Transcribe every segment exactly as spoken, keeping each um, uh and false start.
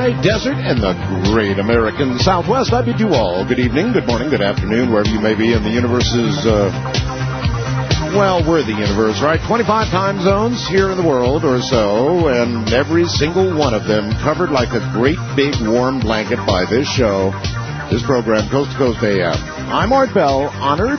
high desert and the great American Southwest. I bid you all good evening, good morning, good afternoon, wherever you may be in the universe's, uh, well, we're the universe, right? twenty-five time zones here in the world or so, and every single one of them covered like a great big warm blanket by this show, this program, Coast to Coast A M. I'm Art Bell, honored,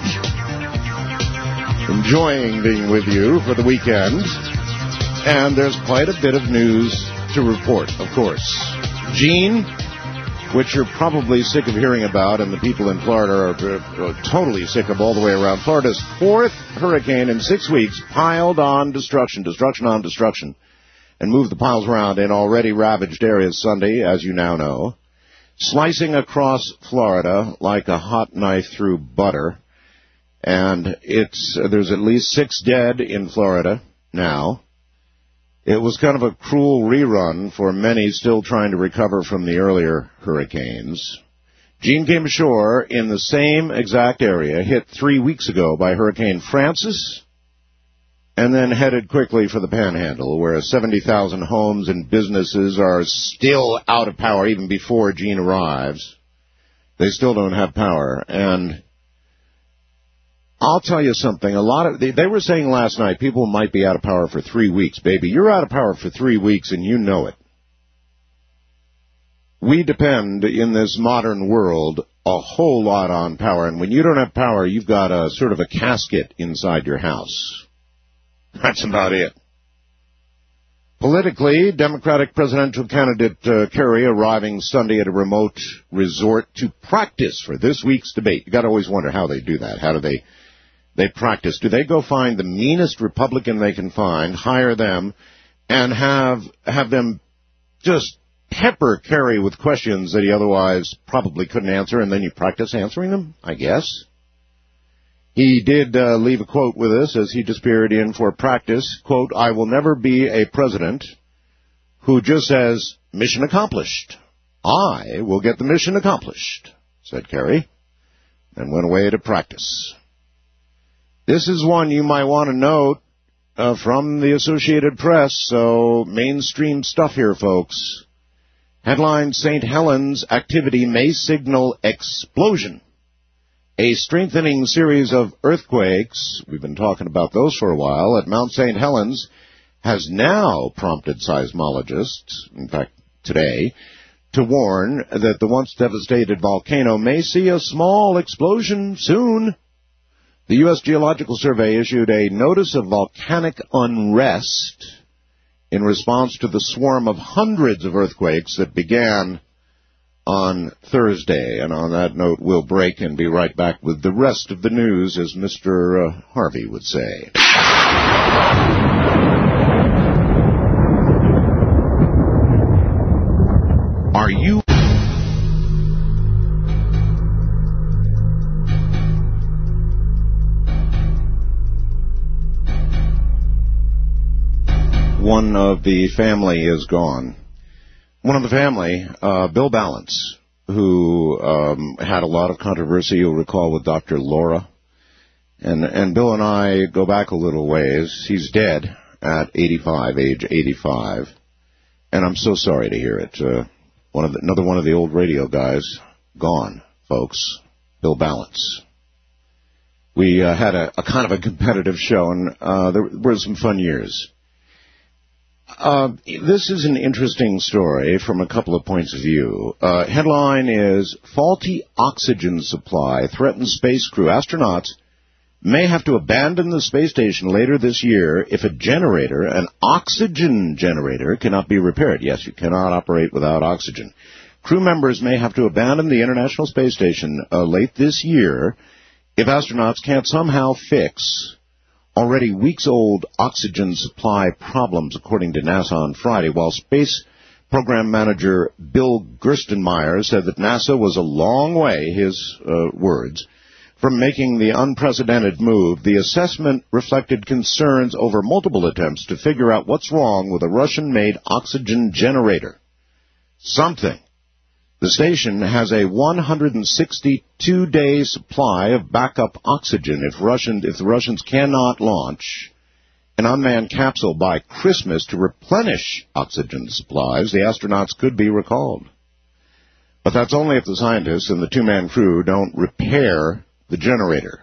enjoying being with you for the weekend, and there's quite a bit of news to report, of course. Gene, which you're probably sick of hearing about, and the people in Florida are uh, totally sick of all the way around. Florida's fourth hurricane in six weeks piled on destruction, destruction on destruction, and moved the piles around in already ravaged areas Sunday, as you now know, slicing across Florida like a hot knife through butter. And it's uh, there's at least six dead in Florida now. It was kind of a cruel rerun for many still trying to recover from the earlier hurricanes. Gene came ashore in the same exact area hit three weeks ago by Hurricane Francis, and then headed quickly for the Panhandle, where seventy thousand homes and businesses are still out of power even before Gene arrives. They still don't have power, and I'll tell you something. A lot of they, they were saying last night people might be out of power for three weeks. Baby, you're out of power for three weeks, and you know it. We depend in this modern world a whole lot on power, and when you don't have power, you've got a sort of a casket inside your house. That's about it. Politically, Democratic presidential candidate uh, Kerry arriving Sunday at a remote resort to practice for this week's debate. You got to always wonder how they do that. How do they? They practice. Do they go find the meanest Republican they can find, hire them, and have have them just pepper Kerry with questions that he otherwise probably couldn't answer, and then you practice answering them, I guess? He did uh, leave a quote with us as he disappeared in for practice. Quote, "I will never be a president who just says, mission accomplished. I will get the mission accomplished," said Kerry, and went away to practice. This is one you might want to note uh, from the Associated Press, so mainstream stuff here, folks. Headline, Saint Helens activity may signal explosion. A strengthening series of earthquakes, we've been talking about those for a while, at Mount Saint Helens has now prompted seismologists, in fact today, to warn that the once devastated volcano may see a small explosion soon. The U S Geological Survey issued a notice of volcanic unrest in response to the swarm of hundreds of earthquakes that began on Thursday. And on that note, we'll break and be right back with the rest of the news, as Mister Uh, Harvey would say. Are you... One of the family is gone. One of the family, uh, Bill Balance, who um, had a lot of controversy, you'll recall, with Doctor Laura. And, and Bill and I go back a little ways. He's dead at eighty-five, age eighty-five. And I'm so sorry to hear it. Uh, one of the, another one of the old radio guys gone, folks. Bill Balance. We uh, had a, a kind of a competitive show, and uh, there were some fun years. Uh, this is an interesting story from a couple of points of view. Uh, headline is, Faulty Oxygen Supply Threatens Space Crew. Astronauts may have to abandon the space station later this year if a generator, an oxygen generator, cannot be repaired. Yes, you cannot operate without oxygen. Crew members may have to abandon the International Space Station uh, late this year if astronauts can't somehow fix already weeks-old oxygen supply problems, according to NASA on Friday, while Space Program Manager Bill Gerstenmaier said that NASA was a long way, his uh, words, from making the unprecedented move. The assessment reflected concerns over multiple attempts to figure out what's wrong with a Russian-made oxygen generator. Something. The station has a one hundred sixty-two day supply of backup oxygen if Russian, if the Russians cannot launch an unmanned capsule by Christmas to replenish oxygen supplies, the astronauts could be recalled. But that's only if the scientists and the two-man crew don't repair the generator.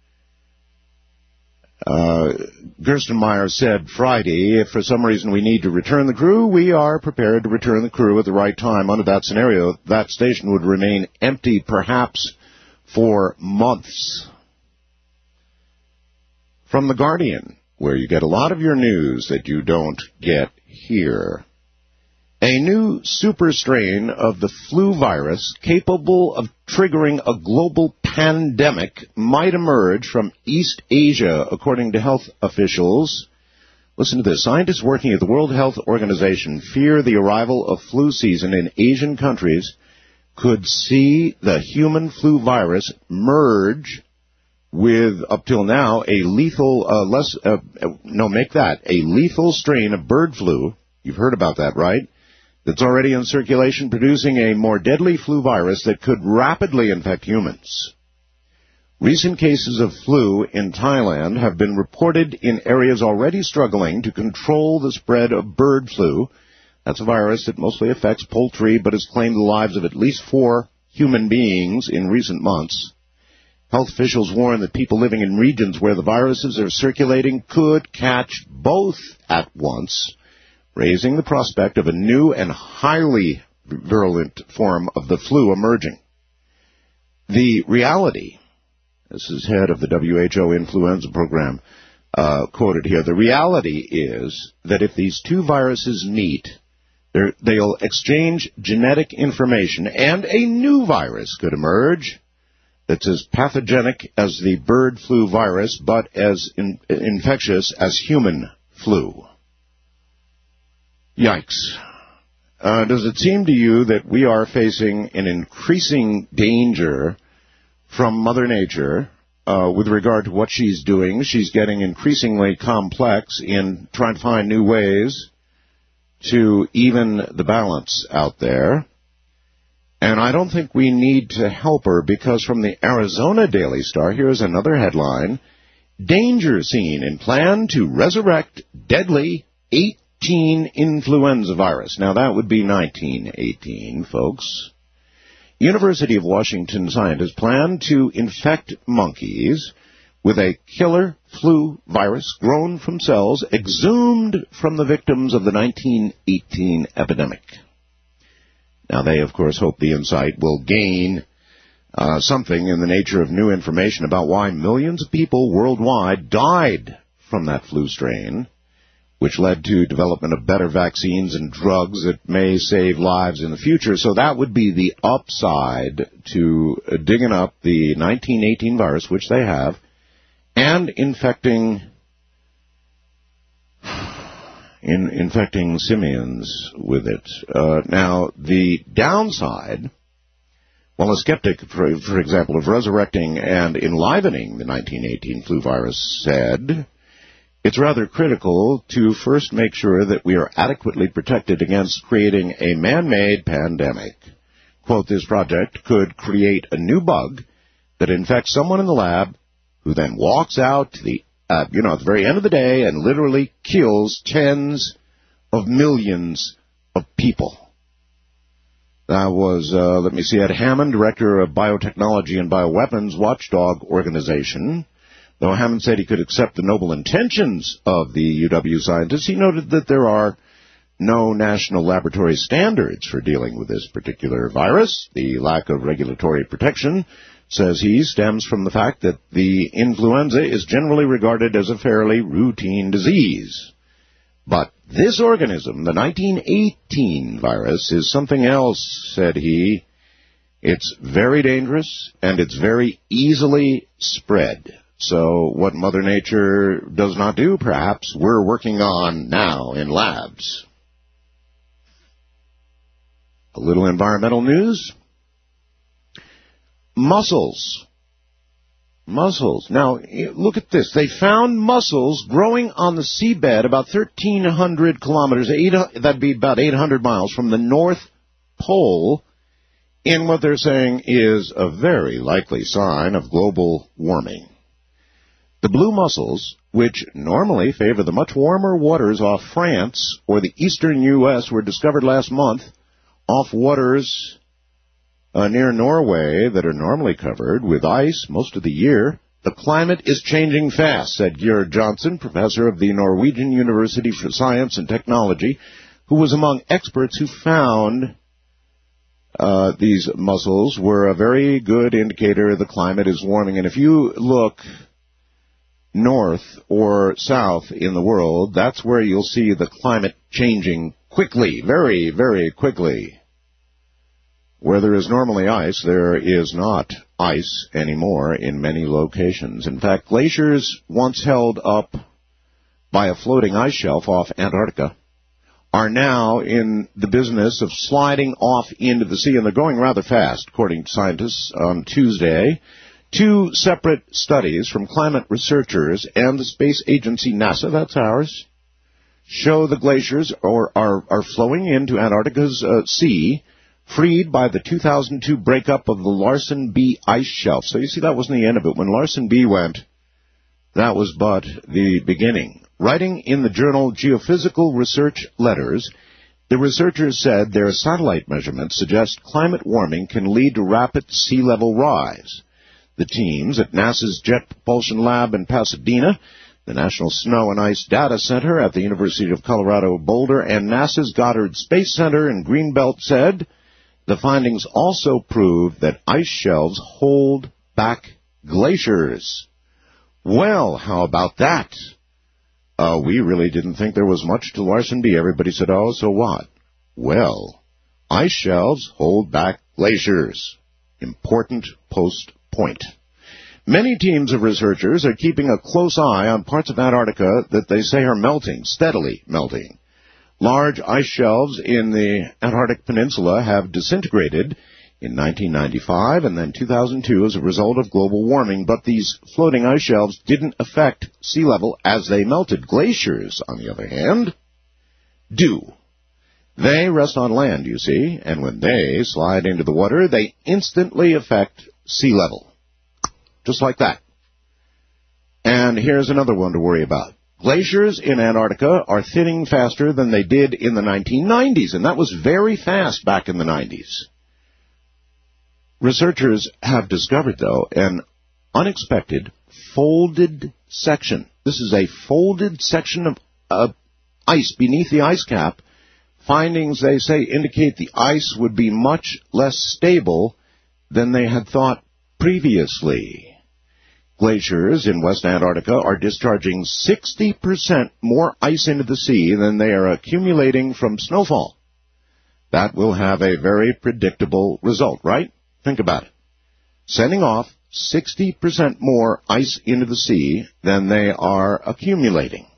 Uh, Gerstenmaier said Friday, if for some reason we need to return the crew, we are prepared to return the crew at the right time. Under that scenario, that station would remain empty perhaps for months. From The Guardian, where you get a lot of your news that you don't get here. A new super strain of the flu virus capable of triggering a global pandemic might emerge from East Asia, according to health officials. Listen to this. Scientists working at the World Health Organization fear the arrival of flu season in Asian countries could see the human flu virus merge with, up till now, a lethal, uh, less, uh, no, make that, a lethal strain of bird flu. You've heard about that, right? That's already in circulation, producing a more deadly flu virus that could rapidly infect humans. Recent cases of flu in Thailand have been reported in areas already struggling to control the spread of bird flu. That's a virus that mostly affects poultry, but has claimed the lives of at least four human beings in recent months. Health officials warn that people living in regions where the viruses are circulating could catch both at once, raising the prospect of a new and highly virulent form of the flu emerging. The reality, this is head of the W H O influenza program, uh, quoted here, the reality is that if these two viruses meet, they'll exchange genetic information and a new virus could emerge that's as pathogenic as the bird flu virus, but as in, infectious as human flu. Yikes. Uh, does it seem to you that we are facing an increasing danger from Mother Nature uh, with regard to what she's doing? She's getting increasingly complex in trying to find new ways to even the balance out there. And I don't think we need to help her, because from the Arizona Daily Star, here's another headline: danger scene in plan to resurrect deadly eighteen influenza virus. Now, that would be nineteen eighteen, folks. University of Washington scientists plan to infect monkeys with a killer flu virus grown from cells exhumed from the victims of the nineteen eighteen epidemic. Now, they, of course, hope the insight will gain uh, something in the nature of new information about why millions of people worldwide died from that flu strain, which led to development of better vaccines and drugs that may save lives in the future. So that would be the upside to uh, digging up the nineteen eighteen virus, which they have, and infecting in infecting simians with it. Uh, now, the downside, well, a skeptic, for, for example, of resurrecting and enlivening the nineteen eighteen flu virus said, it's rather critical to first make sure that we are adequately protected against creating a man-made pandemic. Quote, this project could create a new bug that infects someone in the lab who then walks out to the Uh, you know, at the very end of the day, and literally kills tens of millions of people. That was, uh, let me see, Ed Hammond, Director of Biotechnology and Bioweapons Watchdog Organization. Though Hammond said he could accept the noble intentions of the U W scientists, he noted that there are no national laboratory standards for dealing with this particular virus. The lack of regulatory protection, says he, stems from the fact that the influenza is generally regarded as a fairly routine disease. But this organism, the nineteen eighteen virus, is something else, said he. It's very dangerous, and it's very easily spread. So what Mother Nature does not do, perhaps, we're working on now in labs. A little environmental news. Mussels. Mussels. Now, look at this. They found mussels growing on the seabed about thirteen hundred kilometers, eight, that'd be about eight hundred miles from the North Pole, in what they're saying is a very likely sign of global warming. The blue mussels, which normally favor the much warmer waters off France or the eastern U S, were discovered last month off waters uh, near Norway that are normally covered with ice most of the year. The climate is changing fast, said Georg Johnson, professor of the Norwegian University for Science and Technology, who was among experts who found uh, these mussels were a very good indicator the climate is warming. And if you look north or south in the world, that's where you'll see the climate changing quickly, very, very quickly. Where there is normally ice, there is not ice anymore in many locations. In fact, glaciers once held up by a floating ice shelf off Antarctica are now in the business of sliding off into the sea, and they're going rather fast, according to scientists on Tuesday. Two separate studies from climate researchers and the space agency NASA, that's ours, show the glaciers are, are, are flowing into Antarctica's uh, sea, freed by the two thousand two breakup of the Larsen B ice shelf. So you see, that wasn't the end of it. When Larsen B went, that was but the beginning. Writing in the journal Geophysical Research Letters, the researchers said their satellite measurements suggest climate warming can lead to rapid sea level rise. The teams at NASA's Jet Propulsion Lab in Pasadena, the National Snow and Ice Data Center at the University of Colorado Boulder, and NASA's Goddard Space Center in Greenbelt said the findings also prove that ice shelves hold back glaciers. Well, how about that? Uh, we really didn't think there was much to Larsen B. Everybody said, oh, so what? Well, ice shelves hold back glaciers. Important post point. Many teams of researchers are keeping a close eye on parts of Antarctica that they say are melting, steadily melting. Large ice shelves in the Antarctic Peninsula have disintegrated in nineteen ninety-five and then two thousand two as a result of global warming, but these floating ice shelves didn't affect sea level as they melted. Glaciers, on the other hand, do. They rest on land, you see, and when they slide into the water, they instantly affect sea level. Just like that. And here's another one to worry about. Glaciers in Antarctica are thinning faster than they did in the nineteen nineties, and that was very fast back in the nineties. Researchers have discovered, though, an unexpected folded section. This is a folded section of uh, ice beneath the ice cap. Findings, they say, indicate the ice would be much less stable than they had thought previously. Glaciers in West Antarctica are discharging sixty percent more ice into the sea than they are accumulating from snowfall. That will have a very predictable result, right? Think about it. Sending off sixty percent more ice into the sea than they are accumulating.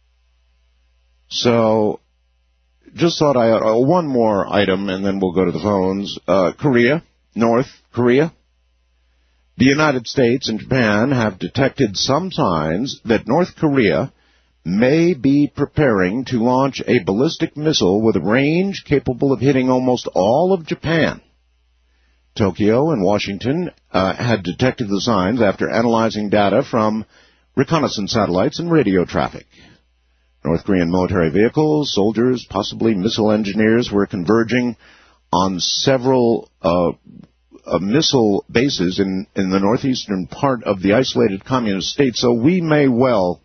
So, just thought I, uh, one more item and then we'll go to the phones. Uh, Korea, North Korea. The United States and Japan have detected some signs that North Korea may be preparing to launch a ballistic missile with a range capable of hitting almost all of Japan. Tokyo and Washington uh, had detected the signs after analyzing data from reconnaissance satellites and radio traffic. North Korean military vehicles, soldiers, possibly missile engineers were converging on several uh Uh, missile bases in, in the northeastern part of the isolated communist state, so we may well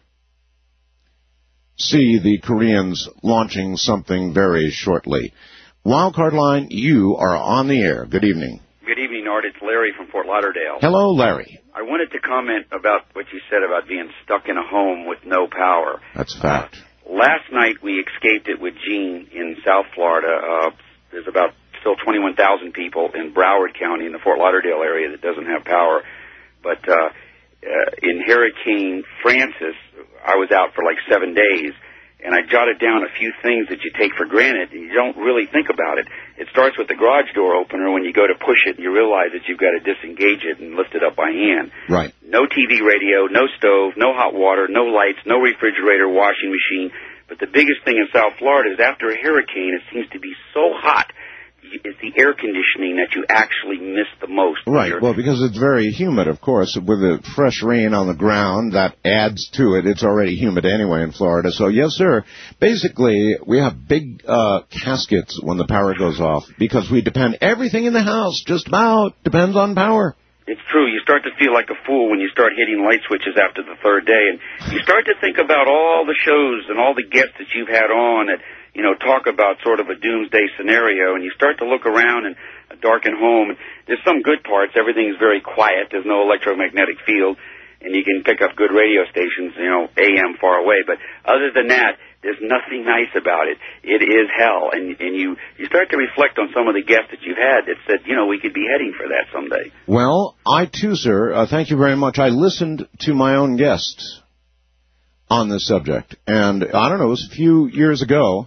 see the Koreans launching something very shortly. Wildcard line, you are on the air. Good evening. Good evening, Art. It's Larry from Fort Lauderdale. Hello, Larry. I wanted to comment about what you said about being stuck in a home with no power. That's fact. Uh, last night we escaped it with Gene in South Florida. Uh, there's about still twenty-one thousand people in Broward County in the Fort Lauderdale area that doesn't have power. But uh, uh, in Hurricane Francis, I was out for like seven days, and I jotted down a few things that you take for granted, and you don't really think about it. It starts with the garage door opener. When you go to push it, you realize that you've got to disengage it and lift it up by hand. Right. No T V, radio, no stove, no hot water, no lights, no refrigerator, washing machine. But the biggest thing in South Florida is after a hurricane, it seems to be so hot it's the air conditioning that you actually miss the most. Right, well, because it's very humid, of course. With the fresh rain on the ground, that adds to it. It's already humid anyway in Florida. So, yes, sir, basically, we have big uh, caskets when the power goes off because we depend, everything in the house just about depends on power. It's true. You start to feel like a fool when you start hitting light switches after the third day. And you start to think about all the shows and all the guests that you've had on that, you know, talk about sort of a doomsday scenario. And you start to look around and a darkened home. And there's some good parts. Everything's very quiet. There's no electromagnetic field. And you can pick up good radio stations, you know, A M far away. But other than that, there's nothing nice about it. It is hell. And and you, you start to reflect on some of the guests that you've had that said, you know, we could be heading for that someday. Well, I too, sir, uh, thank you very much. I listened to my own guests on this subject. And I don't know, it was a few years ago.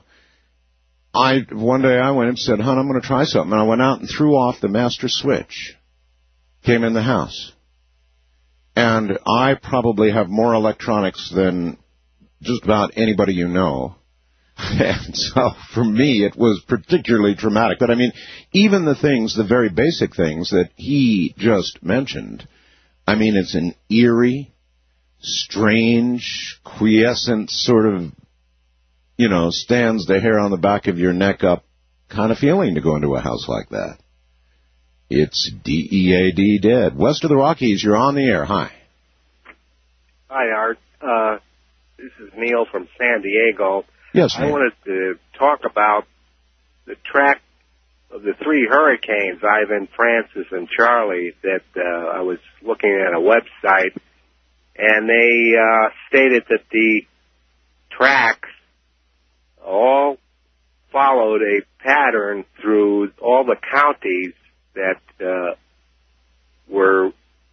I One day I went and said, hon, I'm going to try something. And I went out and threw off the master switch. Came in the house. And I probably have more electronics than just about anybody you know. And so for me, it was particularly traumatic. But I mean, even the things, the very basic things that he just mentioned, I mean, it's an eerie, strange, quiescent sort of, you know, stands the hair on the back of your neck up kind of feeling to go into a house like that. It's D E A D dead. West of the Rockies, you're on the air. Hi. Hi, Art. Uh, this is Neil from San Diego. Yes, Neil. I wanted to talk about the track of the three hurricanes, Ivan, Francis, and Charlie, that uh, I was looking at a website, and they uh, stated that the tracks all followed a pattern through all the counties that uh, were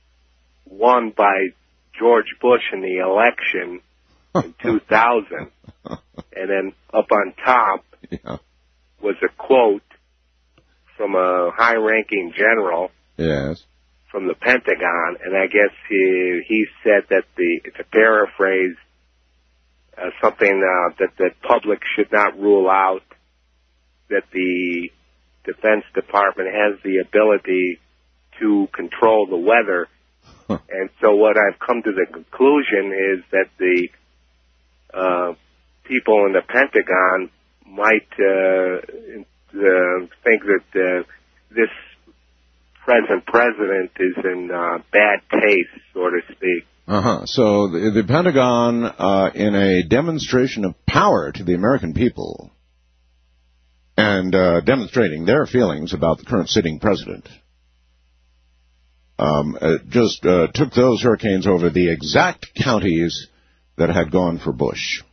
won by George Bush in the election in two thousand. And then up on top yeah. was a quote from a high-ranking general yes. from the Pentagon, and I guess he, he said that the, to paraphrase, uh, something uh, that the public should not rule out that the Defense Department has the ability to control the weather. Huh. And so what I've come to the conclusion is that the uh, people in the Pentagon might uh, uh, think that uh, this present president is in uh, bad taste, so to speak. Uh-huh. So the, the Pentagon, uh, in a demonstration of power to the American people, and uh, demonstrating their feelings about the current sitting president, um, uh, just uh, took those hurricanes over the exact counties that had gone for Bush.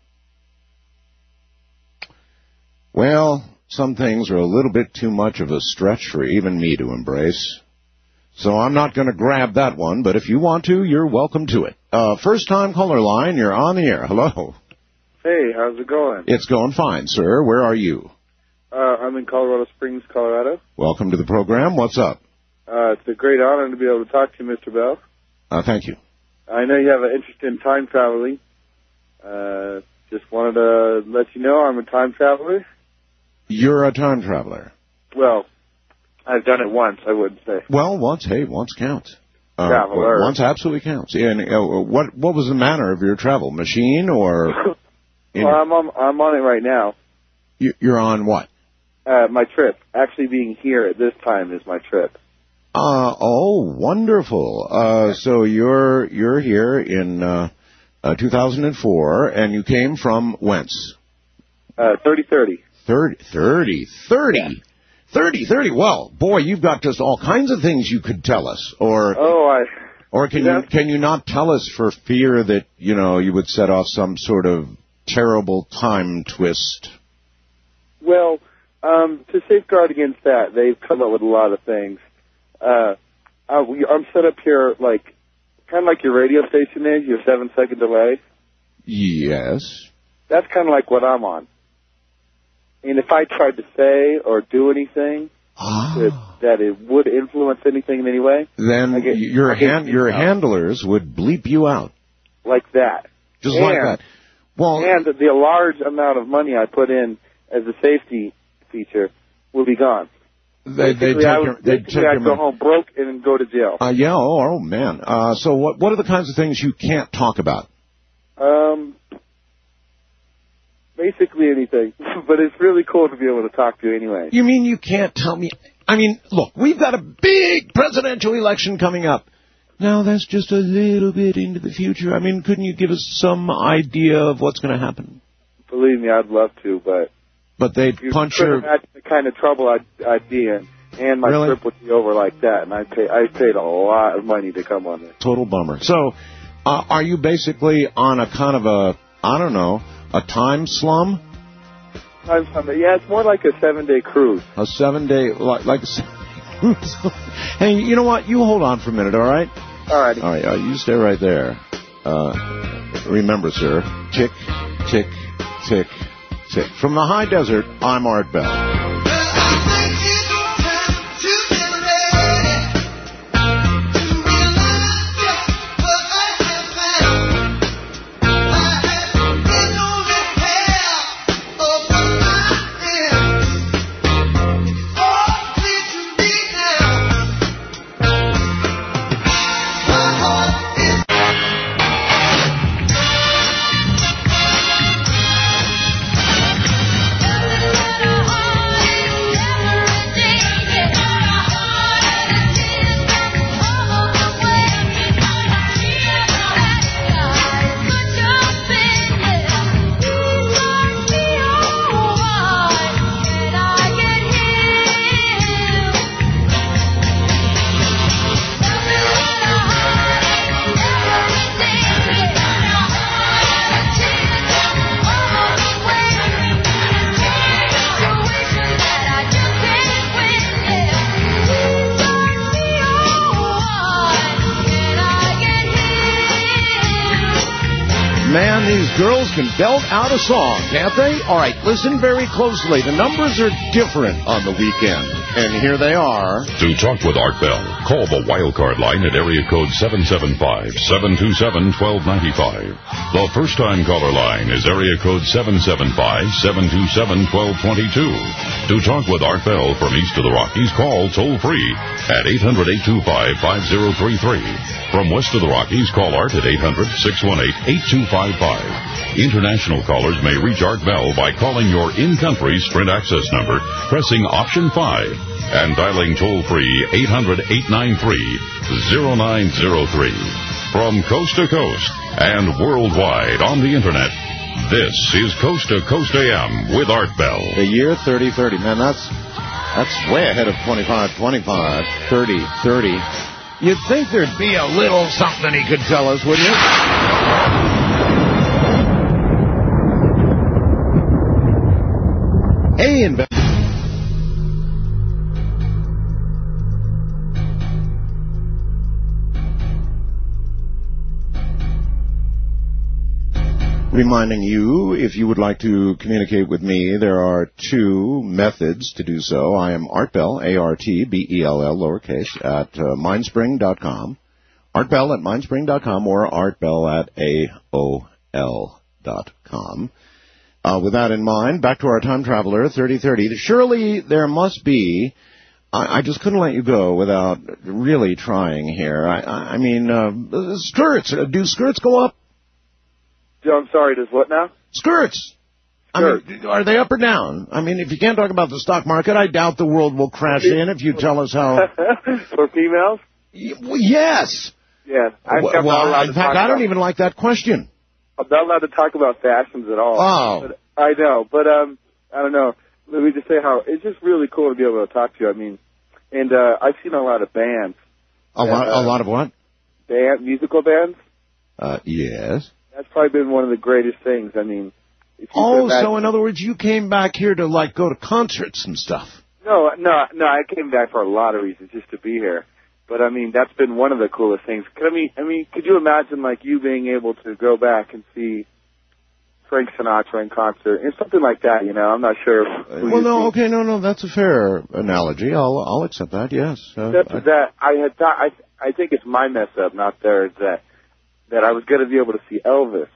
Well, some things are a little bit too much of a stretch for even me to embrace. So I'm not going to grab that one, but if you want to, you're welcome to it. Uh, first-time caller line, you're on the air. Hello. Hey, how's it going? It's going fine, sir. Where are you? Uh, I'm in Colorado Springs, Colorado. Welcome to the program. What's up? Uh, it's a great honor to be able to talk to you, Mister Bell. Uh, thank you. I know you have an interest in time traveling. Uh, just wanted to let you know I'm a time traveler. You're a time traveler? Well, I've done it once, I wouldn't say. Well, once, hey, once counts. Uh, Traveler. Once absolutely counts. And uh, what what was the manner of your travel? Machine or? Well, I'm on, I'm on it right now. You, you're on what? Uh, my trip. Actually being here at this time is my trip. Uh, oh, wonderful. Uh, so you're you're here in uh, uh, two thousand four, and you came from whence? Uh, thirty thirty. thirty, thirty, thirty. Yeah. thirty, thirty. Well, boy, you've got just all kinds of things you could tell us. Or, oh, I. Or can you can you not tell us for fear that, you know, you would set off some sort of terrible time twist? Well, um, to safeguard against that, they've come up with a lot of things. Uh, I, we, I'm set up here like, kind of like your radio station is, your seven-second delay. Yes. That's kind of like what I'm on. And if I tried to say or do anything ah. that, that it would influence anything in any way, then get, your hand, your handlers would bleep you out. Like that. Just and, like that. Well, and the, the large amount of money I put in as a safety feature will be gone. They, they'd take I would, your, they'd take I'd your go money. home broke and go to jail. Uh, yeah, oh, oh man. Uh, so what what are the kinds of things you can't talk about? Um, basically anything. But it's really cool to be able to talk to you anyway. You mean you can't tell me? I mean, look, we've got a big presidential election coming up. Now, that's just a little bit into the future. I mean, couldn't you give us some idea of what's going to happen? Believe me, I'd love to, but... But they'd you punch couldn't your... imagine the kind of trouble I'd, I'd be in. And my Really? trip would be over like that. And I pay, I paid a lot of money to come on this. Total bummer. So, uh, are you basically on a kind of a, I don't know, a time slum? Time Summit. Yeah, it's more like a seven-day cruise. A seven-day, like, like a seven-day cruise. Hey, you know what? You hold on for a minute, all right? All right. All right, uh, you stay right there. Uh, remember, sir, tick, tick, tick, tick. From the high desert, I'm Art Bell. Man, these girls can belt out a song, can't they? All right, listen very closely. The numbers are different on the weekend. And here they are. To talk with Art Bell, call the wildcard line at area code seven seven five, seven two seven, one two nine five. The first-time caller line is area code seven seven five, seven two seven, one two two two. To talk with Art Bell from east of the Rockies, call toll-free at eight hundred, eight two five, five zero three three. From west of the Rockies, call Art at eight hundred, six one eight, eight two five five. International callers may reach Art Bell by calling your in-country Sprint access number, pressing option five, and dialing toll-free eight hundred, eight nine three, zero nine zero three. From coast to coast and worldwide on the Internet, this is Coast to Coast A M with Art Bell. The year thirty thirty. Man, that's that's way ahead of twenty-five twenty-five, thirty thirty. You'd think there'd be a little something he could tell us, wouldn't you? Hey, inventor. Reminding you, if you would like to communicate with me, there are two methods to do so. I am Art Bell, A R T B E L L, lowercase, at uh, mindspring dot com. Art Bell at mindspring dot com or Art Bell at A O L dot com. Uh, with that in mind, back to our time traveler, thirty thirty. Surely there must be, I, I just couldn't let you go without really trying here. I, I, I mean, uh, skirts. Do skirts go up? I'm sorry, does what now? Skirts. I mean, are they up or down? I mean, if you can't talk about the stock market, I doubt the world will crash in if you tell us how. For females? Y- well, yes. Yeah. I, Well, I'm not allowed in to fact, talk I don't about, even like that question. I'm not allowed to talk about fashions at all. Oh. But I know, but um, I don't know. Let me just say how it's just really cool to be able to talk to you. I mean, and uh, I've seen a lot of bands. A that, lot, uh, a lot of what? Band, musical bands. Uh, yes. That's probably been one of the greatest things. I mean, if you Oh, could imagine- so in other words, you came back here to, like, go to concerts and stuff. No, no, no. I came back for a lot of reasons, just to be here. But I mean, that's been one of the coolest things. Could, I mean, I mean, could you imagine like you being able to go back and see Frank Sinatra in concert and something like that? You know, I'm not sure. Who Well, you no, see. okay, no, no, that's a fair analogy. I'll, I'll accept that. Yes. Uh, That's I- that. I had thought. I, I think it's my mess up, not theirs. That that I was going to be able to see Elvis.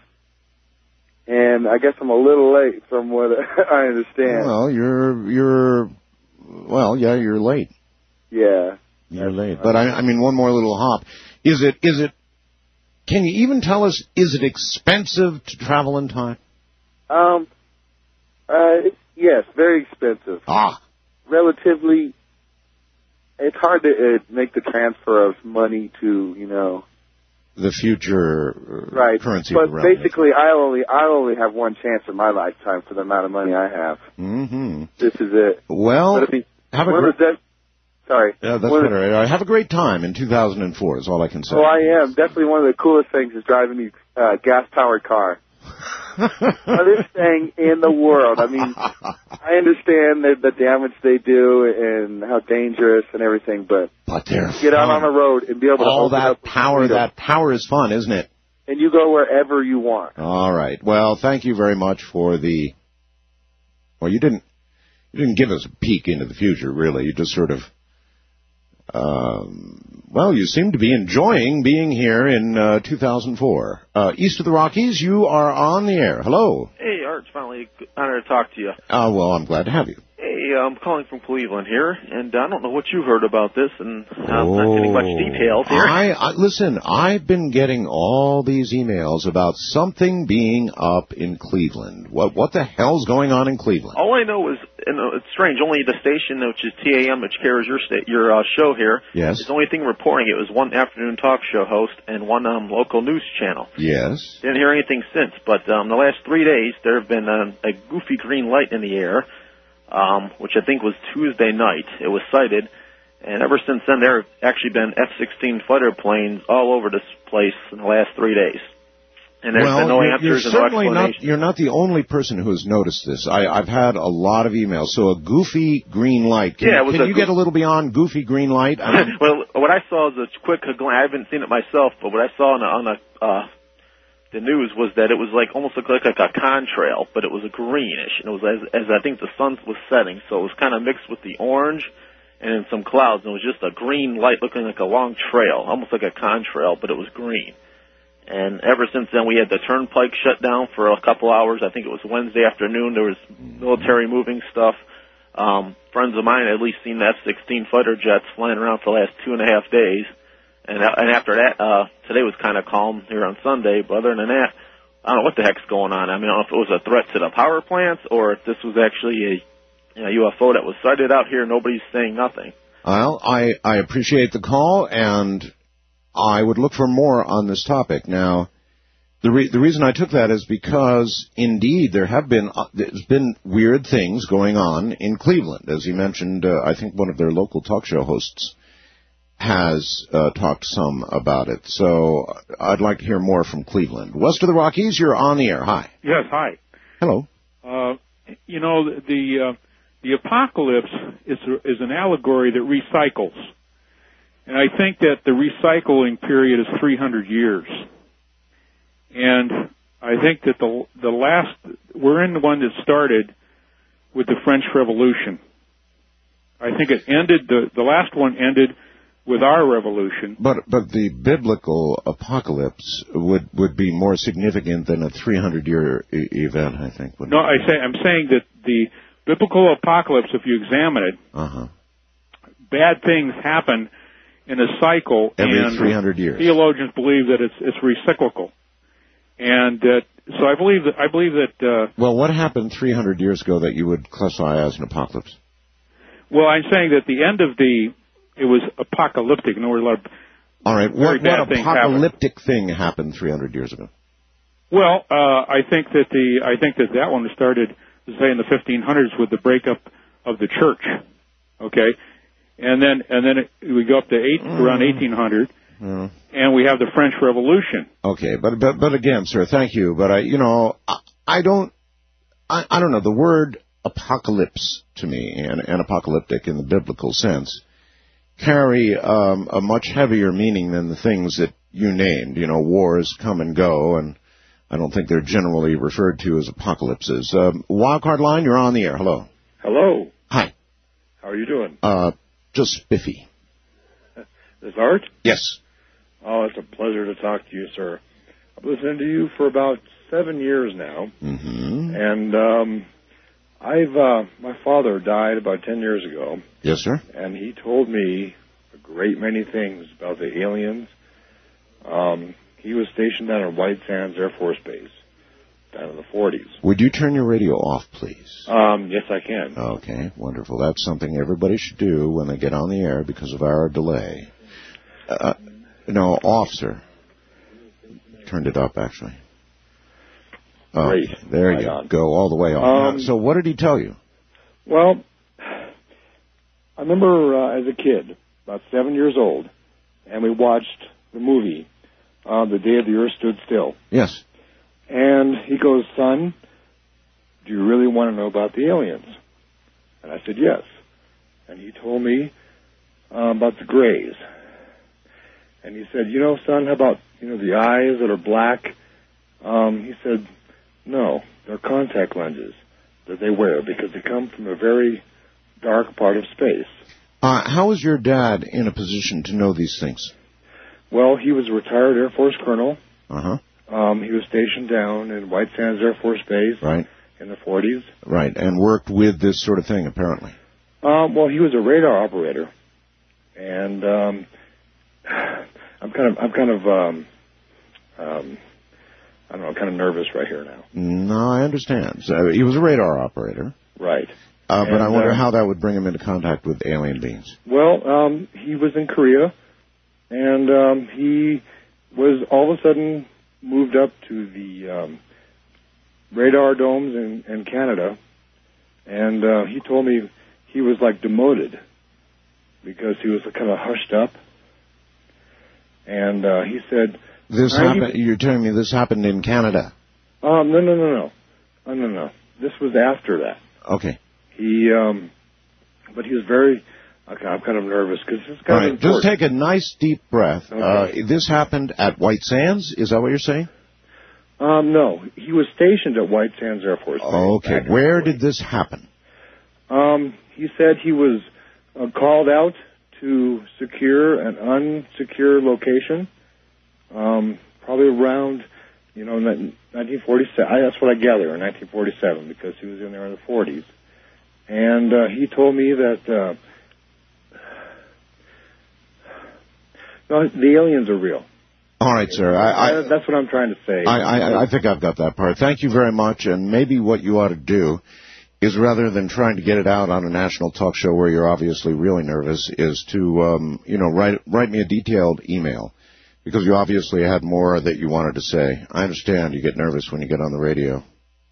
And I guess I'm a little late from what I understand. Well, you're you're well, yeah, you're late. Yeah. You're late. But, I, I mean, one more little hop. Is it, is it, can you even tell us, is it expensive to travel in time? Um, uh, it's, yes, very expensive. Ah. Relatively, it's hard to uh, make the transfer of money to, you know, the future uh, right. currency. But of the realm. basically, I only I only have one chance in my lifetime for the amount of money I have. Mm-hmm. This is it. Well, but I mean, have a one great. of the, sorry. Yeah, that's one better. The, have a great time in two thousand four. Is all I can say. Oh, I am definitely one of the coolest things is driving a uh, gas-powered car. Other thing in the world. I mean, I understand the, the damage they do and how dangerous and everything, but, but they're get fun. out on the road and be able to all open that up power. That power is fun, isn't it? And you go wherever you want. All right. Well, thank you very much for the. Well, you didn't. You didn't give us a peek into the future, really. You just sort of. Um, well, you seem to be enjoying being here in uh, two thousand four. Uh, east of the Rockies, you are on the air. Hello. Hey, Art. It's finally an honor to talk to you. Uh, well, I'm glad to have you. Hey, I'm calling from Cleveland here, and I don't know what you heard about this, and I'm oh, not getting much details here. I, I listen, I've been getting all these emails about something being up in Cleveland. What what the hell's going on in Cleveland? All I know is, and it's strange, only the station, which is T A M, which carries your sta- your uh, show here, yes. is the only thing reporting. It was one afternoon talk show host and one um, local news channel. Yes. Didn't hear anything since, but um, the last three days there have been a, a goofy green light in the air. Um, which I think was Tuesday night. It was sighted, and ever since then there have actually been F sixteen fighter planes all over this place in the last three days. And there's well, been no you're, answers you're and no certainly explanations. Not, you're not the only person who has noticed this. I, I've had a lot of emails. So a goofy green light. Can, yeah, it was can a you go- get a little beyond goofy green light? I mean, well, what I saw is a quick glance. I haven't seen it myself, but what I saw on the, on the uh, the news was that it was like almost looked like, like a contrail, but it was a greenish, and it was as, as I think the sun was setting, so it was kind of mixed with the orange and then some clouds, and it was just a green light looking like a long trail, almost like a contrail, but it was green. And ever since then, we had the turnpike shut down for a couple hours. I think it was Wednesday afternoon. There was military moving stuff. Um, friends of mine had at least seen the F sixteen fighter jets flying around for the last two and a half days. And, and after that, uh, today was kind of calm here on Sunday, but other than that, I don't know what the heck's going on. I mean, I don't know if it was a threat to the power plants or if this was actually a you know, U F O that was sighted out here. Nobody's saying nothing. Well, I, I appreciate the call, and I would look for more on this topic. Now, the re- the reason I took that is because, indeed, there have been uh, there's been weird things going on in Cleveland. As you mentioned, uh, I think one of their local talk show hosts has uh, talked some about it. So I'd like to hear more from Cleveland. West of the Rockies, you're on the air. Hi. Yes, hi. Hello. Uh, you know, the uh, the apocalypse is is an allegory that recycles. And I think that the recycling period is three hundred years. And I think that the the last, we're in the one that started with the French Revolution. I think it ended, the, the last one ended with our revolution. But but the biblical apocalypse would, would be more significant than a three hundred year e- event, I think. No, I say, I'm saying that the biblical apocalypse, if you examine it, uh-huh. bad things happen in a cycle. Every and three hundred years. Theologians believe that it's it's recyclical. And uh, so I believe that, I believe that... Uh, well, what happened three hundred years ago that you would classify as an apocalypse? Well, I'm saying that the end of the... It was apocalyptic. In other words, a lot of All right. very What, bad what things apocalyptic thing happened three hundred years ago? Well, uh, I think that the I think that that one started, say, in the fifteen hundreds with the breakup of the church. Okay, and then and then it, we go up to eight, mm. around eighteen hundred, mm. and we have the French Revolution. Okay, but but but again, sir, thank you, but I you know I, I don't I, I don't know the word apocalypse to me and, and apocalyptic in the biblical sense carry um, a much heavier meaning than the things that you named. You know, wars come and go, and I don't think they're generally referred to as apocalypses. Um, Wildcard line, you're on the air. Hello. Hello. Hi. How are you doing? Uh, just spiffy. Is Art? Yes. Oh, it's a pleasure to talk to you, sir. I've listened to you for about seven years now, mm-hmm. and um, I've uh, my father died about ten years ago. Yes, sir. And he told me a great many things about the aliens. Um, he was stationed down at White Sands Air Force Base down in the forties. Would you turn your radio off, please? Um, yes, I can. Okay, wonderful. That's something everybody should do when they get on the air because of our delay. Uh, no, off, sir. Turned it up, actually. Oh, Great. There right you on. go, all the way off. Um, now, so what did he tell you? Well, I remember uh, as a kid, about seven years old, and we watched the movie, uh, The Day of the Earth Stood Still. Yes. And he goes, son, do you really want to know about the aliens? And I said, yes. And he told me uh, about the Greys. And he said, you know, son, how about, you know, the eyes that are black? Um, he said, no, they're contact lenses that they wear because they come from a very dark part of space. Uh, how was your dad in a position to know these things? Well, he was a retired Air Force colonel. Uh-huh. Um, he was stationed down in White Sands Air Force Base right. in the forties. Right, and worked with this sort of thing, apparently. Um, well, he was a radar operator. And um, I'm kind of, I'm kind of, um, um, I don't know, I'm kind of nervous right here now. No, I understand. So he was a radar operator. Right. Uh, but and, I wonder uh, how that would bring him into contact with alien beings. Well, um, he was in Korea, and um, he was all of a sudden moved up to the um, radar domes in, in Canada, and uh, he told me he was like demoted because he was kind of hushed up. And uh, he said, This happened. You're telling me this happened in Canada? Um, no, no, no, no, no, no, no. This was after that. Okay. He, um, but he was very. Okay, I'm kind of nervous because this is kind All of right. important. Just take a nice deep breath. Okay. Uh, this happened at White Sands. Is that what you're saying? Um, no, he was stationed at White Sands Air Force Base. Okay. Where did this happen? Um, he said he was uh, called out to secure an unsecure location. Um, probably around, you know, nineteen forty-seven. I, that's what I gather, in nineteen forty-seven, because he was in there in the forties. And uh, he told me that uh, no, the aliens are real. All right, sir. I, I, that's what I'm trying to say. I, I, I think I've got that part. Thank you very much. And maybe what you ought to do is, rather than trying to get it out on a national talk show where you're obviously really nervous, is to, um, you know, write write me a detailed email. Because you obviously had more that you wanted to say. I understand you get nervous when you get on the radio.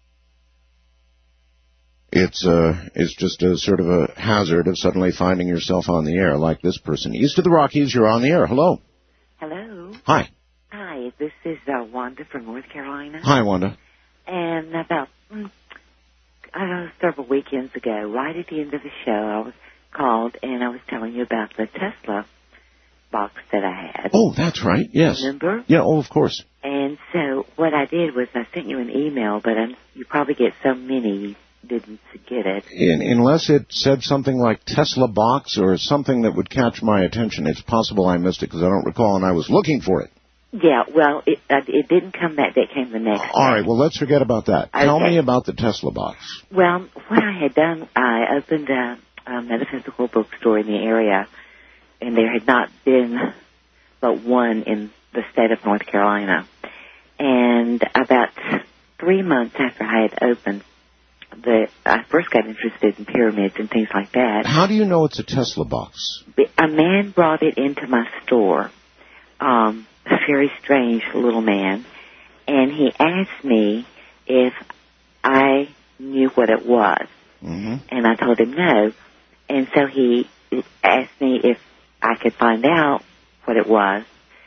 It's uh, it's just a sort of a hazard of suddenly finding yourself on the air like this person. East of the Rockies, you're on the air. Hello. Hello. Hi. Hi, this is uh, Wanda from North Carolina. Hi, Wanda. And about, mm, I don't know, several weekends ago, right at the end of the show, I was called and I was telling you about the Tesla box that I had. Oh, that's right. Yes. Remember? Yeah. Oh, of course. And so what I did was I sent you an email, but I'm, you probably get so many you didn't get it. In, unless it said something like Tesla box or something that would catch my attention, it's possible I missed it because I don't recall, and I was looking for it. Yeah. Well, it uh, it didn't come that day. It came the next. All day. right. Well, let's forget about that. Okay. Tell me about the Tesla box. Well, what I had done, I opened a, a metaphysical bookstore in the area, and there had not been but one in the state of North Carolina. And about three months after I had opened, the I first got interested in pyramids and things like that. How do you know it's a Tesla box? A man brought it into my store, um, a very strange little man, and he asked me if I knew what it was. Mm-hmm. And I told him no. And so he asked me if I could find out what it was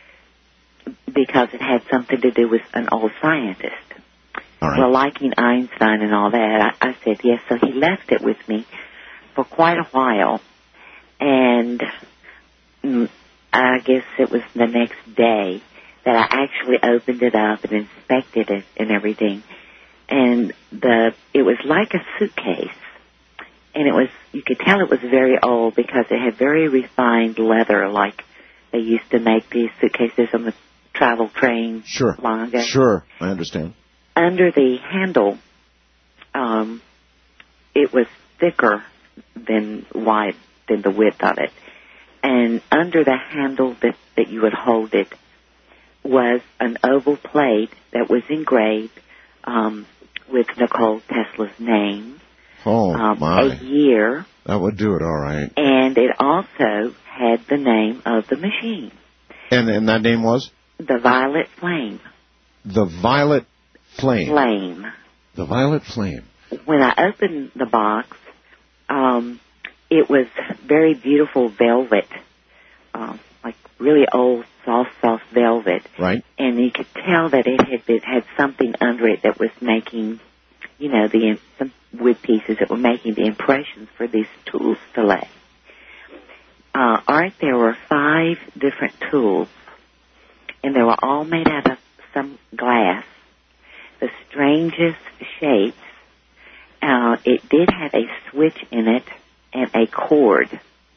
because it had something to do with an old scientist. All right. Well, liking Einstein and all that, I, I said yes. So he left it with me for quite a while. And mm, I guess it was the next day that I actually opened it up and inspected it and everything. And the it was like a suitcase. And it was, you could tell it was very old because it had very refined leather like they used to make these suitcases on the travel train Sure. long ago. Sure. I understand. Under the handle, um, it was thicker than wide than the width of it. And under the handle that, that you would hold it was an oval plate that was engraved um, with Nikola Tesla's name. Oh, um, my. A year. That would do it, all right. And it also had the name of the machine. And, and that name was? The Violet Flame. The Violet Flame. Flame. The Violet Flame. When I opened the box, um, it was very beautiful velvet, uh, like really old, soft, soft velvet. Right. And you could tell that it had it had something under it that was making, you know, the some wood pieces that were making the impressions for these tools to lay. Uh, Art, there were five different tools, and they were all made out of some glass, the strangest shapes. Uh, it did have a switch in it and a cord.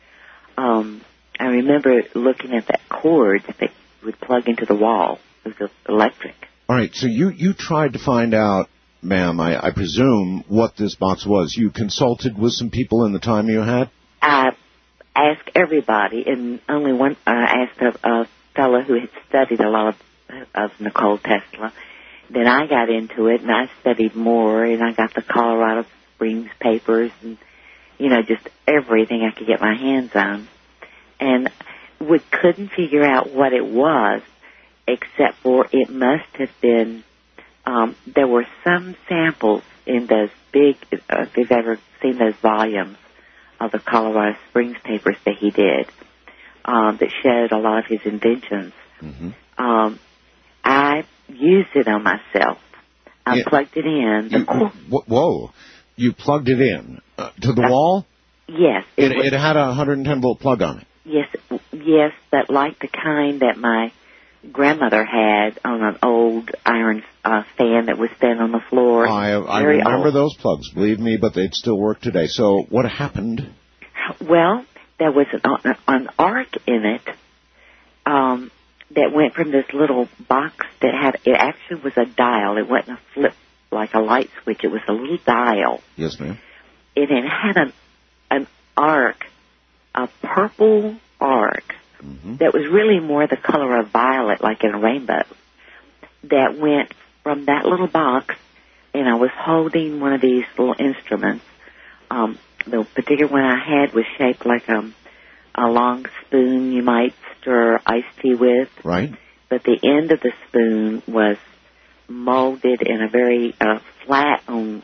Um, I remember looking at that cord that would plug into the wall. It was electric. All right, so you, you tried to find out, ma'am, I, I presume, what this box was. You consulted with some people in the time you had? I asked everybody, and only one, I asked a, a fellow who had studied a lot of, of Nikola Tesla. Then I got into it, and I studied more, and I got the Colorado Springs papers, and, you know, just everything I could get my hands on. And we couldn't figure out what it was, except for it must have been, um, there were some samples in those big, uh, if you've ever seen those volumes of the Colorado Springs papers that he did, um, that showed a lot of his inventions. Mm-hmm. Um, I used it on myself. I Yeah. plugged it in. The You, cor- whoa. You plugged it in uh, to the Uh, wall? yes. It, was- it had a one hundred ten volt plug on it. Yes, yes, but like the kind that my grandmother had on an old iron uh, fan that was standing on the floor. I, I Very remember old. those plugs, believe me, but they'd still work today. So what happened? Well, there was an, an arc in it um, that went from this little box that had, it actually was a dial. It wasn't a flip like a light switch. It was a little dial. Yes, ma'am. And it had an, an arc, a purple arc, Mm-hmm. that was really more the color of violet, like in a rainbow, that went from that little box, and I was holding one of these little instruments. Um, the particular one I had was shaped like a, a long spoon you might stir iced tea with. Right. But the end of the spoon was molded in a very uh, flat on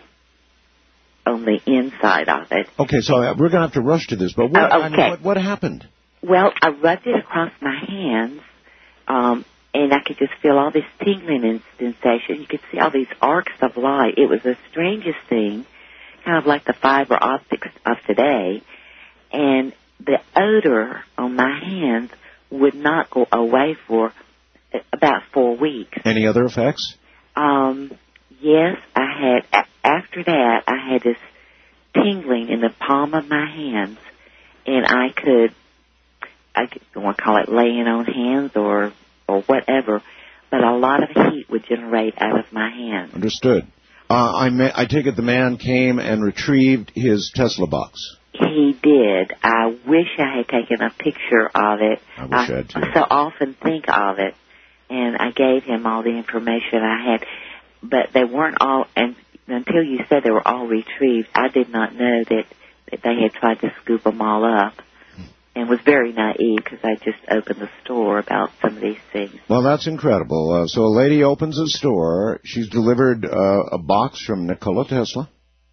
on the inside of it. Okay, so uh, we're going to have to rush to this, but what, Oh, I mean, okay. what, what happened? Well, I rubbed it across my hands, um, and I could just feel all this tingling and sensation. You could see all these arcs of light. It was the strangest thing, kind of like the fiber optics of today. And the odor on my hands would not go away for about four weeks. Any other effects? Um, yes, I had, a- after that, I had this tingling in the palm of my hands, and I could, I don't want to call it laying on hands or, or whatever, but a lot of heat would generate out of my hands. Understood. Uh, I, ma- I take it the man came and retrieved his Tesla box. He did. I wish I had taken a picture of it. I wish I had too. so often think of it, and I gave him all the information I had, but they weren't all, and until you said they were all retrieved, I did not know that, that they had tried to scoop them all up. And was very naive because I just opened the store about some of these things. Well, that's incredible. Uh, so a lady opens a store. She's delivered uh, a box from Nikola Tesla.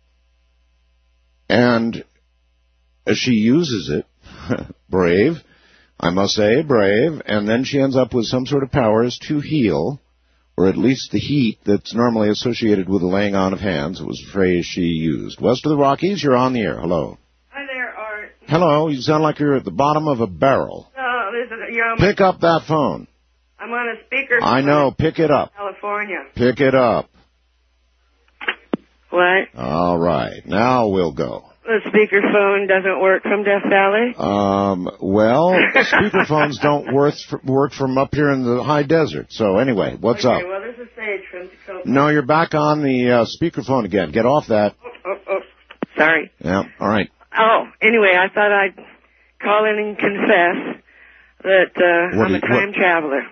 And as she uses it, brave, I must say, brave, and then she ends up with some sort of powers to heal, or at least the heat that's normally associated with the laying on of hands. It was a phrase she used. West of the Rockies, you're on the air. Hello. Hi there, Art. Hello, you sound like you're at the bottom of a barrel. Oh, this is, you're on my, Pick up that phone. I'm on a speaker. I know, pick it up. California. Pick it up. What? All right, now we'll go. The speakerphone doesn't work from Death Valley? Um, well, speakerphones don't work, work from up here in the high desert. So anyway, what's okay, up? well, this is Sage from Tacoma. No, you're back on the uh, speakerphone again. Get off that. Oh, oh, oh. Sorry. Yeah, all right. Oh, anyway, I thought I'd call in and confess that uh, What I'm a did- time what- traveler.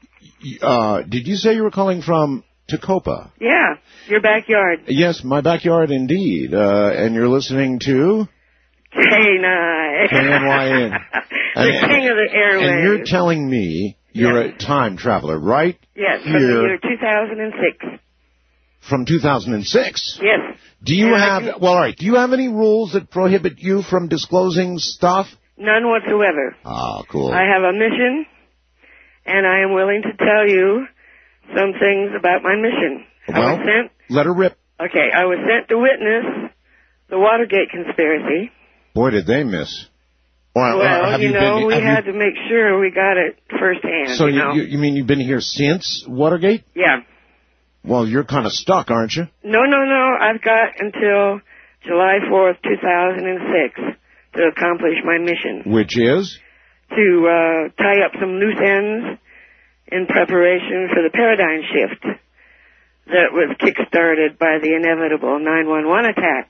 Uh, did you say you were calling from Tacopa? Yeah, your backyard. Yes, my backyard indeed. Uh, and you're listening to K nine. K N Y N. The king of the airwaves. And you're telling me you're a time traveler, right? Yes, from the Here year two thousand six. from two thousand six. Yes. Do you And I have, can- well, all right, do you have any rules that prohibit you from disclosing stuff? None whatsoever. Ah, cool. I have a mission, and I am willing to tell you some things about my mission. I Well, was sent. let her rip. Okay, I was sent to witness the Watergate conspiracy. Boy, did they miss. Or, well, or have you you know, been, we have had you, to make sure we got it firsthand. So you, you, know? you, you mean you've been here since Watergate? Yeah. Well, you're kind of stuck, aren't you? No, no, no. I've got until July fourth, two thousand six to accomplish my mission. Which is? To uh, tie up some loose ends in preparation for the paradigm shift that was kick-started by the inevitable nine one one attack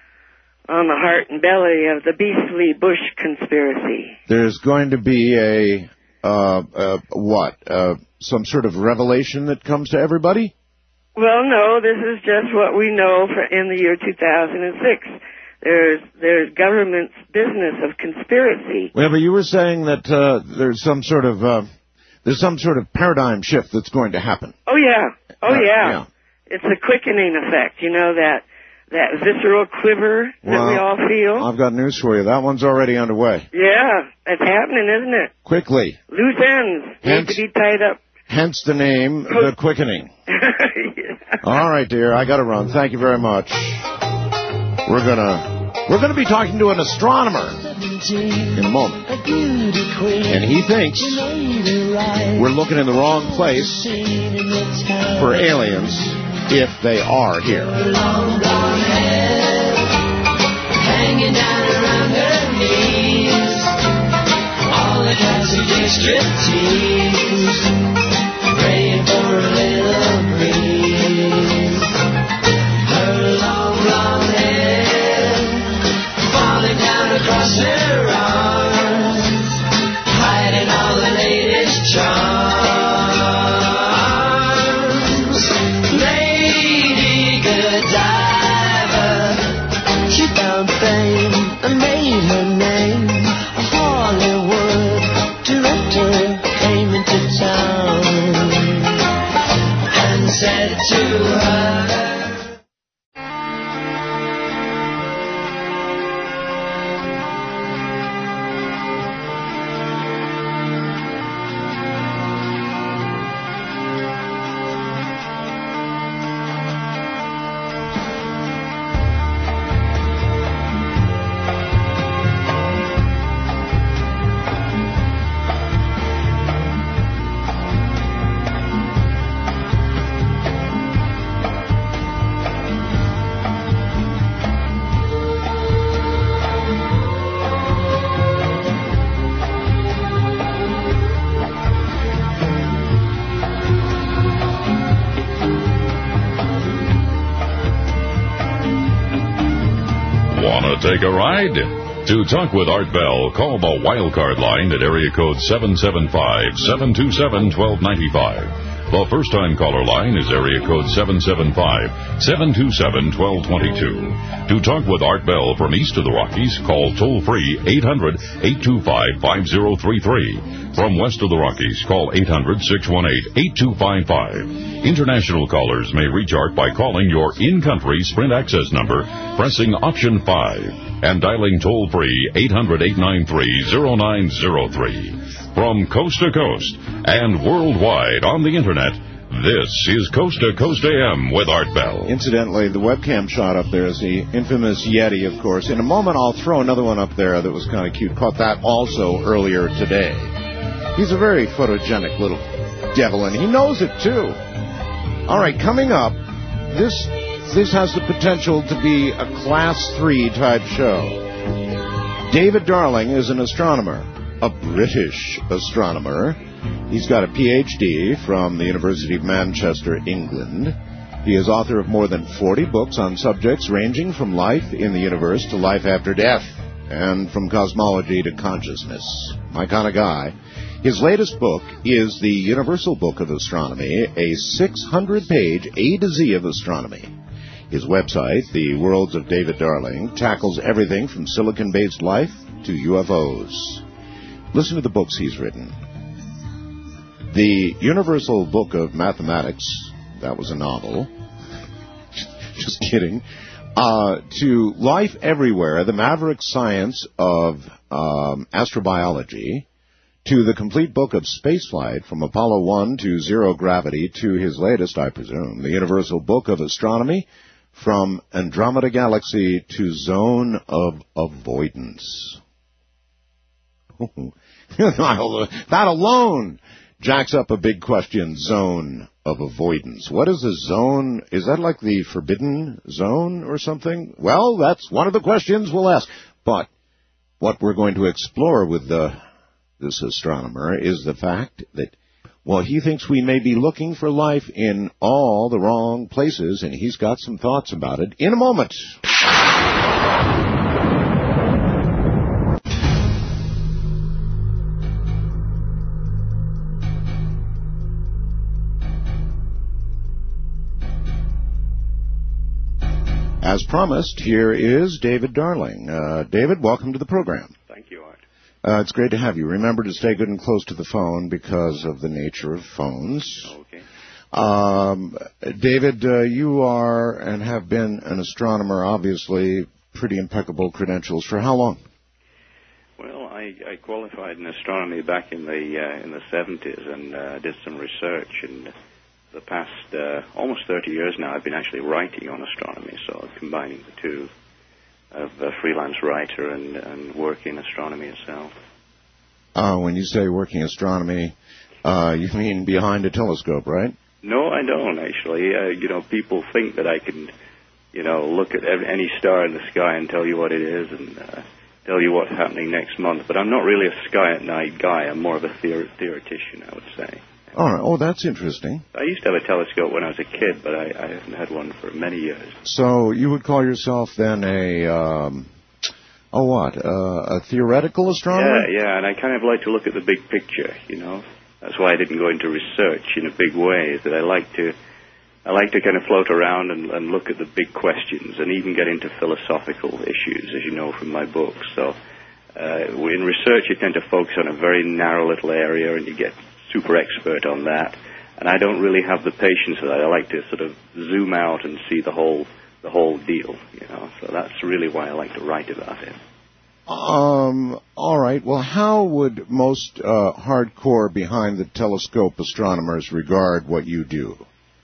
on the heart and belly of the beastly Bush conspiracy. There's going to be a, uh, uh, what, uh, some sort of revelation that comes to everybody? Well, no, this is just what we know for in the year two thousand six. There's there's government's business of conspiracy. Well, but you were saying that uh, there's some sort of uh, there's some sort of paradigm shift that's going to happen. Oh yeah, oh Uh, yeah. yeah. It's a quickening effect. You know that that visceral quiver that Well, we all feel. I've got news for you. That one's already underway. Yeah, it's happening, isn't it? Quickly. Loose ends Hence- need to be tied up. Hence the name, The Quickening. Yeah. All right, dear. I got to run. Thank you very much. We're gonna we're gonna be talking to an astronomer in a moment, and he thinks we're looking in the wrong place for aliens if they are here. Hanging down around her knees, all the classic extra tease, praying for a little breeze. Her long, long hair falling down across her arms, hiding all the latest charms. Lady Godiva, she found fame and made her name. A Hollywood director came into town and said to her, Want to take a ride? To talk with Art Bell, call the Wildcard line at area code seven seven five, seven two seven, one two nine five. The first-time caller line is area code seven seven five, seven two seven, one two two two. To talk with Art Bell from east of the Rockies, call toll-free eight hundred, eight two five, five zero three three. From west of the Rockies, call eight hundred, six one eight, eight two five five. International callers may reach Art by calling your in-country Sprint access number, pressing option five, and dialing toll-free eight hundred, eight nine three, zero nine zero three. From coast to coast and worldwide on the Internet, this is Coast to Coast A M with Art Bell. Incidentally, the webcam shot up there is the infamous Yeti, of course. In a moment, I'll throw another one up there that was kind of cute. Caught that also earlier today. He's a very photogenic little devil, and he knows it, too. All right, coming up, this this has the potential to be a Class three type show. David Darling is an astronomer, a British astronomer. He's got a P H D from the University of Manchester, England. He is author of more than forty books on subjects ranging from life in the universe to life after death, and from cosmology to consciousness. My kind of guy. His latest book is the Universal Book of Astronomy, a six hundred page A to Z of astronomy. His website, The Worlds of David Darling, tackles everything from silicon-based life to U F Os. Listen to the books he's written. The Universal Book of Mathematics, that was a novel. Just kidding. Uh, to Life Everywhere, the Maverick Science of um, Astrobiology, to the complete book of Spaceflight from Apollo one to Zero Gravity, to his latest, I presume, the Universal Book of Astronomy, from Andromeda Galaxy to Zone of Avoidance. That alone jacks up a big question, Zone of Avoidance. What is a zone? Is that like the forbidden zone or something? Well, that's one of the questions we'll ask. But what we're going to explore with the, this astronomer is the fact that, well, he thinks we may be looking for life in all the wrong places, and he's got some thoughts about it in a moment. As promised, here is David Darling. Uh, David, welcome to the program. Thank you, Art. Uh, it's great to have you. Remember to stay good and close to the phone because of the nature of phones. Okay. Um, David, uh, you are and have been an astronomer, obviously, pretty impeccable credentials. For how long? Well, I, I qualified in astronomy back in the uh, in the seventies and uh, did some research. And the past uh, almost thirty years now, I've been actually writing on astronomy, so combining the two. Of a freelance writer and, and work in astronomy itself. Uh, when you say working astronomy, uh, you mean behind a telescope, right? No, I don't, actually. Uh, you know, people think that I can, you know, look at every, any star in the sky and tell you what it is and uh, tell you what's happening next month. But I'm not really a sky-at-night guy. I'm more of a theor- theoretician, I would say. All right. Oh, that's interesting. I used to have a telescope when I was a kid, but I, I haven't had one for many years. So you would call yourself then a, um, oh what, uh, a theoretical astronomer? Yeah, yeah, and I kind of like to look at the big picture, you know. That's why I didn't go into research in a big way, is that I like to, I like to kind of float around and, and look at the big questions and even get into philosophical issues, as you know from my books. So uh, in research you tend to focus on a very narrow little area and you get super expert on that, and I don't really have the patience for that. I like to sort of zoom out and see the whole the whole deal, you know. So that's really why I like to write about it. Um. All right. Well, how would most uh, hardcore behind the telescope astronomers regard what you do?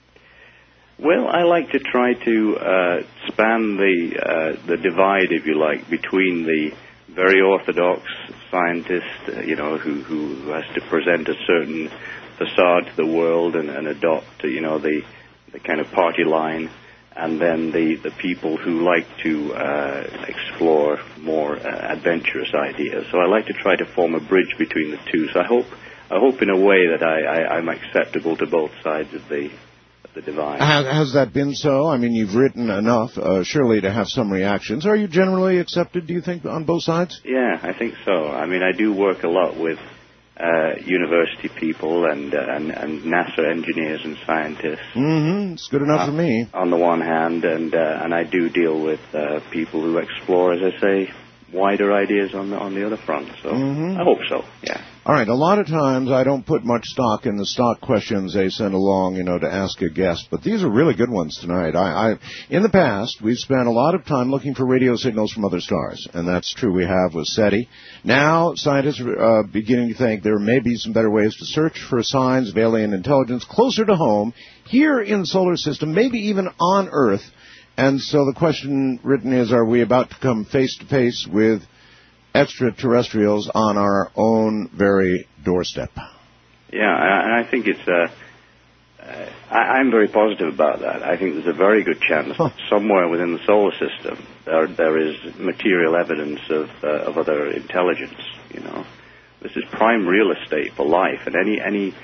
Well, I like to try to uh, span the uh, the divide, if you like, between the very orthodox scientist, uh, you know, who, who has to present a certain facade to the world and, and adopt, you know, the the kind of party line, and then the, the people who like to uh, explore more uh, adventurous ideas. So I like to try to form a bridge between the two. So I hope I hope in a way that I, I, I'm acceptable to both sides of the the divide. Has, has that been so? I mean, you've written enough, uh, surely, to have some reactions. Are you generally accepted, do you think, on both sides? Yeah, I think so. I mean, I do work a lot with uh, university people and, uh, and and NASA engineers and scientists. Mm-hmm. It's good enough uh, for me. On the one hand, and uh, and I do deal with uh, people who explore, as I say, wider ideas on the on the other front. So mm-hmm. I hope so. Yeah. All right. A lot of times I don't put much stock in the stock questions they send along, you know, to ask a guest, but these are really good ones tonight. I, I in the past we've spent a lot of time looking for radio signals from other stars, and that's true. We have with SETI. Now scientists are uh, beginning to think there may be some better ways to search for signs of alien intelligence closer to home, here in the solar system, maybe even on Earth. And so the question written is, are we about to come face to face with extraterrestrials on our own very doorstep? Yeah, and I think it's, uh, uh, I, I'm very positive about that. I think there's a very good chance huh. that somewhere within the solar system there, there is material evidence of, uh, of other intelligence, you know. This is prime real estate for life, and any, any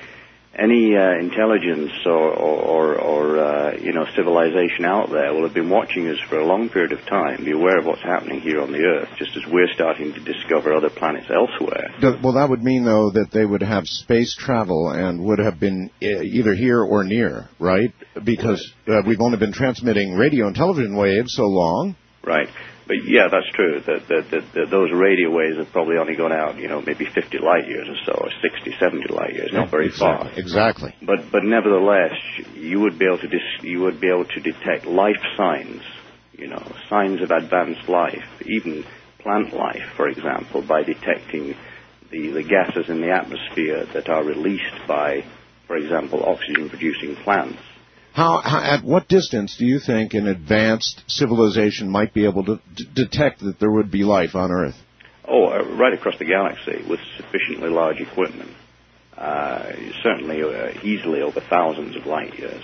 any uh, intelligence or, or, or uh, you know, civilization out there will have been watching us for a long period of time, be aware of what's happening here on the Earth, just as we're starting to discover other planets elsewhere. Well, that would mean, though, that they would have space travel and would have been either here or near, right? Because uh, we've only been transmitting radio and television waves so long. Right. But yeah, that's true. That, that, that, that those radio waves have probably only gone out, you know, maybe fifty light years or so, or sixty, seventy light years, not very exactly, far. Exactly. But but nevertheless, you would be able to dis- you would be able to detect life signs, you know, signs of advanced life, even plant life, for example, by detecting the the gases in the atmosphere that are released by, for example, oxygen-producing plants. How, how, at what distance do you think an advanced civilization might be able to d- detect that there would be life on Earth? Oh, uh, right across the galaxy with sufficiently large equipment. Uh, certainly uh, easily over thousands of light years.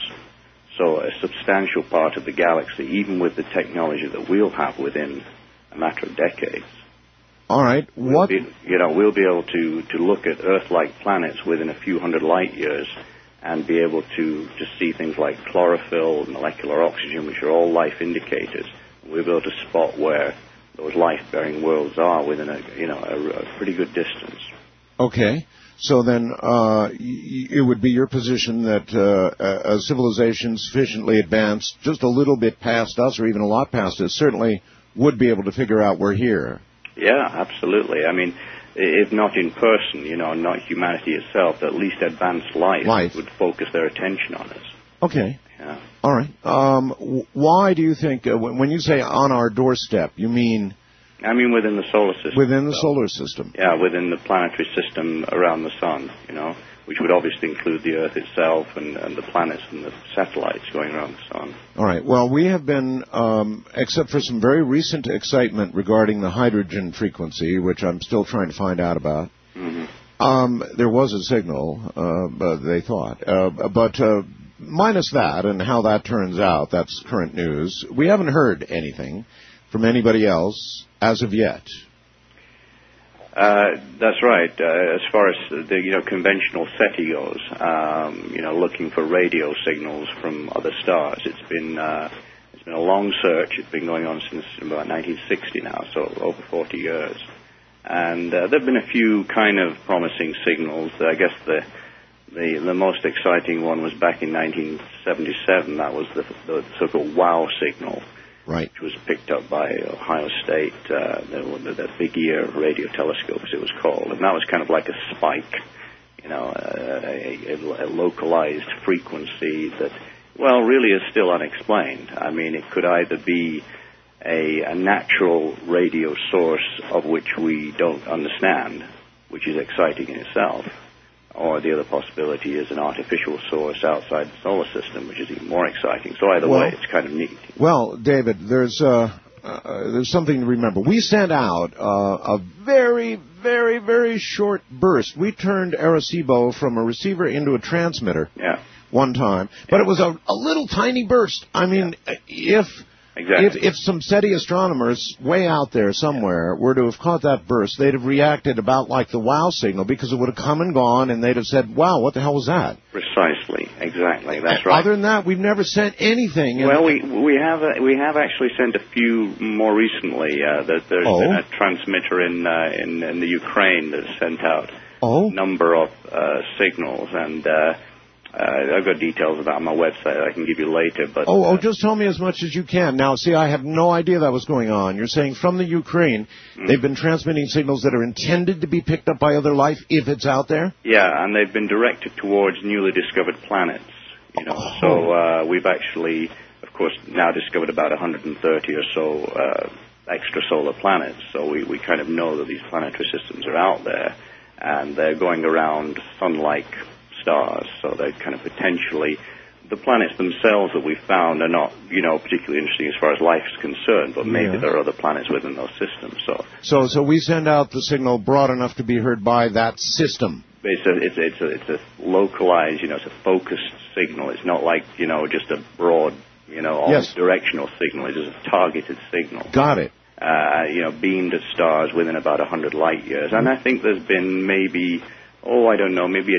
So a substantial part of the galaxy, even with the technology that we'll have within a matter of decades. All right. We'll What? be, you know, we'll be able to, to look at Earth-like planets within a few hundred light years and be able to, to see things like chlorophyll, molecular oxygen, which are all life indicators. We'll be able to spot where those life-bearing worlds are within a, you know, a, a pretty good distance. Okay. So then uh, y- it would be your position that uh, a, a civilization sufficiently advanced, just a little bit past us or even a lot past us, certainly would be able to figure out we're here. Yeah, absolutely. I mean, if not in person, you know, not humanity itself, at least advanced life, life. would focus their attention on us. Okay. Yeah. All right. Um, w- why do you think, uh, when you say on our doorstep, you mean... I mean within the solar system. Within the so, solar system. Yeah, within the planetary system around the sun, you know, which would obviously include the Earth itself and, and the planets and the satellites going around the sun. All right. Well, we have been, um, except for some very recent excitement regarding the hydrogen frequency, which I'm still trying to find out about, mm-hmm. um, there was a signal, uh, but they thought. Uh, but uh, minus that and how that turns out, that's current news, we haven't heard anything from anybody else as of yet. Uh, that's right. Uh, as far as the you know conventional SETI goes, um, you know, looking for radio signals from other stars, it's been uh, it's been a long search. It's been going on since about nineteen sixty now, so over forty years. And uh, there've been a few kind of promising signals. I guess the the the most exciting one was back in nineteen seventy-seven. That was the, the so-called WOW signal. Right. Which was picked up by Ohio State, uh, the, the Big Ear radio telescope, as it was called. And that was kind of like a spike, you know, a, a, a localized frequency that, well, really is still unexplained. I mean, it could either be a, a natural radio source of which we don't understand, which is exciting in itself, or the other possibility is an artificial source outside the solar system, which is even more exciting. So either well, way, it's kind of neat. Well, David, there's uh, uh, there's something to remember. We sent out uh, a very, very, very short burst. We turned Arecibo from a receiver into a transmitter yeah. one time, but yeah. it was a, a little tiny burst. I mean, yeah. if... Exactly. If, if some SETI astronomers way out there somewhere were to have caught that burst, they'd have reacted about like the WOW signal because it would have come and gone, and they'd have said, wow, what the hell was that? Precisely. Exactly. That's right. Other than that, we've never sent anything. Well, we we have uh, we have actually sent a few more recently. Uh, that there's oh. been a transmitter in, uh, in in the Ukraine that sent out oh. a number of uh, signals, and uh, Uh, I've got details of that on my website I can give you later. But oh, uh, oh, just tell me as much as you can. Now, see, I have no idea that was going on. You're saying from the Ukraine, mm. they've been transmitting signals that are intended to be picked up by other life if it's out there? Yeah, and they've been directed towards newly discovered planets. You know, oh. so uh, we've actually, of course, now discovered about one hundred thirty or so uh, extrasolar planets. So we, we kind of know that these planetary systems are out there, and they're going around sun-like stars, so they're kind of potentially, the planets themselves that we've found are not, you know, particularly interesting as far as life is concerned, but maybe yeah. there are other planets within those systems. So, so, so we send out the signal broad enough to be heard by that system. It's a, it's a, it's a, it's a localized, you know, it's a focused signal. It's not like, you know, just a broad, you know, almost yes. directional signal. It's just a targeted signal. Got it. Uh, you know, beamed at stars within about one hundred light years. And I think there's been maybe, oh, I don't know, maybe a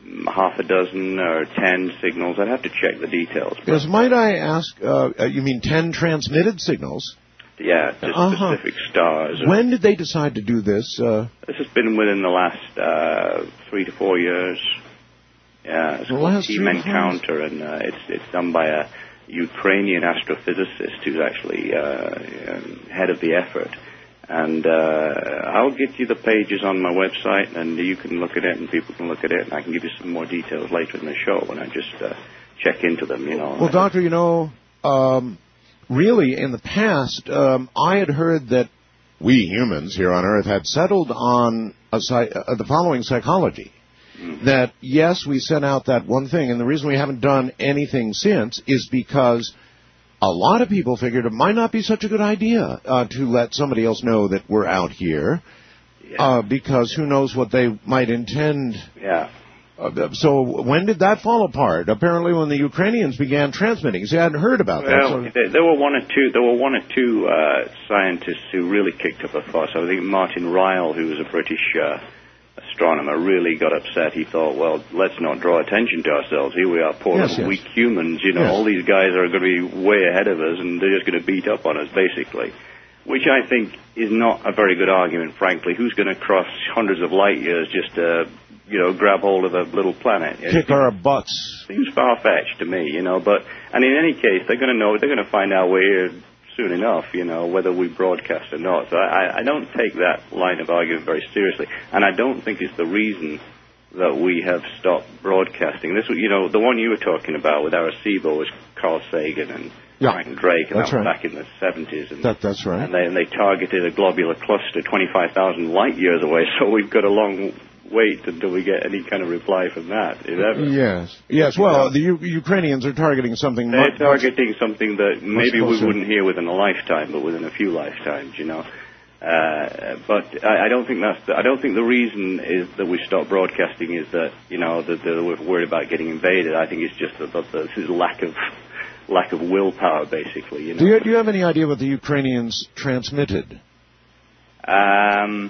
half a dozen or ten signals. I'd have to check the details. Yes, might I ask, uh, you mean ten transmitted signals? Yeah, to uh-huh. specific stars. When did they decide to do this? Uh, this has been within the last uh, three to four years. Yeah, it's called Team Encounter, and uh, it's it's done by a Ukrainian astrophysicist who's actually uh, head of the effort. And uh, I'll get you the pages on my website, and you can look at it, and people can look at it, and I can give you some more details later in the show when I just uh, check into them, you know. Well, Doctor, you know, um, really, in the past, um, I had heard that we humans here on Earth had settled on a, uh, the following psychology. Mm-hmm. That, yes, we sent out that one thing, and the reason we haven't done anything since is because a lot of people figured it might not be such a good idea uh, to let somebody else know that we're out here, yeah. uh, because who knows what they might intend. Yeah. Uh, so when did that fall apart? Apparently when the Ukrainians began transmitting. See, I hadn't heard about well, that. So there, there were one or two. There were one or two uh, scientists who really kicked up a fuss. I think Martin Ryle, who was a British uh, astronomer, really got upset. He thought, well, let's not draw attention to ourselves. Here we are, poor yes, little yes. weak humans. You know, yes. all these guys are going to be way ahead of us, and they're just going to beat up on us, basically. Which I think is not a very good argument, frankly. Who's going to cross hundreds of light years just to, you know, grab hold of a little planet? Kick our butts. Seems far-fetched to me, you know. But and in any case, they're going to know. They're going to find out we're here soon enough, you know, whether we broadcast or not. So I, I don't take that line of argument very seriously, and I don't think it's the reason that we have stopped broadcasting. This, you know, the one you were talking about with Arecibo was Carl Sagan and yeah, Frank Drake, and that's that was right. back in the seventies. And, that, that's right. And they, and they targeted a globular cluster twenty-five thousand light years away, so we've got a long wait until we get any kind of reply from that, if ever. Yes. Yes, well, the U- Ukrainians are targeting something... They're much, targeting much, something that maybe we closer. wouldn't hear within a lifetime, but within a few lifetimes, you know. Uh, but I, I don't think that's the, I don't think the reason is that we stopped broadcasting is that, you know, that, that we're worried about getting invaded. I think it's just that, that this is lack of lack of willpower, basically. You know? Do you, do you have any idea what the Ukrainians transmitted? Um...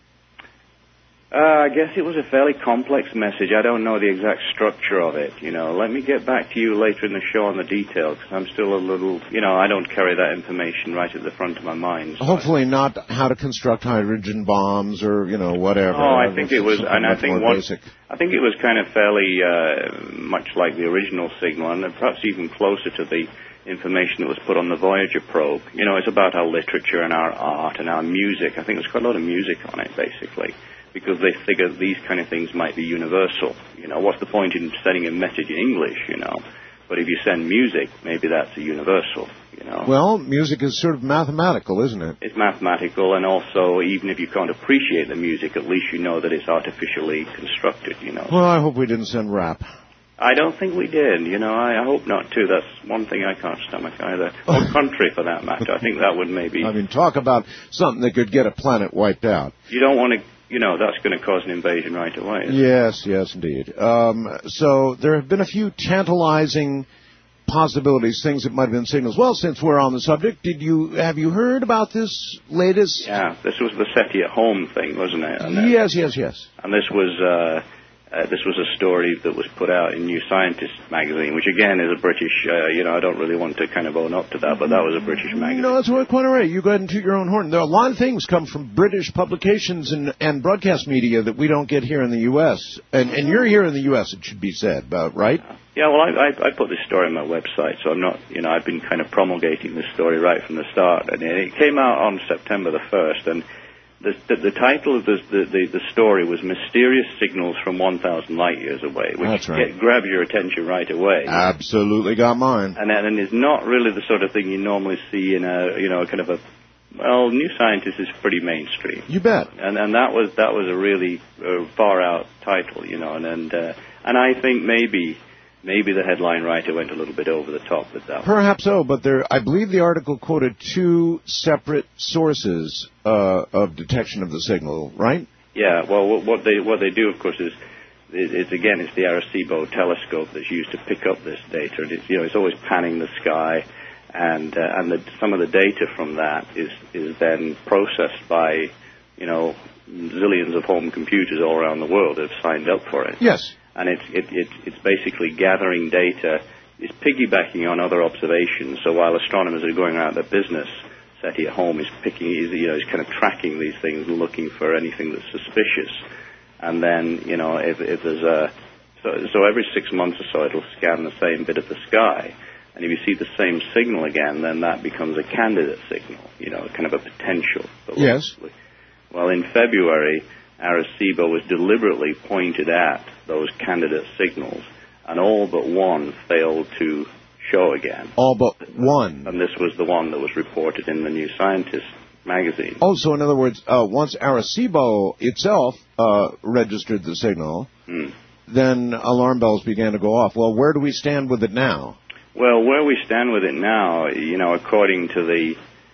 Uh, I guess it was a fairly complex message. I don't know the exact structure of it, you know. Let me get back to you later in the show on the details, because I'm still a little, you know, I don't carry that information right at the front of my mind. So Hopefully not how to construct hydrogen bombs or, you know, whatever. Oh, I think it was, and I think one, basic. I think it was kind of fairly uh, much like the original signal, and perhaps even closer to the information that was put on the Voyager probe. You know, it's about our literature and our art and our music. I think there's quite a lot of music on it, basically, because they figure these kind of things might be universal. You know, what's the point in sending a message in English, you know? But if you send music, maybe that's a universal, you know? Well, music is sort of mathematical, isn't it? It's mathematical, and also, even if you can't appreciate the music, at least you know that it's artificially constructed, you know? Well, I hope we didn't send rap. I don't think we did, you know, I, I hope not, too. That's one thing I can't stomach either. Or country, for that matter. I think that would maybe... I mean, talk about something that could get a planet wiped out. You don't want to... You know, that's going to cause an invasion right away. Yes, yes, indeed. Um, so there have been a few tantalizing possibilities, things that might have been signals. Well, since we're on the subject, did you have you heard about this latest? Yeah, this was the SETI at home thing, wasn't it? And yes, yes, yes. And this was uh, uh, this was a story that was put out in New Scientist magazine, which again is a British. Uh, you know, I don't really want to kind of own up to that, but that was a British magazine. No, that's quite all right. You go ahead and toot your own horn. There are a lot of things come from British publications and, and broadcast media that we don't get here in the U S And, and you're here in the U S, it should be said, about right? Yeah, well, I, I, I put this story on my website, so I'm not, you know, I've been kind of promulgating this story right from the start, and it came out on September the first, and the, the, the title of the, the, the story was Mysterious Signals from one thousand Light Years Away, which That's right. get, grabs your attention right away. Absolutely got mine. And, and it's not really the sort of thing you normally see in a, you know, kind of a, well, New Scientist is pretty mainstream. You bet. And and that was that was a really uh, far out title, you know, and and, uh, and I think maybe maybe the headline writer went a little bit over the top with that. Perhaps so, but there, I believe the article quoted two separate sources uh, of detection of the signal, right? Yeah. Well, what they what they do, of course, is it's again it's the Arecibo telescope that's used to pick up this data, and it's you know it's always panning the sky. And uh, and the, some of the data from that is is then processed by, you know, zillions of home computers all around the world that have signed up for it. Yes. and it's it, it, it's basically gathering data. It's piggybacking on other observations. So while astronomers are going out their business, SETI at home is picking, is, you know, is kind of tracking these things and looking for anything that's suspicious. And then, you know, if, if there's a, so, so every six months or so it'll scan the same bit of the sky. And if you see the same signal again, then that becomes a candidate signal, you know, kind of a potential. Yes. Well, in February, Arecibo was deliberately pointed at those candidate signals, and all but one failed to show again. All but one. And this was the one that was reported in the New Scientist magazine. Oh, so in other words, uh, once Arecibo itself uh, registered the signal, Hmm. then alarm bells began to go off. Well, where do we stand with it now? Well, where we stand with it now, you know, according to the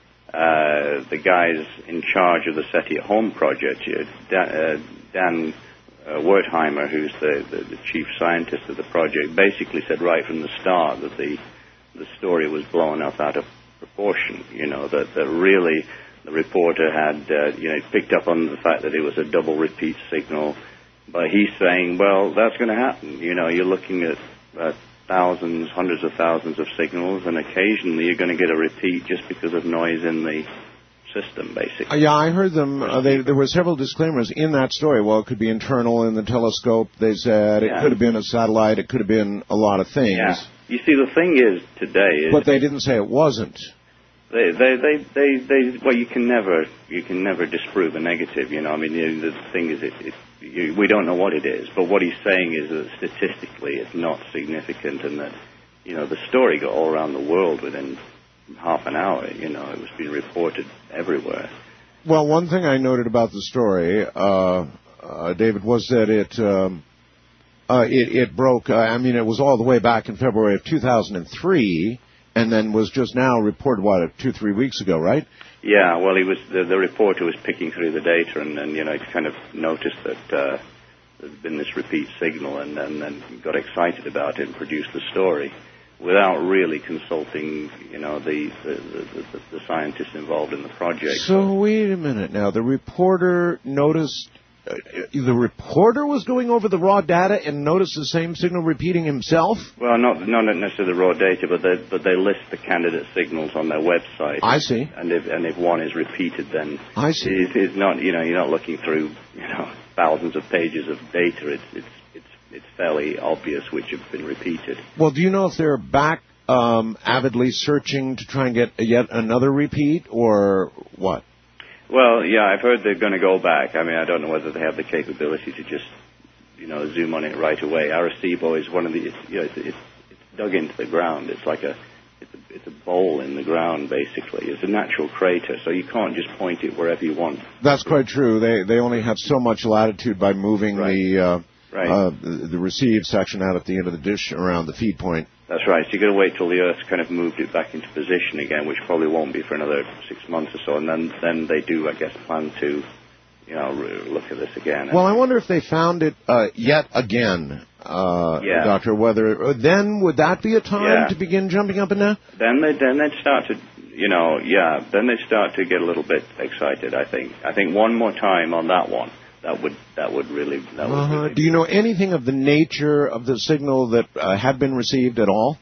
uh, the guys in charge of the SETI at Home project, uh, Dan, uh, Dan uh, Wertheimer, who's the, the, the chief scientist of the project, basically said right from the start that the the story was blown up out of proportion. You know, that, that really the reporter had, uh, you know, picked up on the fact that it was a double repeat signal. But he's saying, well, that's going to happen. You know, you're looking at uh, thousands, hundreds of thousands of signals, and occasionally you're going to get a repeat just because of noise in the system, basically. Uh, yeah, I heard them. Uh, they, there were several disclaimers in that story. Well, it could be internal in the telescope, they said. It Yeah. could have been a satellite. It could have been a lot of things. Yeah. You see, the thing is today is But they didn't say it wasn't. They, they, they, they, they, well, you can never, you can never disprove a negative. You know, I mean, you, the thing is, it, it, you, we don't know what it is. But what he's saying is that statistically, it's not significant, and that, you know, the story got all around the world within half an hour. You know, it was being reported everywhere. Well, one thing I noted about the story, uh, uh, David, was that it, um, uh, it, it broke. Uh, I mean, it was all the way back in February of two thousand three. And then was just now reported, what, two, three weeks ago, right? Yeah, well, he was the, the reporter was picking through the data, and, and you know, he kind of noticed that uh, there'd been this repeat signal, and then got excited about it and produced the story without really consulting, you know, the the, the, the, the scientists involved in the project. So wait a minute now. The reporter noticed. Uh, the reporter was going over the raw data and noticed the same signal repeating himself? Well, not not necessarily the raw data, but they but they list the candidate signals on their website. I see. And if and if one is repeated, then I see. It, it's not, you know, you're not looking through, you know, thousands of pages of data. It's it's it's it's fairly obvious which have been repeated. Well, do you know if they're back um, avidly searching to try and get yet another repeat, or what? Well, yeah, I've heard they're going to go back. I mean, I don't know whether they have the capability to just, you know, zoom on it right away. Arecibo is one of the, it's, you know, it's, it's, it's dug into the ground. It's like a, it's a, it's a bowl in the ground, basically. It's a natural crater, so you can't just point it wherever you want. That's quite true. They they only have so much latitude by moving Right. the uh, Right. uh, the, the receive section out at the end of the dish around the feed point. That's right. So you've got to wait till the Earth's kind of moved it back into position again, which probably won't be for another six months or so. And then, then they do, I guess, plan to, you know, re- look at this again. Well, I wonder if they found it uh, yet again, uh, Yeah. Doctor. Whether then would that be a time Yeah. to begin jumping up and down? Then they then they'd start to, you know, yeah. Then they start to get a little bit excited. I think. I think one more time on that one. That would that would really. That would Uh-huh. really Do you know anything of the nature of the signal that uh, had been received at all?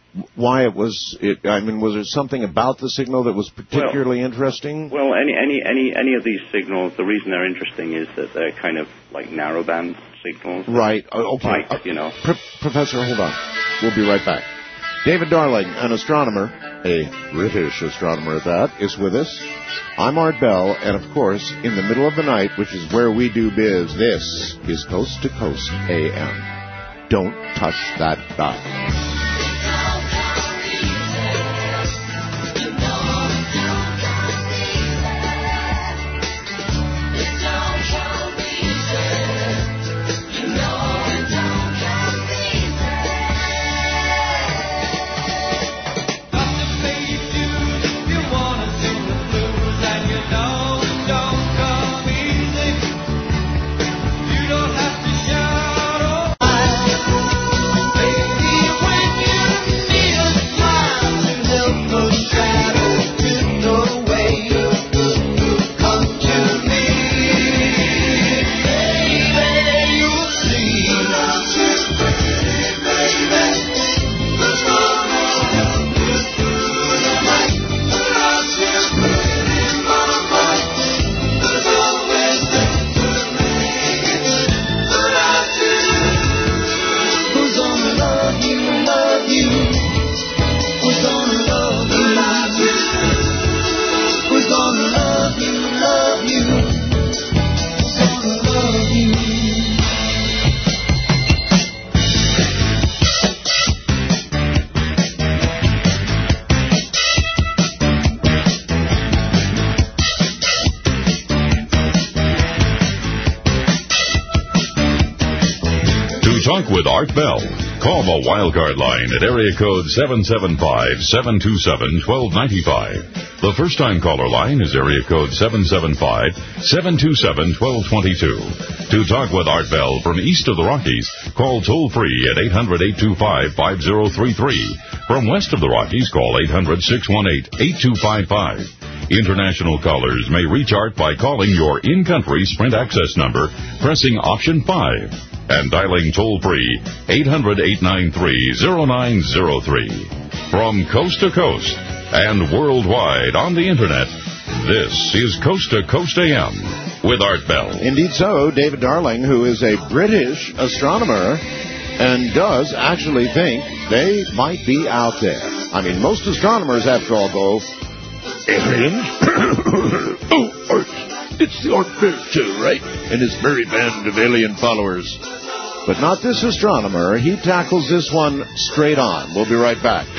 Why it was? It, I mean, was there something about the signal that was particularly interesting? Well, any any any any of these signals, the reason they're interesting is that they're kind of like narrowband signals. Right. Uh, okay. Like, Uh, you know. Pro- Professor, hold on. We'll be right back. David Darling, an astronomer, a British astronomer at that, is with us. I'm Art Bell, and of course, in the middle of the night, which is where we do biz, this is Coast to Coast A M. Don't touch that dial. Baby, talk with Art Bell. Call the Wildcard line at area code seven seven five, seven two seven, one two nine five. The first-time caller line is area code seven seven five, seven two seven, one two two two. To talk with Art Bell from east of the Rockies, call toll-free at eight hundred, eight two five, five zero three three. From west of the Rockies, call eight hundred, six one eight, eight two five five. International callers may reach Art by calling your in-country Sprint access number, pressing option five, and dialing toll-free eight hundred, eight nine three, zero nine zero three. From coast to coast and worldwide on the Internet, this is Coast to Coast A M with Art Bell. Indeed so. David Darling, who is a British astronomer and does actually think they might be out there. I mean, most astronomers, after all, go, aliens? Oh, Art, it's the Art Bell Show, right? And his merry band of alien followers. But not this astronomer. He tackles this one straight on. We'll be right back.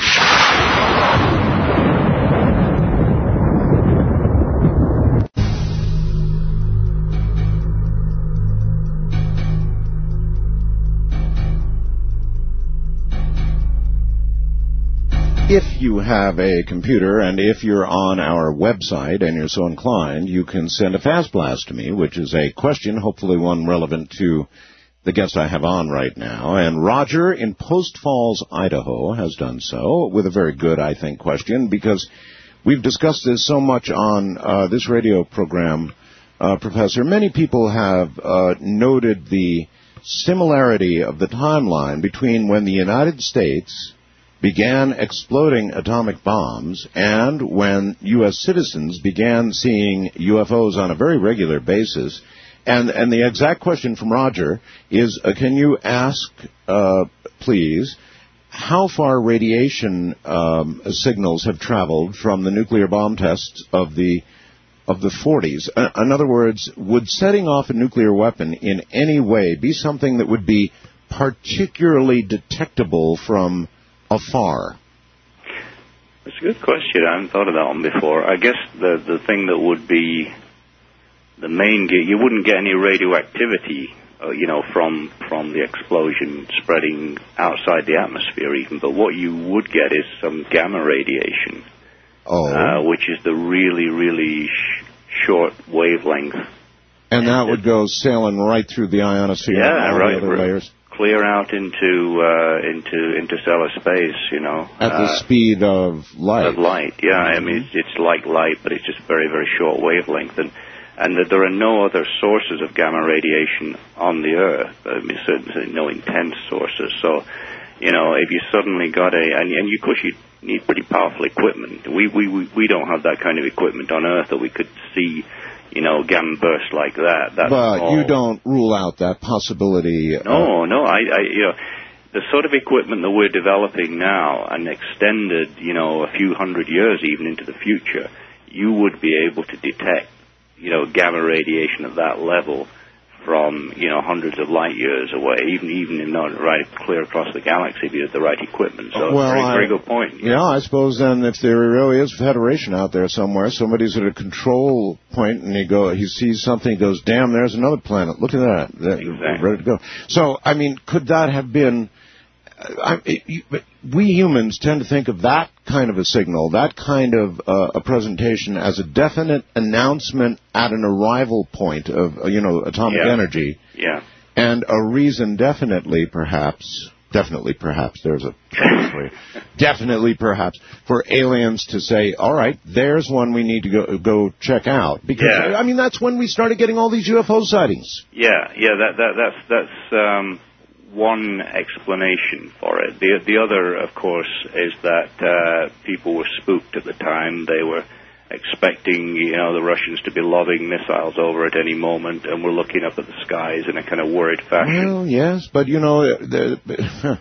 If you have a computer and if you're on our website and you're so inclined, you can send a fast blast to me, which is a question, hopefully one relevant to the guest I have on right now. And Roger in Post Falls, Idaho, has done so with a very good, I think, question, because we've discussed this so much on uh, this radio program, uh, Professor. Many people have uh, noted the similarity of the timeline between when the United States began exploding atomic bombs and when U S citizens began seeing U F Os on a very regular basis. And and the exact question from Roger is, uh, can you ask, uh, please, how far radiation um, signals have traveled from the nuclear bomb tests of the of the forties? Uh, in other words, would setting off a nuclear weapon in any way be something that would be particularly detectable from afar? That's a good question. I haven't thought of that one before. I guess the the thing that would be the main, you wouldn't get any radioactivity, uh, you know, from from the explosion spreading outside the atmosphere even. But what you would get is some gamma radiation, oh. uh, which is the really really sh- short wavelength. And, and that would go sailing right through the ionosphere. Yeah, and all right. The other layers. Clear out into uh, into interstellar space, you know. At the uh, speed of light. Of light, yeah. I mean, it's, it's like light, but it's just very, very short wavelength. And and that there are no other sources of gamma radiation on the Earth. I mean, certainly no intense sources. So, you know, if you suddenly got a... And, and of course, you need pretty powerful equipment. We, we, we, we don't have that kind of equipment on Earth that we could see, you know, gamma bursts like that. That's but all. You don't rule out that possibility. No, uh, no. I, I, you know, the sort of equipment that we're developing now and extended, you know, a few hundred years even into the future, you would be able to detect, you know, gamma radiation at that level from, you know, hundreds of light years away, even even if not right clear across the galaxy if you had the right equipment. So, well, very, I, very good point. Yeah, know. I suppose then if there really is Federation out there somewhere, somebody's at a control point and he go, he sees something, he goes, damn, there's another planet. Look at that. that exactly. Ready to go. So, I mean, could that have been... I, it, we humans tend to think of that kind of a signal, that kind of uh, a presentation as a definite announcement at an arrival point of, uh, you know, atomic yeah. energy. Yeah. And a reason definitely, perhaps, definitely perhaps, there's a definitely perhaps, for aliens to say, all right, there's one we need to go go check out. Because, yeah. I mean, that's when we started getting all these U F O sightings. Yeah, yeah, that, that that's, that's, um... one explanation for it. The the other, of course, is that uh, people were spooked at the time. They were expecting, you know, the Russians to be lobbing missiles over at any moment, and were looking up at the skies in a kind of worried fashion. Well, yes, but, you know, the, the,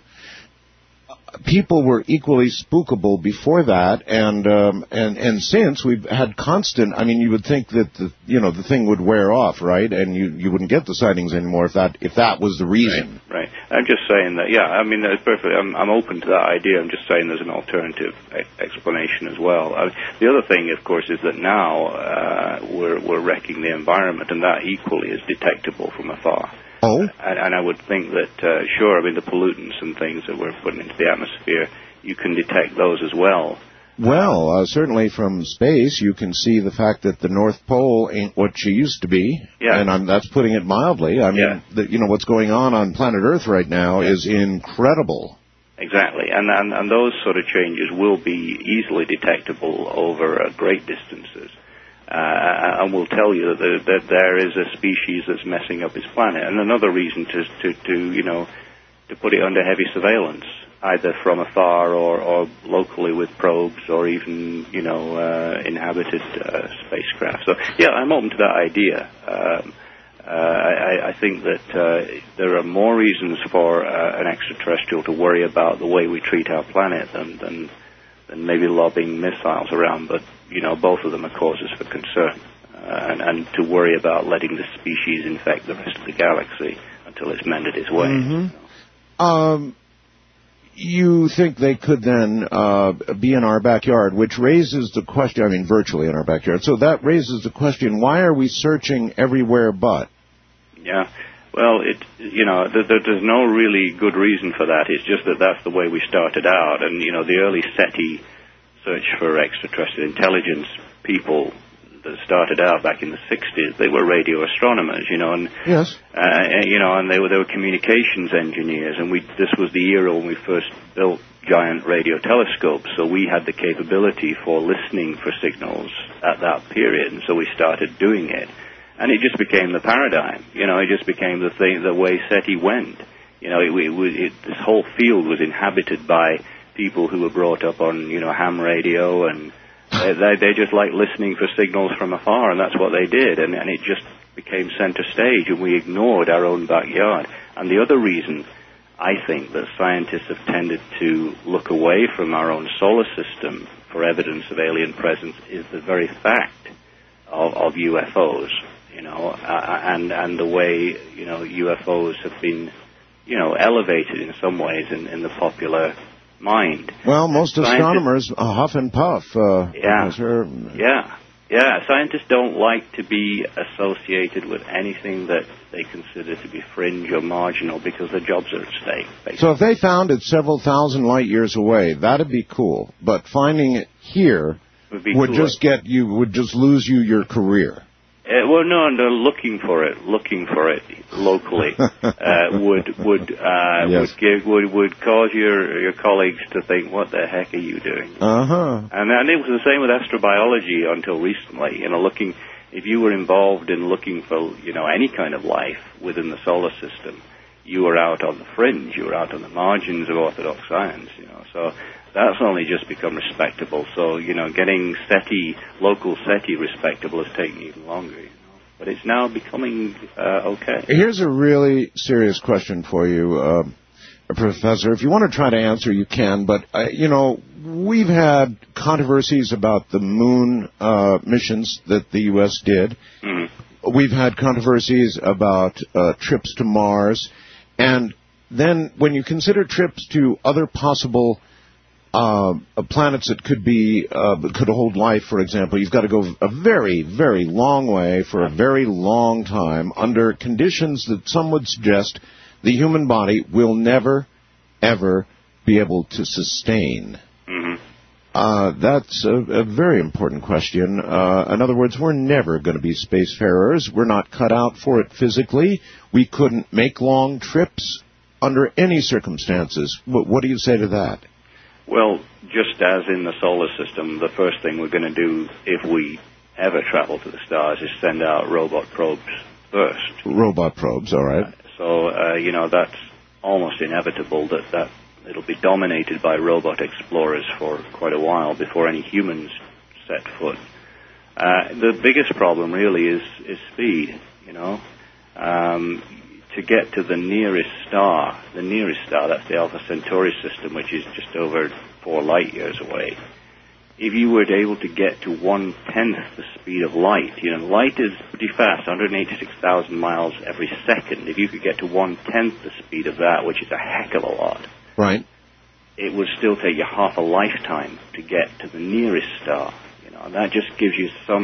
people were equally spookable before that, and um, and and since we've had constant. I mean, you would think that the you know the thing would wear off, right? And you you wouldn't get the sightings anymore if that if that was the reason. Right. right. I'm just saying that. Yeah. I mean, that's perfect. I'm I'm open to that idea. I'm just saying there's an alternative e- explanation as well. I, the other thing, of course, is that now uh, we're we're wrecking the environment, and that equally is detectable from afar. Oh? And, and I would think that, uh, sure, I mean, the pollutants and things that we're putting into the atmosphere, you can detect those as well. Well, uh, certainly from space, you can see the fact that the North Pole ain't what she used to be. Yeah. And I'm, that's putting it mildly. I mean, Yeah. the, you know, what's going on on planet Earth right now Yeah. is incredible. Exactly, and, and and those sort of changes will be easily detectable over uh, great distances, uh, and will tell you that there, that there is a species that's messing up its planet. And another reason to to, to you know to put it under heavy surveillance, either from afar or, or locally with probes or even you know uh, inhabited uh, spacecraft. So yeah, I'm open to that idea. Um, Uh, I, I think that uh, there are more reasons for uh, an extraterrestrial to worry about the way we treat our planet than, than, than maybe lobbing missiles around. But, you know, both of them are causes for concern. Uh, and, and to worry about letting the species infect the rest of the galaxy until it's mended its way. Mm-hmm. Um, you think they could then uh, be in our backyard, which raises the question, I mean, virtually in our backyard. So that raises the question, why are we searching everywhere but? Yeah, well, it you know, th- th- there's no really good reason for that. It's just that that's the way we started out. And, you know, the early SETI search for extraterrestrial intelligence people that started out back in the sixties, they were radio astronomers, you know, and, yes. uh, and you know, and they were, they were communications engineers. And we this was the era when we first built giant radio telescopes, so we had the capability for listening for signals at that period, and so we started doing it. And it just became the paradigm, you know. It just became the thing, the way SETI went. You know, it, it, it, this whole field was inhabited by people who were brought up on, you know, ham radio, and they, they, they just liked listening for signals from afar, and that's what they did. And, and it just became center stage, and we ignored our own backyard. And the other reason, I think, that scientists have tended to look away from our own solar system for evidence of alien presence is the very fact of, of U F Os. You know, uh, and and the way, you know, U F Os have been, you know, elevated in some ways in, in the popular mind. Well, most Scientists, astronomers uh, huff and puff. Uh, yeah, sure. yeah, yeah. Scientists don't like to be associated with anything that they consider to be fringe or marginal because their jobs are at stake, basically. So if they found it several thousand light years away, that'd be cool. But finding it here would, be would cooler. just get you, would just lose you your career. Uh, well, no, no, looking for it, looking for it locally uh, would would uh, yes. would give would would cause your your colleagues to think, what the heck are you doing? Uh huh. And and it was the same with astrobiology until recently. You know, looking if you were involved in looking for you know any kind of life within the solar system, you were out on the fringe, you were out on the margins of orthodox science. You know, so. That's only just become respectable. So, you know, getting SETI, local SETI respectable has taken even longer, you know. But it's now becoming uh, okay. Here's a really serious question for you, uh, Professor. If you want to try to answer, you can. But, uh, you know, we've had controversies about the moon uh, missions that the U S did. Mm-hmm. We've had controversies about uh, trips to Mars. And then when you consider trips to other possible Uh, planets that could be uh, could hold life, for example, you've got to go a very, very long way for a very long time under conditions that some would suggest the human body will never, ever be able to sustain. Mm-hmm. Uh, that's a, a very important question. Uh, in other words, we're never going to be spacefarers. We're not cut out for it physically. We couldn't make long trips under any circumstances. What, what do you say to that? Well, just as in the solar system, the first thing we're going to do if we ever travel to the stars is send out robot probes first. Robot probes, all right. Uh, so, uh, you know, that's almost inevitable that, that it'll be dominated by robot explorers for quite a while before any humans set foot. Uh, the biggest problem really is, is speed, you know. Um, to get to the nearest star, the nearest star, that's the Alpha Centauri system, which is just over four light years away. If you were able to get to one-tenth the speed of light, you know, light is pretty fast, one hundred eighty-six thousand miles every second. If you could get to one-tenth the speed of that, which is a heck of a lot, right, it would still take you half a lifetime to get to the nearest star. You know, and that just gives you some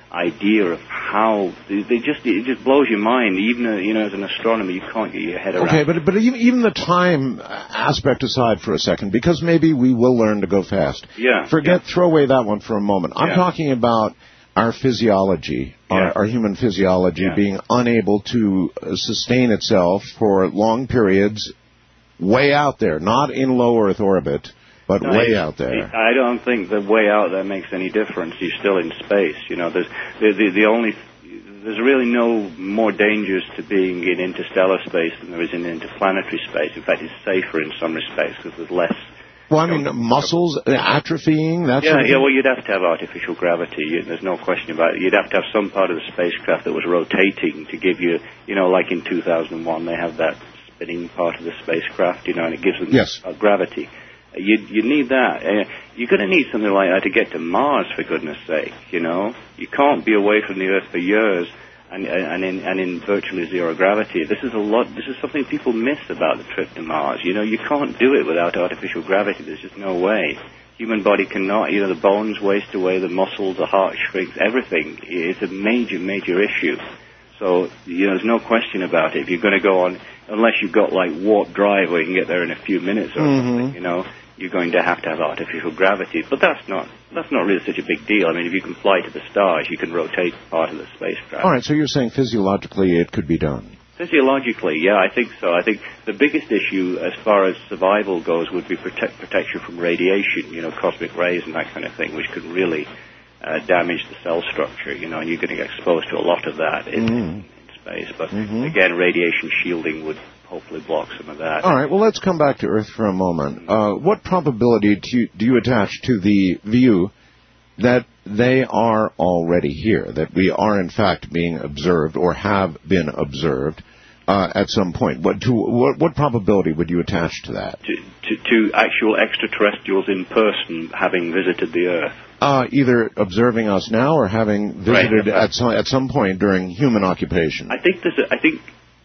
idea of how they, they just it just blows your mind. Even uh, you know, as an astronomer, you can't get your head around. Okay, but but even even the time aspect aside for a second, because maybe we will learn to go fast. Yeah. Forget yeah. throw away that one for a moment. I'm yeah. talking about our physiology, yeah. our, our human physiology yeah. being unable to uh, sustain itself for long periods, way out there, not in low Earth orbit. But no, way out there. I don't think the way out there makes any difference. You're still in space. You know, there's the, the, the only there's really no more dangers to being in interstellar space than there is in interplanetary space. In fact, it's safer in some respects because there's less. Well, I mean, muscles atrophying. That's yeah, yeah. Well, you'd have to have artificial gravity. You, there's no question about it. You'd have to have some part of the spacecraft that was rotating to give you, you know, like in two thousand one, they have that spinning part of the spacecraft, you know, and it gives them yes. uh, gravity. You you need that. Uh, you're going to need something like that to get to Mars, for goodness sake. You know, you can't be away from the Earth for years and and in and in virtually zero gravity. This is a lot. This is something people miss about the trip to Mars. You know, you can't do it without artificial gravity. There's just no way. Human body cannot. You know, the bones waste away, the muscles, the heart shrinks, everything. It's a major, major issue. So, you know, there's no question about it. If you're going to go on, unless you've got like warp drive where you can get there in a few minutes or mm-hmm. something, you know, you're going to have to have artificial gravity. But that's not that's not really such a big deal. I mean, if you can fly to the stars, you can rotate part of the spacecraft. All right, so you're saying physiologically it could be done? Physiologically, yeah, I think so. I think the biggest issue as far as survival goes would be protect, protection from radiation, you know, cosmic rays and that kind of thing, which could really uh, damage the cell structure, you know, and you're going to get exposed to a lot of that in, mm-hmm. in space. But mm-hmm. again, radiation shielding would hopefully block some of that. All right, well, let's come back to Earth for a moment. Uh, what probability do you, do you attach to the view that they are already here, that we are, in fact, being observed or have been observed uh, at some point? What, to, what, what probability would you attach to that? To, to, to actual extraterrestrials in person having visited the Earth? Uh, either observing us now or having visited right. at, some, at some point during human occupation. I think there's a, I think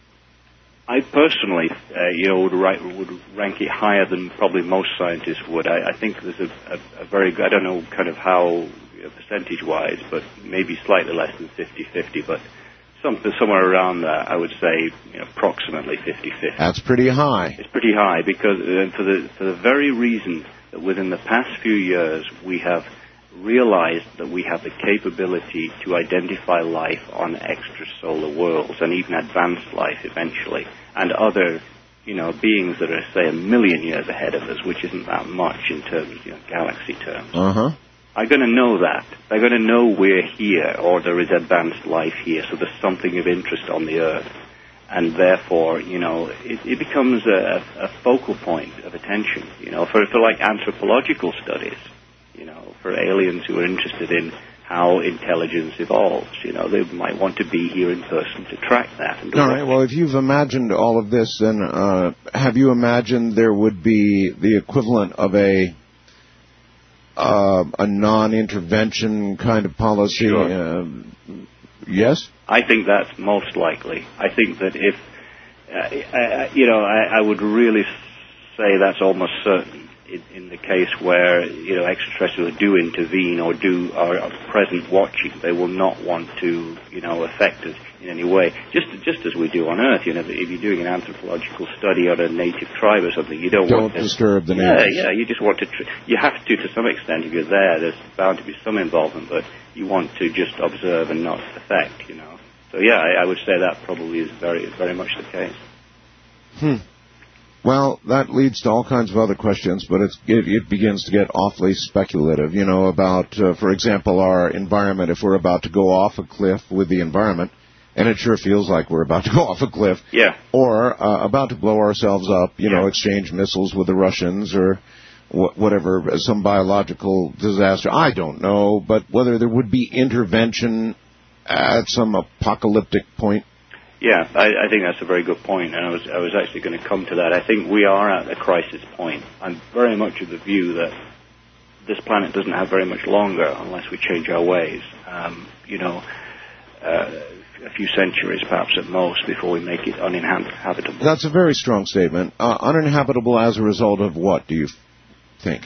I personally, uh, you know, would, write, would rank it higher than probably most scientists would. I, I think there's a, a, a very good, I don't know kind of how you know, percentage-wise, but maybe slightly less than fifty-fifty, but something somewhere around that, I would say, you know, approximately fifty-fifty. That's pretty high. It's pretty high because uh, for the for the very reason that within the past few years we have realized that we have the capability to identify life on extrasolar worlds and even advanced life eventually, and other, you know, beings that are, say, a million years ahead of us, which isn't that much in terms of, you know, galaxy terms. Uh-huh. Are going to know that. They're going to know we're here, or there is advanced life here, so there's something of interest on the Earth. And therefore, you know, it, it becomes a, a focal point of attention, you know, for, for like anthropological studies. You know, for aliens who are interested in how intelligence evolves, you know, they might want to be here in person to track that. And all right, well, if you've imagined all of this, then uh, have you imagined there would be the equivalent of a uh, a non-intervention kind of policy? Sure. Uh, yes? I think that's most likely. I think that if, uh, I, you know, I, I would really say that's almost certain. In, in the case where, you know, extraterrestrials do intervene or do are, are present watching, they will not want to, you know, affect us in any way. Just just as we do on Earth, you know, if you're doing an anthropological study on a native tribe or something, you don't, don't want to disturb the yeah, natives. Yeah, you just want to. Tr- you have to, to some extent, if you're there. There's bound to be some involvement, but you want to just observe and not affect, you know. So yeah, I, I would say that probably is very very much the case. Hmm. Well, that leads to all kinds of other questions, but it's, it, it begins to get awfully speculative, you know, about, uh, for example, our environment. If we're about to go off a cliff with the environment, and it sure feels like we're about to go off a cliff, yeah, or uh, about to blow ourselves up, you yeah. know, exchange missiles with the Russians or wh- whatever, some biological disaster, I don't know, but whether there would be intervention at some apocalyptic point. Yeah, I, I think that's a very good point, and I was I was actually going to come to that. I think we are at a crisis point. I'm very much of the view that this planet doesn't have very much longer unless we change our ways. Um, you know, uh, a few centuries perhaps at most before we make it uninhabitable. That's a very strong statement. Uh, uninhabitable as a result of what, do you think?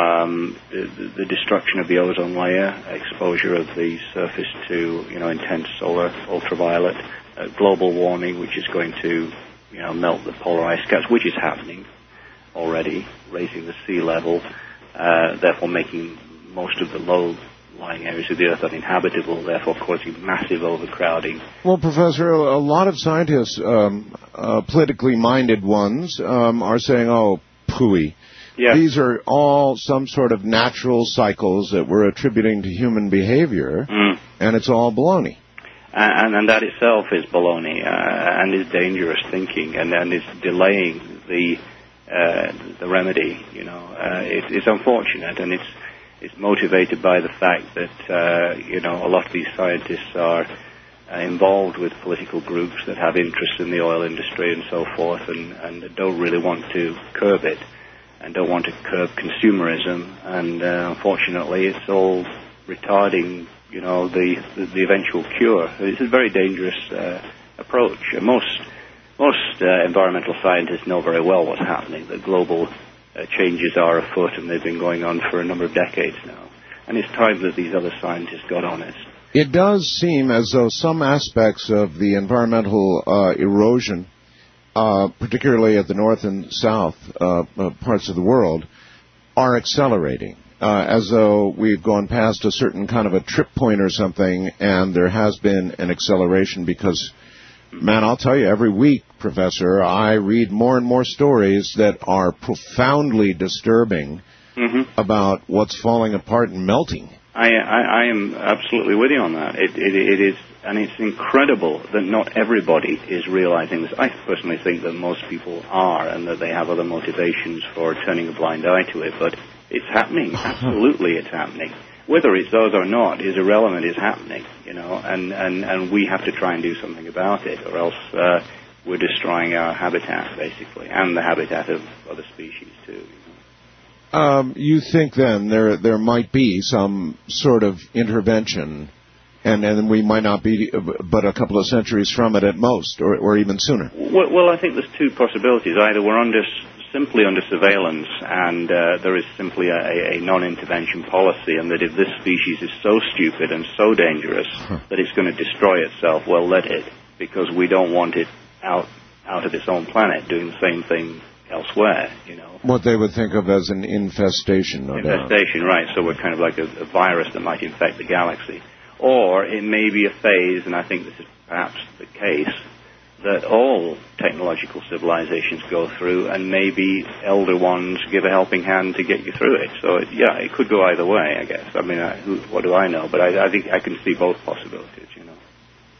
Um, the, the destruction of the ozone layer, exposure of the surface to, you know, intense solar ultraviolet, uh, global warming, which is going to, you know, melt the polar ice caps, which is happening already, raising the sea level, uh, therefore making most of the low-lying areas of the Earth uninhabitable, therefore causing massive overcrowding. Well, Professor, a lot of scientists, um, uh, politically minded ones, um, are saying, oh, pooey. Yeah. These are all some sort of natural cycles that we're attributing to human behavior, mm. and it's all baloney. And, and that itself is baloney, uh, and is dangerous thinking, and, and is delaying the uh, the remedy. You know, uh, it, it's unfortunate, and it's it's motivated by the fact that uh, you know a lot of these scientists are uh, involved with political groups that have interests in the oil industry and so forth, and, and don't really want to curb it, and don't want to curb consumerism, and uh, unfortunately, it's all retarding. You know, the, the, the eventual cure. It's a very dangerous uh, approach. And most most uh, environmental scientists know very well what's happening, that global uh, changes are afoot, and they've been going on for a number of decades now. And it's time that these other scientists got on it. It does seem as though some aspects of the environmental uh, erosion, uh, particularly at the north and south uh, uh, parts of the world, are accelerating. Uh, as though we've gone past a certain kind of a trip point or something, and there has been an acceleration because, man, I'll tell you, every week, Professor, I read more and more stories that are profoundly disturbing mm-hmm. about what's falling apart and melting. I, I, I am absolutely with you on that. It, it, it is, and it's incredible that not everybody is realizing this. I personally think that most people are, and that they have other motivations for turning a blind eye to it, but it's happening. Absolutely, it's happening. Whether it's those or not is irrelevant. It's happening, you know, and, and, and we have to try and do something about it, or else uh, we're destroying our habitat, basically, and the habitat of other species, too. You know? um, you think, then, there there might be some sort of intervention, and, and we might not be but a couple of centuries from it at most, or, or even sooner? Well, well, I think there's two possibilities. Either we're under... simply under surveillance, and uh, there is simply a, a non-intervention policy, and that if this species is so stupid and so dangerous huh. that it's going to destroy itself, well, let it, because we don't want it out out of its own planet doing the same thing elsewhere, you know. What they would think of as an infestation, no Infestation, doubt. right, so we're kind of like a, a virus that might infect the galaxy. Or it may be a phase, and I think this is perhaps the case, that all technological civilizations go through, and maybe elder ones give a helping hand to get you through it. So, it, yeah, it could go either way, I guess. I mean, I, who, what do I know? But I, I think I can see both possibilities, you know.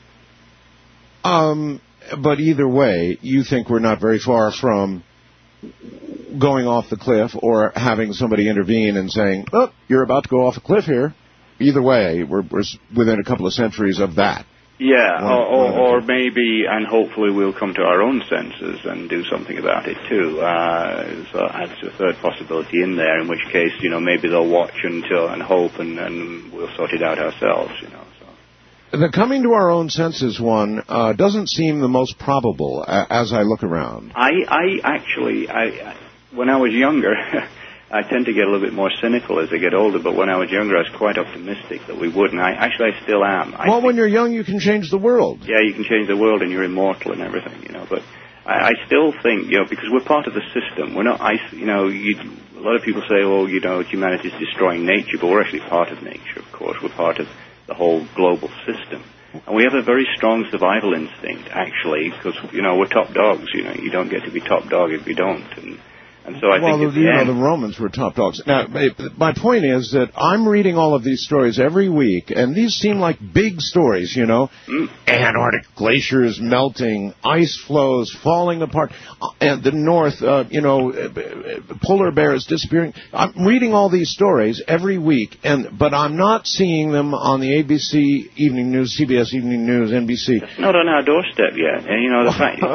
Um, but either way, you think we're not very far from going off the cliff, or having somebody intervene and saying, oh, you're about to go off a cliff here. Either way, we're, we're within a couple of centuries of that. Yeah, one, or, or, one or maybe, and hopefully we'll come to our own senses and do something about it too. Uh, so adds a third possibility in there, in which case, you know, maybe they'll watch until and hope, and, and we'll sort it out ourselves, you know. So. The coming to our own senses one uh, doesn't seem the most probable uh, as I look around. I, I actually, I, I when I was younger. I tend to get a little bit more cynical as I get older, but when I was younger, I was quite optimistic that we would, and I actually I still am. I well, when you're young, you can change the world. Yeah, you can change the world, and you're immortal and everything, you know. But I, I still think, you know, because we're part of the system. We're not, I, you know, you, a lot of people say, oh, you know, humanity is destroying nature, but we're actually part of nature, of course. We're part of the whole global system. And we have a very strong survival instinct, actually, because, you know, we're top dogs. You know, you don't get to be top dog if you don't. And, And so I well, think the, you know, the Romans were top dogs. Now, my point is that I'm reading all of these stories every week, and these seem like big stories, you know. Mm. Antarctic glaciers melting, ice flows falling apart, and the North, uh, you know, polar bears disappearing. I'm reading all these stories every week, and but I'm not seeing them on the A B C Evening News, C B S Evening News, N B C. It's not on our doorstep yet, and you know the fact.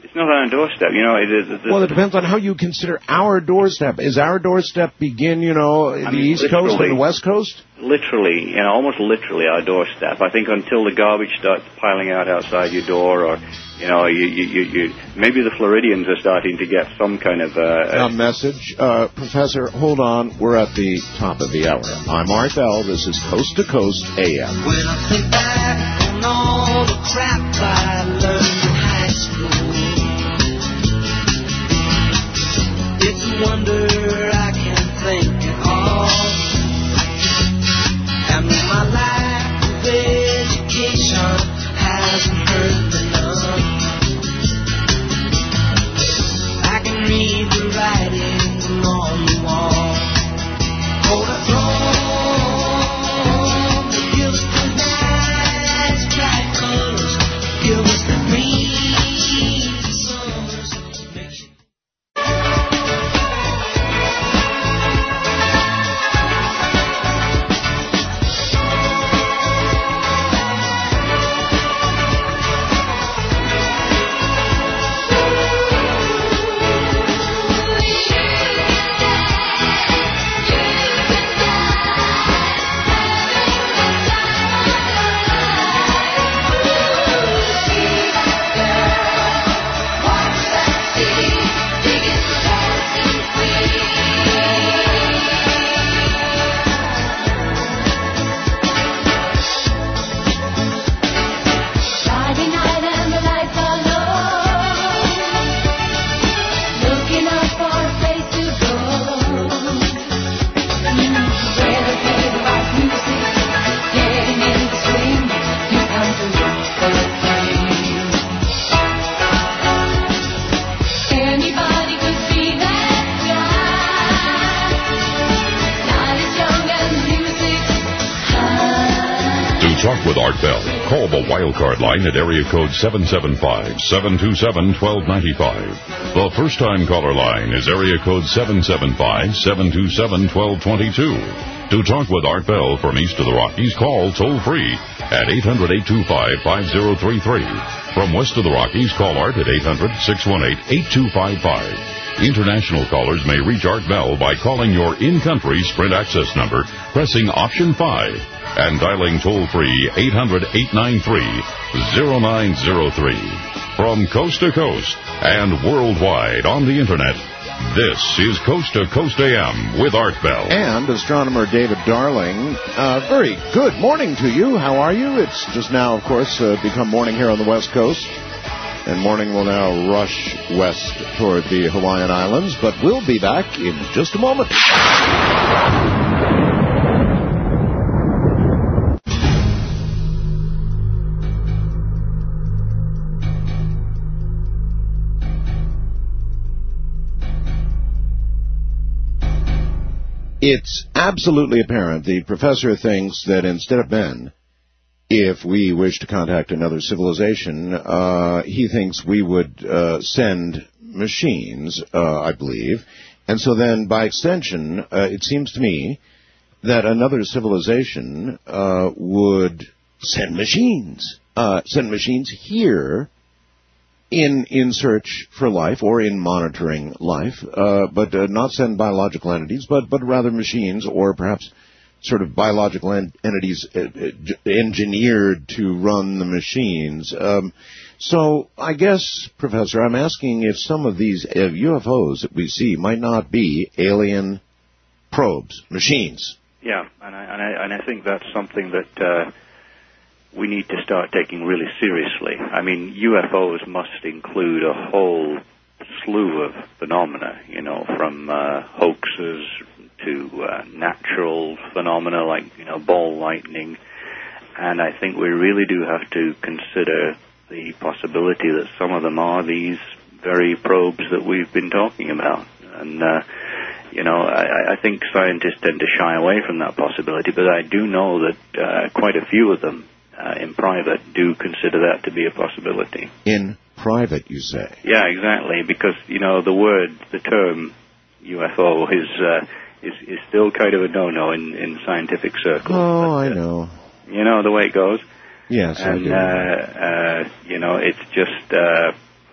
It's not on our doorstep, you know. It is. It, well, it depends on how you consider our doorstep. Is our doorstep begin, you know, I the mean, East Coast and the West Coast? Literally, you know, almost literally our doorstep. I think until the garbage starts piling out outside your door, or you know, you, you, you, you maybe the Floridians are starting to get some kind of uh, a message. Uh, Professor, hold on. We're at the top of the hour. I'm Art Bell. This is Coast to Coast A M. When I think back on all the crap I learned in high school, it's a wonder I can think at all. And my lack of education hasn't hurt me none. I can read the writing on the wall. Kodachrome, give us the nice bright colors, give us the green summers. Talk with Art Bell. Call the Wildcard line at area code seven seven five, seven two seven, one two nine five. The first-time caller line is area code seven seven five, seven two seven, one two two two. To talk with Art Bell from east of the Rockies, call toll-free at eight hundred, eight two five, five zero three three. From west of the Rockies, call Art at eight hundred, six one eight, eight two five five. International callers may reach Art Bell by calling your in-country Sprint access number, pressing option five, and dialing toll-free eight hundred, eight nine three, zero nine zero three. From coast to coast and worldwide on the Internet, this is Coast to Coast A M with Art Bell. And astronomer David Darling. Uh, very good morning to you. How are you? It's just now, of course, uh, become morning here on the West Coast. And morning will now rush west toward the Hawaiian Islands. But we'll be back in just a moment. It's absolutely apparent the professor thinks that instead of men, if we wish to contact another civilization, uh, he thinks we would uh, send machines, uh, I believe. And so then, by extension, uh, it seems to me that another civilization uh, would send machines, uh, send machines here in in search for life or in monitoring life, uh, but uh, not send biological entities, but, but rather machines or perhaps sort of biological en- entities uh, uh, engineered to run the machines. Um, so I guess, Professor, I'm asking if some of these uh, U F Os that we see might not be alien probes, machines. Yeah, and I, and I, and I think that's something that uh, we need to start taking really seriously. I mean, U F Os must include a whole slew of phenomena, you know, from uh, hoaxes to uh, natural phenomena like, you know, ball lightning. And I think we really do have to consider the possibility that some of them are these very probes that we've been talking about. And, uh, you know, I, I think scientists tend to shy away from that possibility, but I do know that uh, quite a few of them uh, in private do consider that to be a possibility. In private, you say? Yeah, exactly, because, you know, the word, the term U F O is uh, is, is still kind of a no-no in, in scientific circles. Oh, but, uh, I know. You know the way it goes? Yes, and, I do. Uh, uh, you know, it's just, uh,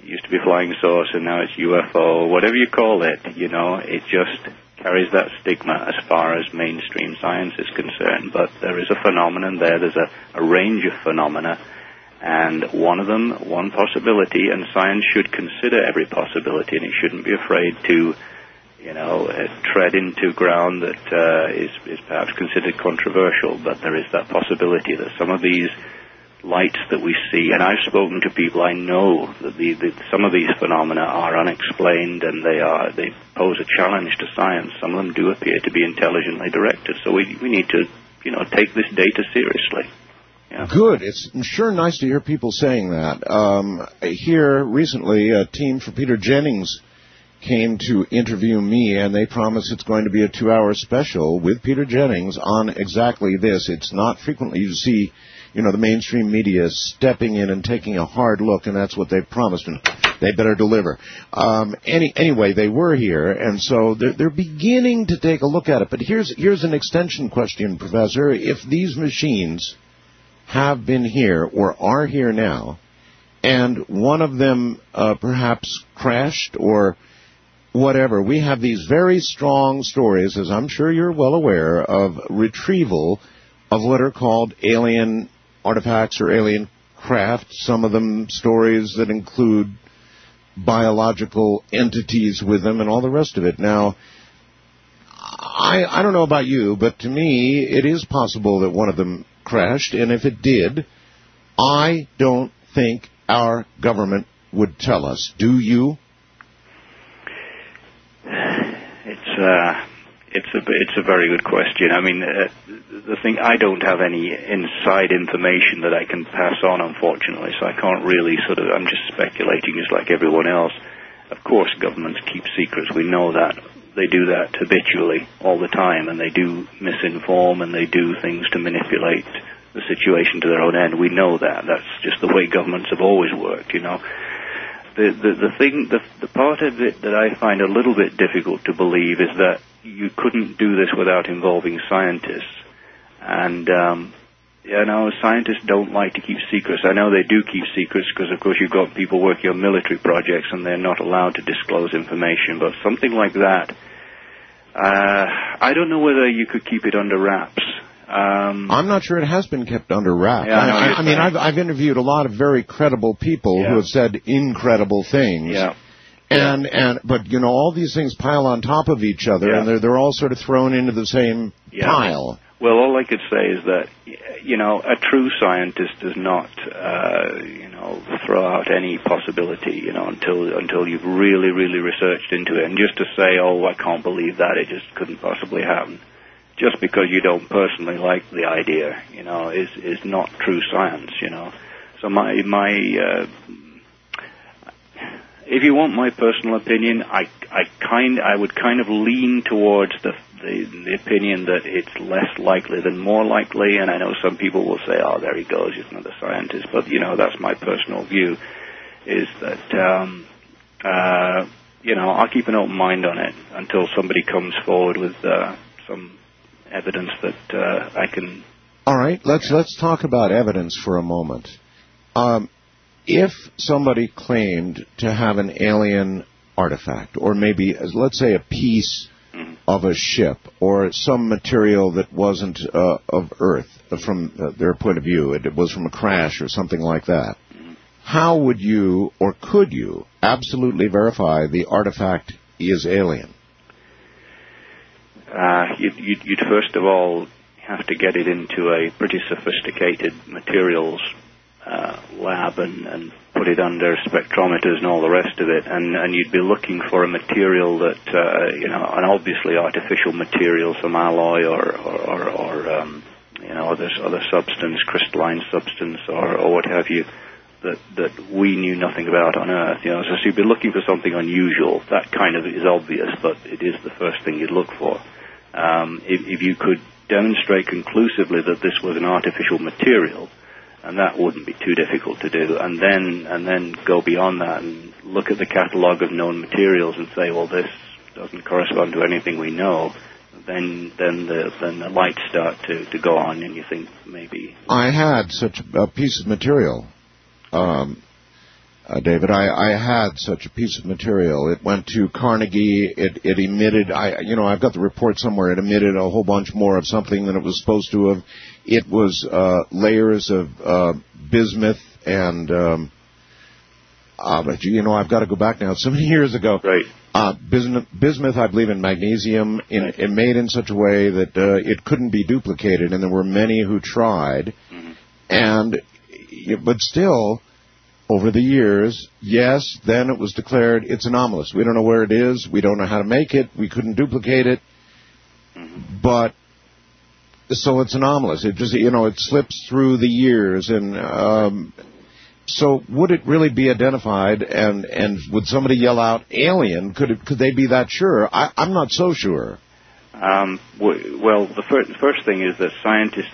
used to be flying saucer, now it's U F O, whatever you call it, you know, it just carries that stigma as far as mainstream science is concerned. But there is a phenomenon there. There's a, a range of phenomena, and one of them, one possibility, and science should consider every possibility, and it shouldn't be afraid to, you know, uh, tread into ground that uh, is, is perhaps considered controversial. But there is that possibility that some of these lights that we see, and I've spoken to people, I know that the, the, some of these phenomena are unexplained, and they are they pose a challenge to science. Some of them do appear to be intelligently directed, so we we need to, you know, take this data seriously. Yeah. Good. It's sure nice to hear people saying that. Um, here recently, a team for Peter Jennings came to interview me, and they promise it's going to be a two-hour special with Peter Jennings on exactly this. It's not frequently you see, you know, the mainstream media stepping in and taking a hard look, and that's what they've promised, and they better deliver. Um, any, anyway, they were here, and so they're, they're beginning to take a look at it. But here's here's an extension question, Professor. If these machines have been here or are here now, and one of them uh, perhaps crashed or whatever, we have these very strong stories, as I'm sure you're well aware, of retrieval of what are called alien artifacts or alien craft, some of them stories that include biological entities with them and all the rest of it. Now, I, I don't know about you, but to me, it is possible that one of them crashed, and if it did, I don't think our government would tell us. Do you? It's uh, it's a it's a very good question. I mean, uh, the thing, I don't have any inside information that I can pass on, unfortunately, so I can't really sort of. I'm just speculating, just like everyone else. Of course, governments keep secrets. We know that. They do that habitually all the time, and they do misinform, and they do things to manipulate the situation to their own end. We know that. That's just the way governments have always worked, you know. The, the, the thing, the, the part of it that I find a little bit difficult to believe is that you couldn't do this without involving scientists. And, um, you know, scientists don't like to keep secrets. I know they do keep secrets because, of course, you've got people working on military projects and they're not allowed to disclose information. But something like that, uh, I don't know whether you could keep it under wraps. Um, I'm not sure it has been kept under wraps. Yeah, I, I, I mean, I've, I've interviewed a lot of very credible people yeah. who have said incredible things. Yeah. And, and, but, you know, all these things pile on top of each other, yeah. and they're, they're all sort of thrown into the same yeah. pile. Well, all I could say is that, you know, a true scientist does not, uh, you know, throw out any possibility, you know, until until you've really, really researched into it. And just to say, oh, I can't believe that, it just couldn't possibly happen, just because you don't personally like the idea, you know, is is not true science, you know. So my my, uh, if you want my personal opinion, I I kind I would kind of lean towards the. The, the opinion that it's less likely than more likely, and I know some people will say, oh, there he goes, he's another scientist, but, you know, that's my personal view, is that, um, uh, you know, I'll keep an open mind on it until somebody comes forward with uh, some evidence that uh, I can... All right, let's, let's talk about evidence for a moment. Um, if somebody claimed to have an alien artifact, or maybe, let's say, a piece of a ship or some material that wasn't uh, of Earth from uh, their point of view, it, it was from a crash or something like that, how would you or could you absolutely verify the artifact is alien? Uh, you'd, you'd, you'd first of all have to get it into a pretty sophisticated materials uh, lab and, and put it under spectrometers and all the rest of it, and, and you'd be looking for a material that, uh, you know, an obviously artificial material, some alloy or, or, or, or um, you know, other, other substance, crystalline substance or, or what have you, that, that we knew nothing about on Earth, you know. So you'd be looking for something unusual. That kind of is obvious, but it is the first thing you'd look for. Um, if, if you could demonstrate conclusively that this was an artificial material, and that wouldn't be too difficult to do, and then and then go beyond that and look at the catalogue of known materials and say, well, this doesn't correspond to anything we know, then then the then the lights start to, to go on, and you think maybe... I had such a piece of material. Um, uh, David. I, I had such a piece of material. It went to Carnegie. It, it emitted, I, you know, I've got the report somewhere. It emitted a whole bunch more of something than it was supposed to have. It was uh, layers of uh, bismuth and, um, uh, but you know, I've got to go back now. So many years ago. Right. Uh, bismuth, bismuth, I believe, in magnesium, in, right. it made in such a way that uh, it couldn't be duplicated, and there were many who tried. Mm-hmm. And, but still, over the years, yes, then it was declared it's anomalous. We don't know where it is. We don't know how to make it. We couldn't duplicate it. Mm-hmm. But, so it's anomalous. It just, you know, it slips through the years. And um, so would it really be identified? And, and would somebody yell out alien? Could it, could they be that sure? I, I'm not so sure. Um, well, the first, first thing is that scientists,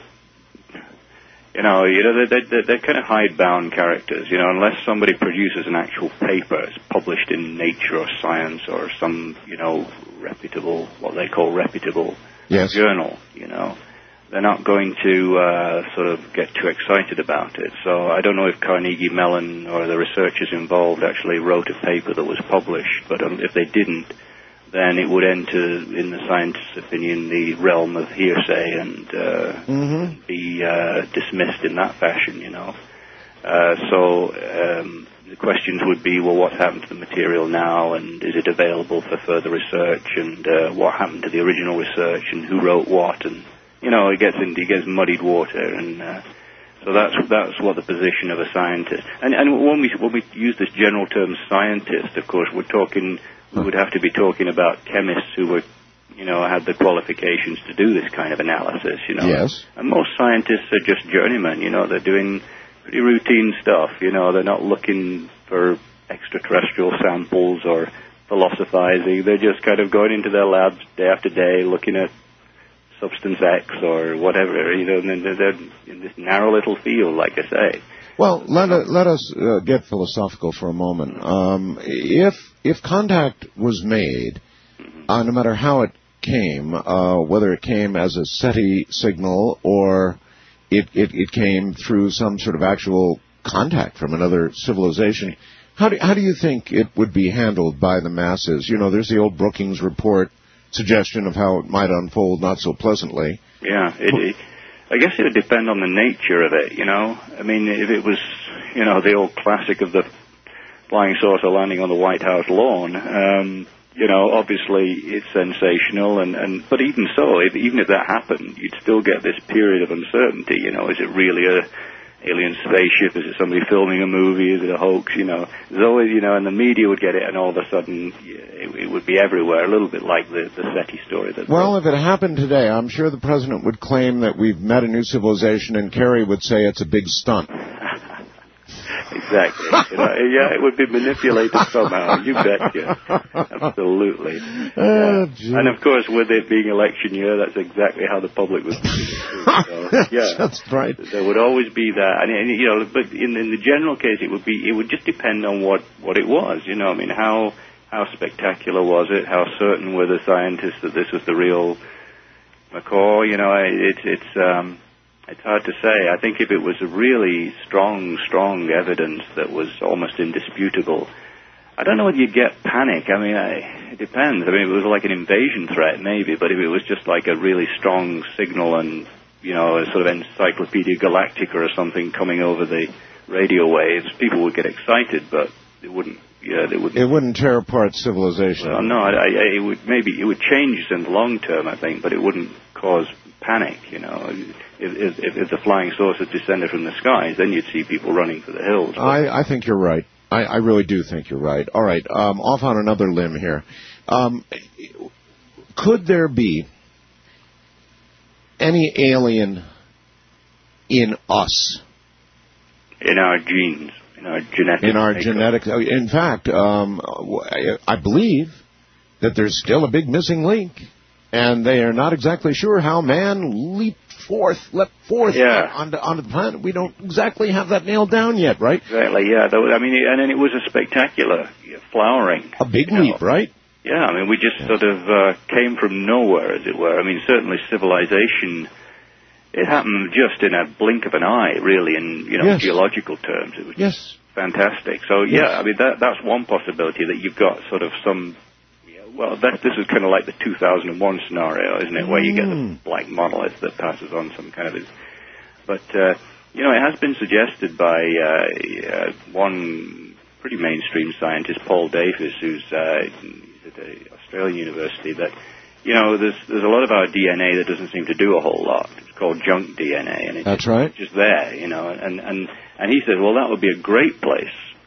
You know, you know, they're, they're, they're kind of hidebound characters, you know, unless somebody produces an actual paper, it's published in Nature or Science or some, you know, reputable, what they call reputable yes. journal, you know. They're not going to uh, sort of get too excited about it. So I don't know if Carnegie Mellon or the researchers involved actually wrote a paper that was published, but um, if they didn't, then it would enter, in the scientist's opinion, the realm of hearsay and uh, mm-hmm. be uh, dismissed in that fashion, you know. Uh, so um, the questions would be, well, what's happened to the material now, and is it available for further research, and uh, what happened to the original research, and who wrote what, and, you know, it gets into, it gets muddied water, and uh, so that's that's what the position of a scientist. And, and when we when we use this general term scientist, of course, we're talking... We would have to be talking about chemists who were, you know, had the qualifications to do this kind of analysis, you know. Yes. And most scientists are just journeymen, you know. They're doing pretty routine stuff, you know. They're not looking for extraterrestrial samples or philosophizing. They're just kind of going into their labs day after day looking at substance X or whatever, you know, and they're, they're in this narrow little field, like I say. Well, let, uh, let us uh, get philosophical for a moment. Um, if if contact was made, uh, no matter how it came, uh, whether it came as a SETI signal or it, it, it came through some sort of actual contact from another civilization, how do, how do you think it would be handled by the masses? You know, there's the old Brookings report suggestion of how it might unfold not so pleasantly. Yeah, it... it I guess it would depend on the nature of it, you know. I mean, if it was, you know, the old classic of the flying saucer landing on the White House lawn, um, you know, obviously it's sensational, and, and but even so, if, even if that happened, you'd still get this period of uncertainty, you know. Is it really a alien spaceship? Is it somebody filming a movie? Is it a hoax? You know, there's always, you know, and the media would get it, and all of a sudden it, it would be everywhere, a little bit like the, the SETI story. That well, if it happened today, I'm sure the president would claim that we've met a new civilization, and Kerry would say it's a big stunt. Exactly. You know, yeah, it would be manipulated somehow. You betcha. Absolutely. Oh, yeah. And of course, with it being election year, that's exactly how the public would see it. So, yeah, that's right. There would always be that, and, and you know, but in, in the general case, it would be. It would just depend on what, what it was. You know, I mean, how how spectacular was it? How certain were the scientists that this was the real McCaw? You know, it's it's. Um, It's hard to say. I think if it was a really strong, strong evidence that was almost indisputable, I don't know whether you'd get panic. I mean, I, it depends. I mean, if it was like an invasion threat, maybe, but if it was just like a really strong signal and, you know, a sort of Encyclopedia Galactica or something coming over the radio waves, people would get excited, but it wouldn't. Yeah, they wouldn't. It wouldn't tear apart civilization. Well, no, I, I, it would maybe it would change in the long term, I think, but it wouldn't cause panic. You know, if, if, if the flying saucers descended from the skies, then you'd see people running for the hills. I, I think you're right. I, I really do think you're right. All right, um, off on another limb here. Um, could there be any alien in us? In our genes. In our genetic In our makeup. genetic. In fact, um, I believe that there's still a big missing link, and they are not exactly sure how man leaped forth, leapt forth yeah. onto, onto the planet. We don't exactly have that nailed down yet, right? Exactly. Yeah. I mean, and then it was a spectacular flowering. A big you leap, know. right? Yeah. I mean, we just yeah. sort of uh, came from nowhere, as it were. I mean, certainly civilization. It happened just in a blink of an eye, really, in, you know, yes. geological terms. It was yes. fantastic. So yeah, I mean that that's one possibility, that you've got sort of some. Well, that, this is kind of like the two thousand one scenario, isn't it, where you get the black monolith that passes on some kind of. But uh, you know, it has been suggested by uh, uh, one pretty mainstream scientist, Paul Davis, who's uh, at the Australian University, that you know there's there's a lot of our D N A that doesn't seem to do a whole lot. It's called junk D N A, and it's That's just, right. just there, you know. And and and he says, well, that would be a great place,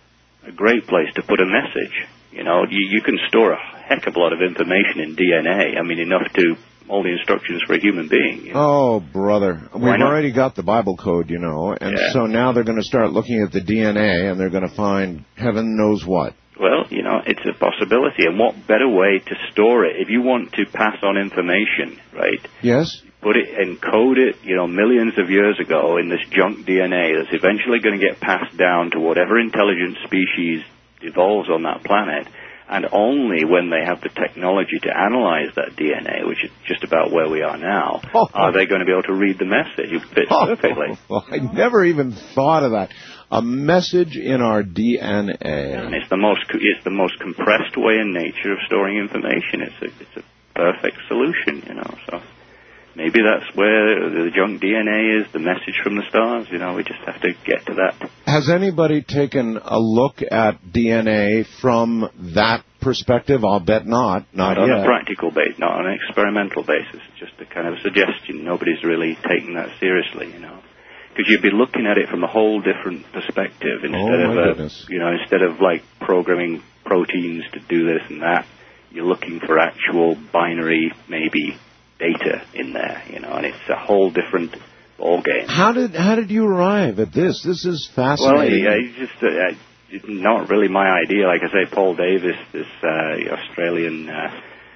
a great place to put a message. You know, you, you can store a heck of a lot of information in D N A. I mean, enough to all the instructions for a human being. You know? Oh, brother. We've Why not? already got the Bible code, you know, and Yeah. so now they're going to start looking at the D N A, and they're going to find heaven knows what. Well, you know, it's a possibility. And what better way to store it? If you want to pass on information, right, Yes? put it, encode it, you know, millions of years ago in this junk D N A that's eventually going to get passed down to whatever intelligent species evolves on that planet, and only when they have the technology to analyze that D N A, which is just about where we are now, Oh. are they going to be able to read the message. It fits perfectly. Oh, I never even thought of that. A message in our D N A. And it's the most it's the most compressed way in nature of storing information. It's a it's a perfect solution, you know. So maybe that's where the junk D N A is, the message from the stars. You know, we just have to get to that. Has anybody taken a look at D N A from that perspective? I'll bet not. Not Not on yet. a practical basis, not on an experimental basis. Just a kind of suggestion. Nobody's really taking that seriously, you know. Because you'd be looking at it from a whole different perspective instead Oh, my of, uh, goodness. you know, instead of like programming proteins to do this and that. You're looking for actual binary, maybe, data in there, you know, and it's a whole different ball game. How did how did you arrive at this? This is Well, fascinating. yeah, it's just uh, it's not really my idea. Like I say, Paul Davis, this uh, Australian uh,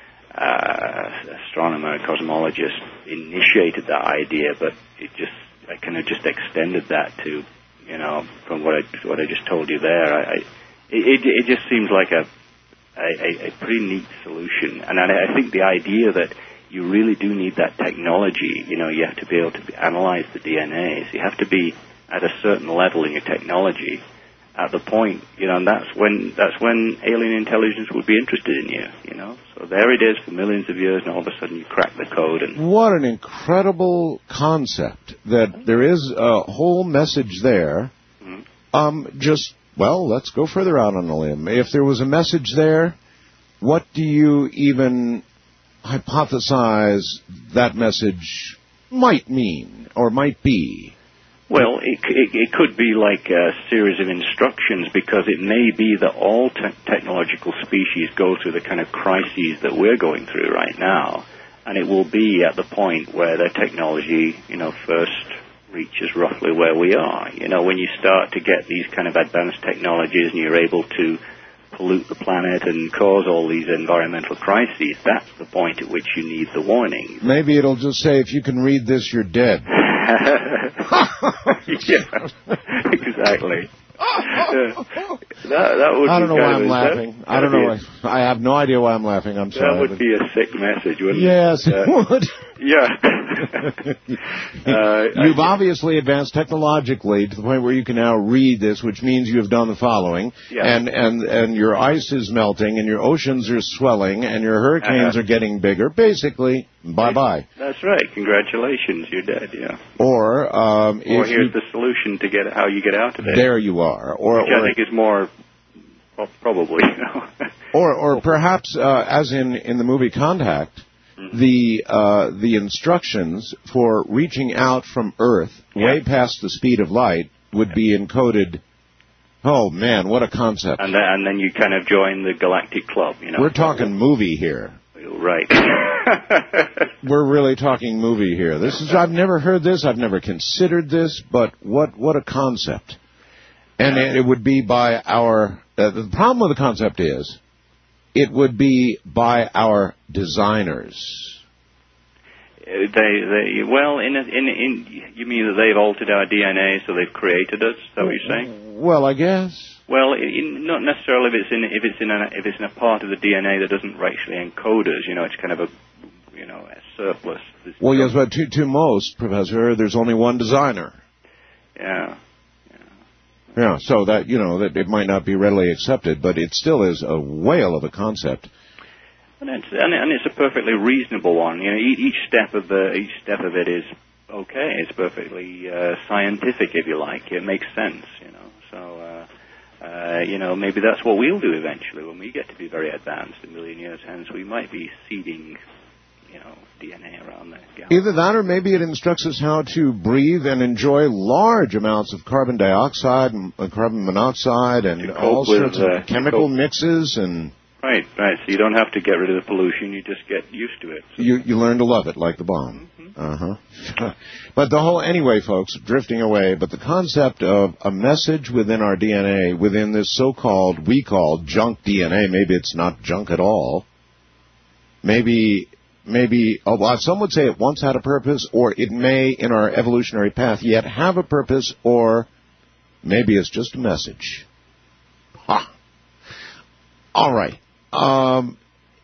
uh, astronomer, cosmologist, initiated that idea, but it just I kind of just extended that to, you know, from what I what I just told you there. I, I it it just seems like a a, a pretty neat solution, and I, I think the idea that you really do need that technology. You know, you have to be able to analyze the D N A. So you have to be at a certain level in your technology at the point, you know, and that's when that's when alien intelligence would be interested in you, you know. So there it is for millions of years, and all of a sudden you crack the code. And What an incredible concept that there is a whole message there. Mhm. Um, just, well, let's go further out on the limb. If there was a message there, what do you even hypothesize that message might mean or might be? Well, it, it, it could be like a series of instructions, because it may be that all te- technological species go through the kind of crises that we're going through right now, and it will be at the point where their technology, you know, first reaches roughly where we are. You know, when you start to get these kind of advanced technologies and you're able to pollute the planet and cause all these environmental crises, that's the point at which you need the warning. Maybe it'll just say, if you can read this, you're dead. Yeah, exactly. Yeah. That, that would I don't be know why kind I'm of- laughing. that- I don't that'd know be why. I have no idea why I'm laughing. I'm a- sorry. That would be a sick message, wouldn't Yes, it? it Uh, would. Yeah. uh, You've obviously advanced technologically to the point where you can now read this, which means you have done the following. Yeah. And, and, and your ice is melting, and your oceans are swelling, and your hurricanes Uh-huh. are getting bigger. Basically, bye-bye. That's right. Congratulations, you're dead. Yeah. Or, um, Or if here's you, the solution to get how you get out of it. there you are. Or, which I or, think is more, well, probably, you know. or, or perhaps, uh, as in, in the movie Contact, the uh, the instructions for reaching out from Earth way past the speed of light would be encoded. Oh man, what a concept! And then, and then you kind of join the galactic club, you know. We're talking movie here. Right. We're really talking movie here. This is I've never heard this. I've never considered this, but what what a concept! And it, it would be by our. Uh, the problem with the concept is, it would be by our designers. They, they, well, in, a, in, in, you mean that they've altered our D N A, so they've created us? Is that what you're saying? Well, I guess. Well, in, not necessarily if it's in if it's in a, if it's in a part of the D N A that doesn't actually encode us. You know, it's kind of a you know a surplus. Well, yes, but to to most, Professor, there's only one designer. Yeah. Yeah, so that, you know, that it might not be readily accepted, but it still is a whale of a concept. And it's, and, and it's a perfectly reasonable one. You know, each, each step of the each step of it is okay. It's perfectly uh, scientific, if you like. It makes sense, you know. So, uh, uh, you know, maybe that's what we'll do eventually when we get to be very advanced a million years hence. We might be seeding, you know, D N A around the galaxy. Either that, or maybe it instructs us how to breathe and enjoy large amounts of carbon dioxide and uh, carbon monoxide and all sorts with, of uh, chemical mixes and. Right, right. So you don't have to get rid of the pollution. You just get used to it. So. You you learn to love it, like the bomb. Mm-hmm. Uh-huh. But the whole, anyway, folks, drifting away, but the concept of a message within our D N A, within this so-called, we call junk D N A, maybe it's not junk at all. Maybe, maybe, oh, well, some would say it once had a purpose, or it may, in our evolutionary path, yet have a purpose, or maybe it's just a message. Ha! All right. Um,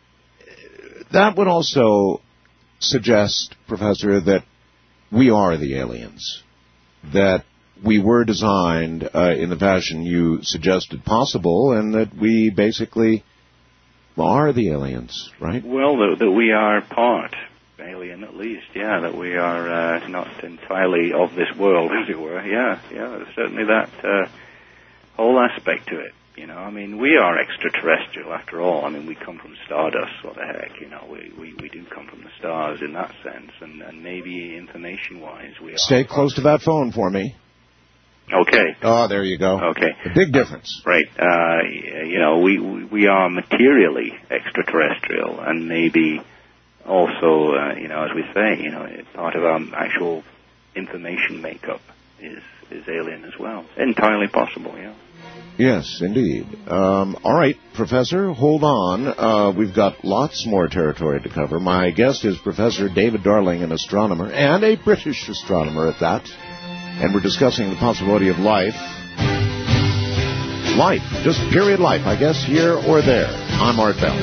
that would also suggest, Professor, that we are the aliens, that we were designed uh, in the fashion you suggested possible, and that we basically are the aliens, right? Well, that, that we are part alien, at least, yeah, that we are uh, not entirely of this world, as it were. Yeah, yeah, there's certainly that uh, whole aspect to it. You know, I mean, we are extraterrestrial after all. I mean, we come from stardust, what the heck, you know, we, we, we do come from the stars in that sense, and, and maybe information-wise we are... Stay close to that phone for me. Okay. Oh, there you go. Okay. A big difference. Uh, right. Uh, you know, we, we are materially extraterrestrial, and maybe also, uh, you know, as we say, you know, part of our actual information makeup is, is alien as well. Entirely possible, yeah. Yes, indeed. Um, all right, Professor, hold on. Uh, we've got lots more territory to cover. My guest is Professor David Darling, an astronomer, and a British astronomer at that. And we're discussing the possibility of life. Life, just period life, I guess, here or there. I'm Art Bell.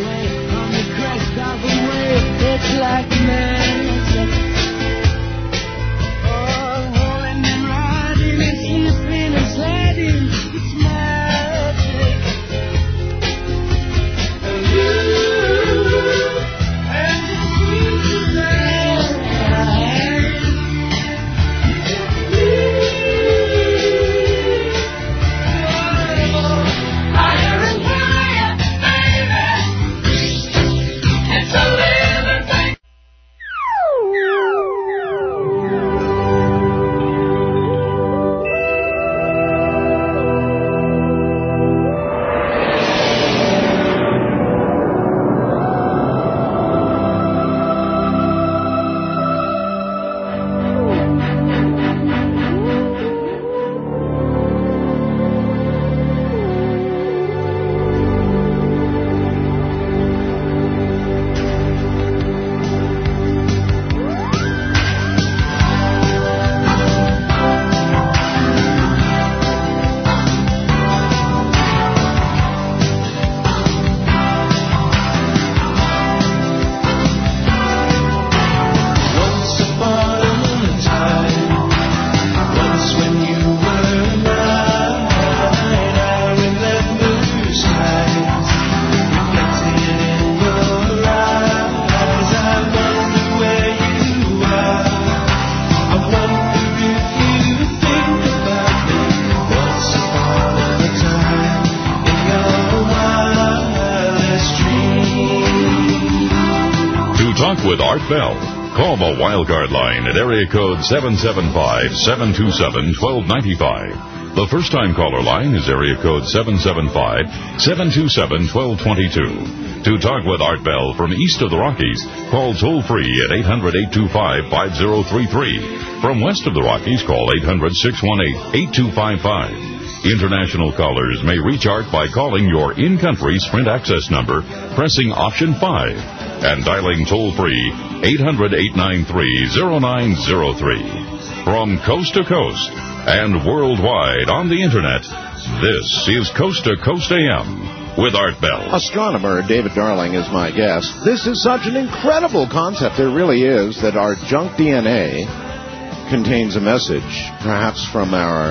With Art Bell. Call the Wildcard line at area code seven seven five, seven two seven, one two nine five. The first-time caller line is area code seven seven five, seven two seven, one two two two. To talk with Art Bell from east of the Rockies, call toll-free at eight hundred, eight two five, five zero three three. From west of the Rockies, call eight hundred, six one eight, eight two five five. International callers may reach Art by calling your in-country Sprint access number, pressing option five, and dialing toll-free eight hundred, eight nine three, zero nine zero three. From coast to coast and worldwide on the Internet, this is Coast to Coast A M with Art Bell. Astronomer David Darling is my guest. This is such an incredible concept, there really is, that our junk D N A contains a message, perhaps from our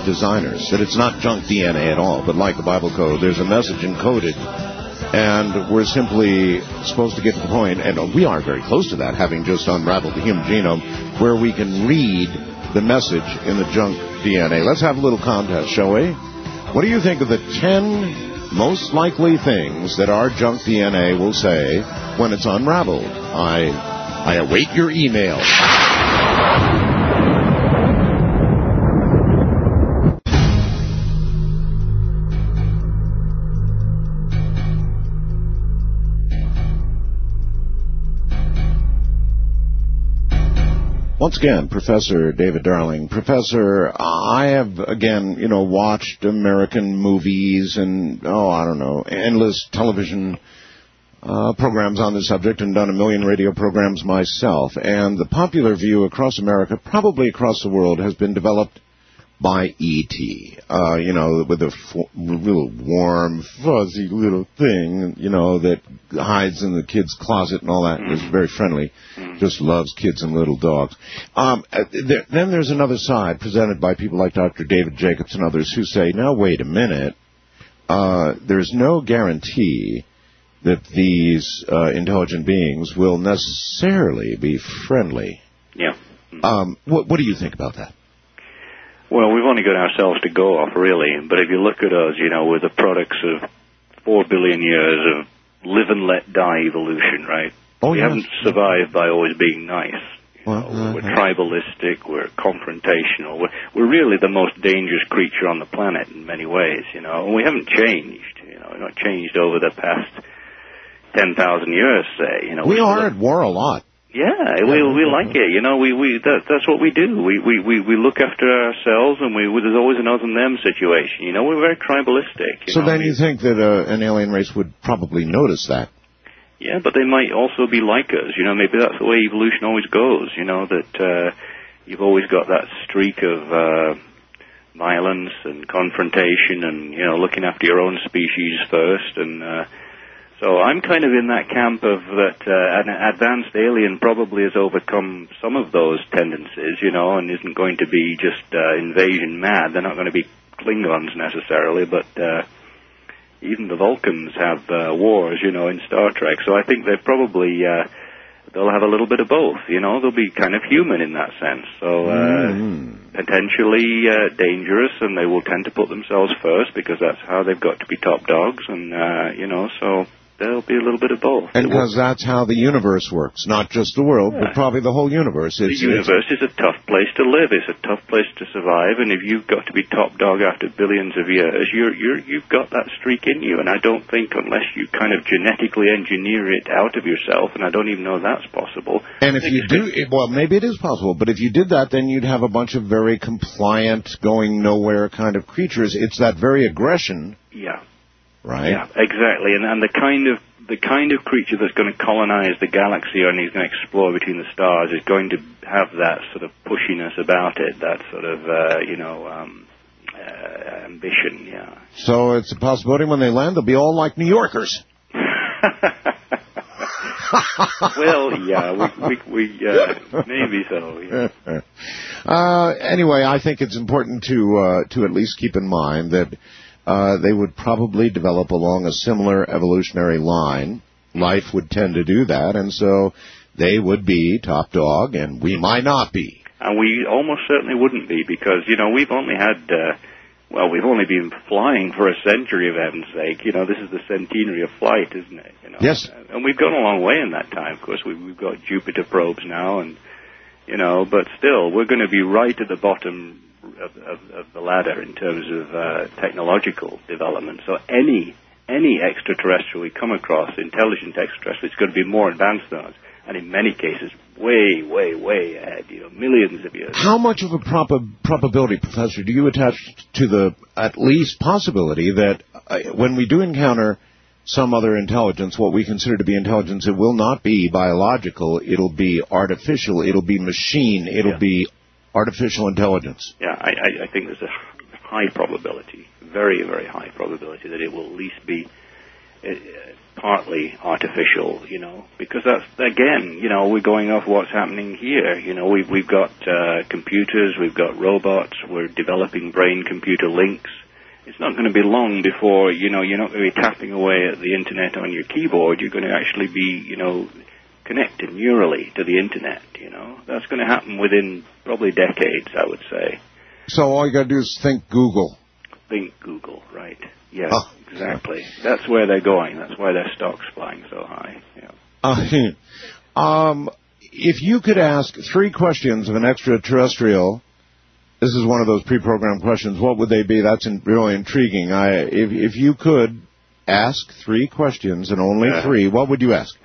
designers, that it's not junk D N A at all, but like the Bible code, there's a message encoded, and we're simply supposed to get to the point, and we are very close to that, having just unraveled the human genome, where we can read the message in the junk D N A. Let's have a little contest, shall we? What do you think of the ten most likely things that our junk D N A will say when it's unraveled? I, I await your email. Once again, Professor David Darling. Professor, I have, again, you know, watched American movies and, oh, I don't know, endless television uh, programs on the subject and done a million radio programs myself. And the popular view across America, probably across the world, has been developed by E T Uh, you know, with a f- real warm, fuzzy little thing, you know, that hides in the kid's closet and all that. Mm. Is very friendly. Mm. Just loves kids and little dogs. Um, there, then there's another side presented by people like Doctor David Jacobs and others who say, now, wait a minute. Uh, there's no guarantee that these uh, intelligent beings will necessarily be friendly. Yeah. Mm. Um, what, what do you think about that? Well, we've only got ourselves to go off, really. But if you look at us, you know, we're the products of four billion years of live and let die evolution, right? Oh, we yes. haven't survived by always being nice. Well, know, we're uh, tribalistic, we're confrontational. We're, we're really the most dangerous creature on the planet in many ways, you know. And we haven't changed, you know. We've not changed over the past ten thousand years, say. You know, we are at war a lot. Yeah, we we like it. You know, we we that, that's what we do. We we we we look after ourselves, and we, we there's always an us and them situation. You know, we're very tribalistic. You so know? then you think that uh, an alien race would probably notice that? Yeah, but they might also be like us. You know, maybe that's the way evolution always goes. You know, that uh, you've always got that streak of uh, violence and confrontation, and you know, looking after your own species first, and. Uh, So I'm kind of in that camp of that uh, an advanced alien probably has overcome some of those tendencies, you know, and isn't going to be just uh, invasion mad. They're not going to be Klingons necessarily, but uh, even the Vulcans have uh, wars, you know, in Star Trek. So I think they probably uh, they'll have a little bit of both, you know. They'll be kind of human in that sense. So uh, mm. potentially uh, dangerous, and they will tend to put themselves first because that's how they've got to be top dogs, and uh, you know, so. There'll be a little bit of both. And because that's how the universe works, not just the world, yeah. but probably the whole universe. It's, the universe it's, is a tough place to live. It's a tough place to survive, and if you've got to be top dog after billions of years, you're, you're, you've got that streak in you, and I don't think unless you kind of genetically engineer it out of yourself, and I don't even know that's possible. And if you do, it, well, maybe it is possible, but if you did that, then you'd have a bunch of very compliant, going nowhere kind of creatures. It's that very aggression. Yeah. Right. Yeah, exactly, and and the kind of the kind of creature that's going to colonize the galaxy and he's going to explore between the stars is going to have that sort of pushiness about it, that sort of uh, you know um, uh, ambition. Yeah. So it's a possibility when they land they'll be all like New Yorkers. Well, yeah, we we, we uh, maybe so. Yeah. Uh, anyway, I think it's important to uh, to at least keep in mind that. Uh, they would probably develop along a similar evolutionary line. Life would tend to do that, and so they would be top dog, and we might not be. And we almost certainly wouldn't be, because, you know, we've only had, uh, well, we've only been flying for a century, of heaven's sake. You know, this is the centenary of flight, isn't it? You know? Yes. And we've gone a long way in that time. Of course, we've, we've got Jupiter probes now, and, you know, but still, we're going to be right at the bottom Of, of, of the ladder in terms of uh, technological development. So any any extraterrestrial we come across, intelligent extraterrestrial, it's going to be more advanced than us, and in many cases, way, way, way ahead. You know, millions of years. How much of a prob- probability, Professor, do you attach to the at least possibility that uh, when we do encounter some other intelligence, what we consider to be intelligence, it will not be biological, it'll be artificial, it'll be machine, it'll yeah. be artificial intelligence? Yeah, I, I, I think there's a high probability, very, very high probability that it will at least be uh, partly artificial, you know, because that's, again, you know, we're going off what's happening here. You know, we've, we've got uh, computers, we've got robots, we're developing brain-computer links. It's not going to be long before, you know, you're not going to be tapping away at the internet on your keyboard. You're going to actually be, you know, connected neurally to the internet, you know. That's going to happen within probably decades, I would say. So all you got to do is think Google. Think Google, right. Yes, oh. exactly. That's where they're going. That's why their stock's flying so high. Yeah. Uh, um, if you could ask three questions of an extraterrestrial, this is one of those pre-programmed questions, what would they be? That's in, really intriguing. I, if, if you could ask three questions, and only uh, three, what would you ask?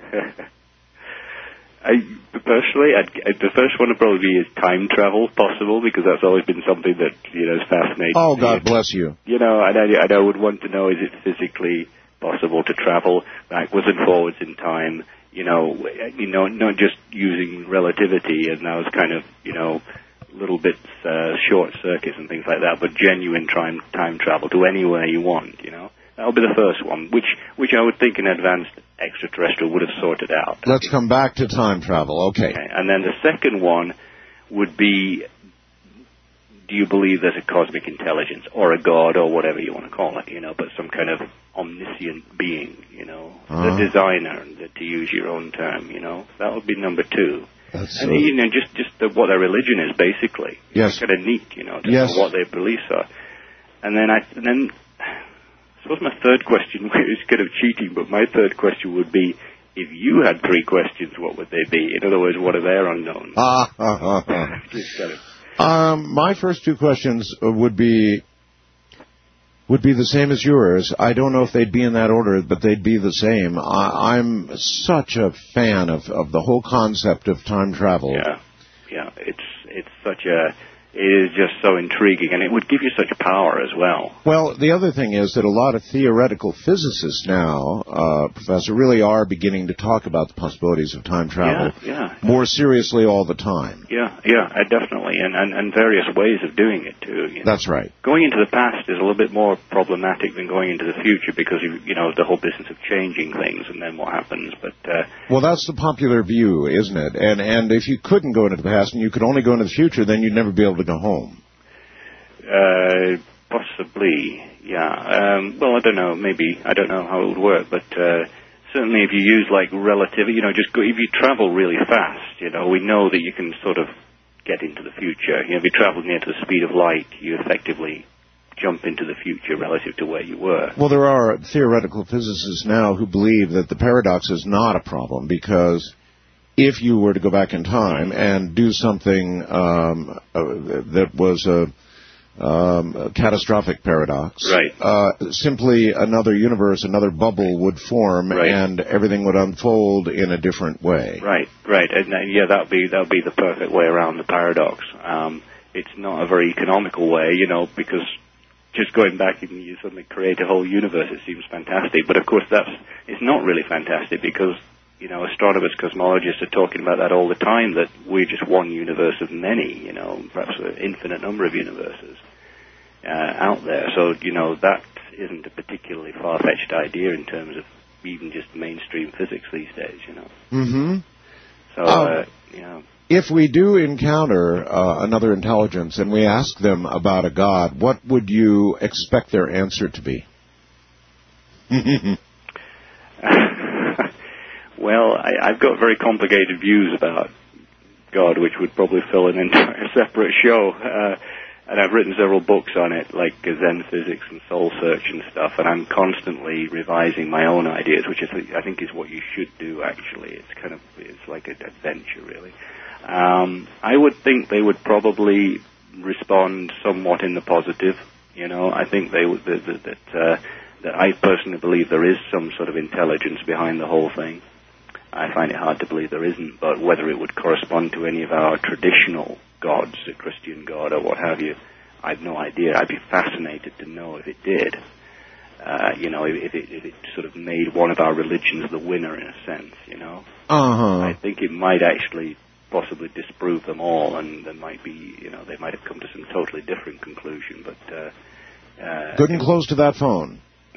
I, personally, I'd, I'd, the first one would probably be is time travel possible, because that's always been something that, you know, is fascinating. Oh, God bless you. You know, and I, and I would want to know, is it physically possible to travel backwards and forwards in time, you know, you know, not just using relativity and those kind of, you know, little bits, uh, short circuits and things like that, but genuine time, time travel to anywhere you want, you know. That would be the first one, which which I would think an advanced extraterrestrial would have sorted out. Let's come back to time travel. Okay. okay. And then the second one would be, do you believe there's a cosmic intelligence or a god or whatever you want to call it, you know, but some kind of omniscient being, you know, uh-huh. the designer, to use your own term, you know. That would be number two. That's and, so... you know, just, just the, what their religion is, basically. Yes. It's kind of neat, you know, to yes. know what their beliefs are. And then I... And then, I suppose my third question is kind of cheating, but my third question would be, if you had three questions, what would they be? In other words, what are their unknowns? Ah, ah, ah, Just kind of... Um, my first two questions would be would be the same as yours. I don't know if they'd be in that order, but they'd be the same. I, I'm such a fan of, of the whole concept of time travel. Yeah, yeah. It's it's such a it is just so intriguing, and it would give you such power as well. Well, the other thing is that a lot of theoretical physicists now, uh, Professor, really are beginning to talk about the possibilities of time travel yeah, yeah. more seriously all the time. Yeah, yeah, uh, definitely, and, and, and various ways of doing it, too. You know. That's right. Going into the past is a little bit more problematic than going into the future because, you, you know, the whole business of changing things and then what happens. But uh, Well, that's the popular view, isn't it? And, and if you couldn't go into the past and you could only go into the future, then you'd never be able to go home. Uh, possibly, yeah. Um, well, I don't know. Maybe I don't know how it would work, but uh, certainly if you use like relativity, you know, just go, if you travel really fast, you know, we know that you can sort of get into the future. You know, if you travel near to the speed of light, you effectively jump into the future relative to where you were. Well, there are theoretical physicists now who believe that the paradox is not a problem because if you were to go back in time and do something um, uh, that was a, um, a catastrophic paradox, right. uh, simply another universe, another bubble would form, right. and everything would unfold in a different way. Right, right, and uh, yeah, that would be that would be the perfect way around the paradox. Um, it's not a very economical way, you know, because just going back and you suddenly create a whole universe, it seems fantastic. But of course, that's it's not really fantastic because, you know, astronomers, cosmologists are talking about that all the time, that we're just one universe of many, you know, perhaps an infinite number of universes uh, out there. So, you know, that isn't a particularly far-fetched idea in terms of even just mainstream physics these days, you know. Mm-hmm. So, uh, you know. If we do encounter uh, another intelligence and we ask them about a god, what would you expect their answer to be? Well, I, I've got very complicated views about God, which would probably fill an entire separate show. Uh, and I've written several books on it, like Zen Physics and Soul Search and stuff. And I'm constantly revising my own ideas, which is, I think is what you should do, actually. It's kind of, it's like an adventure, really. Um, I would think they would probably respond somewhat in the positive. You know, I think they would, that, that, that, uh, that I personally believe there is some sort of intelligence behind the whole thing. I find it hard to believe there isn't, but whether it would correspond to any of our traditional gods, a Christian god or what have you, I've no idea. I'd be fascinated to know if it did. Uh, you know, if it, if it sort of made one of our religions the winner in a sense, you know. Uh-huh. I think it might actually possibly disprove them all, and there might be, you know, they might have come to some totally different conclusion, but... Uh, uh, Good and close to that phone.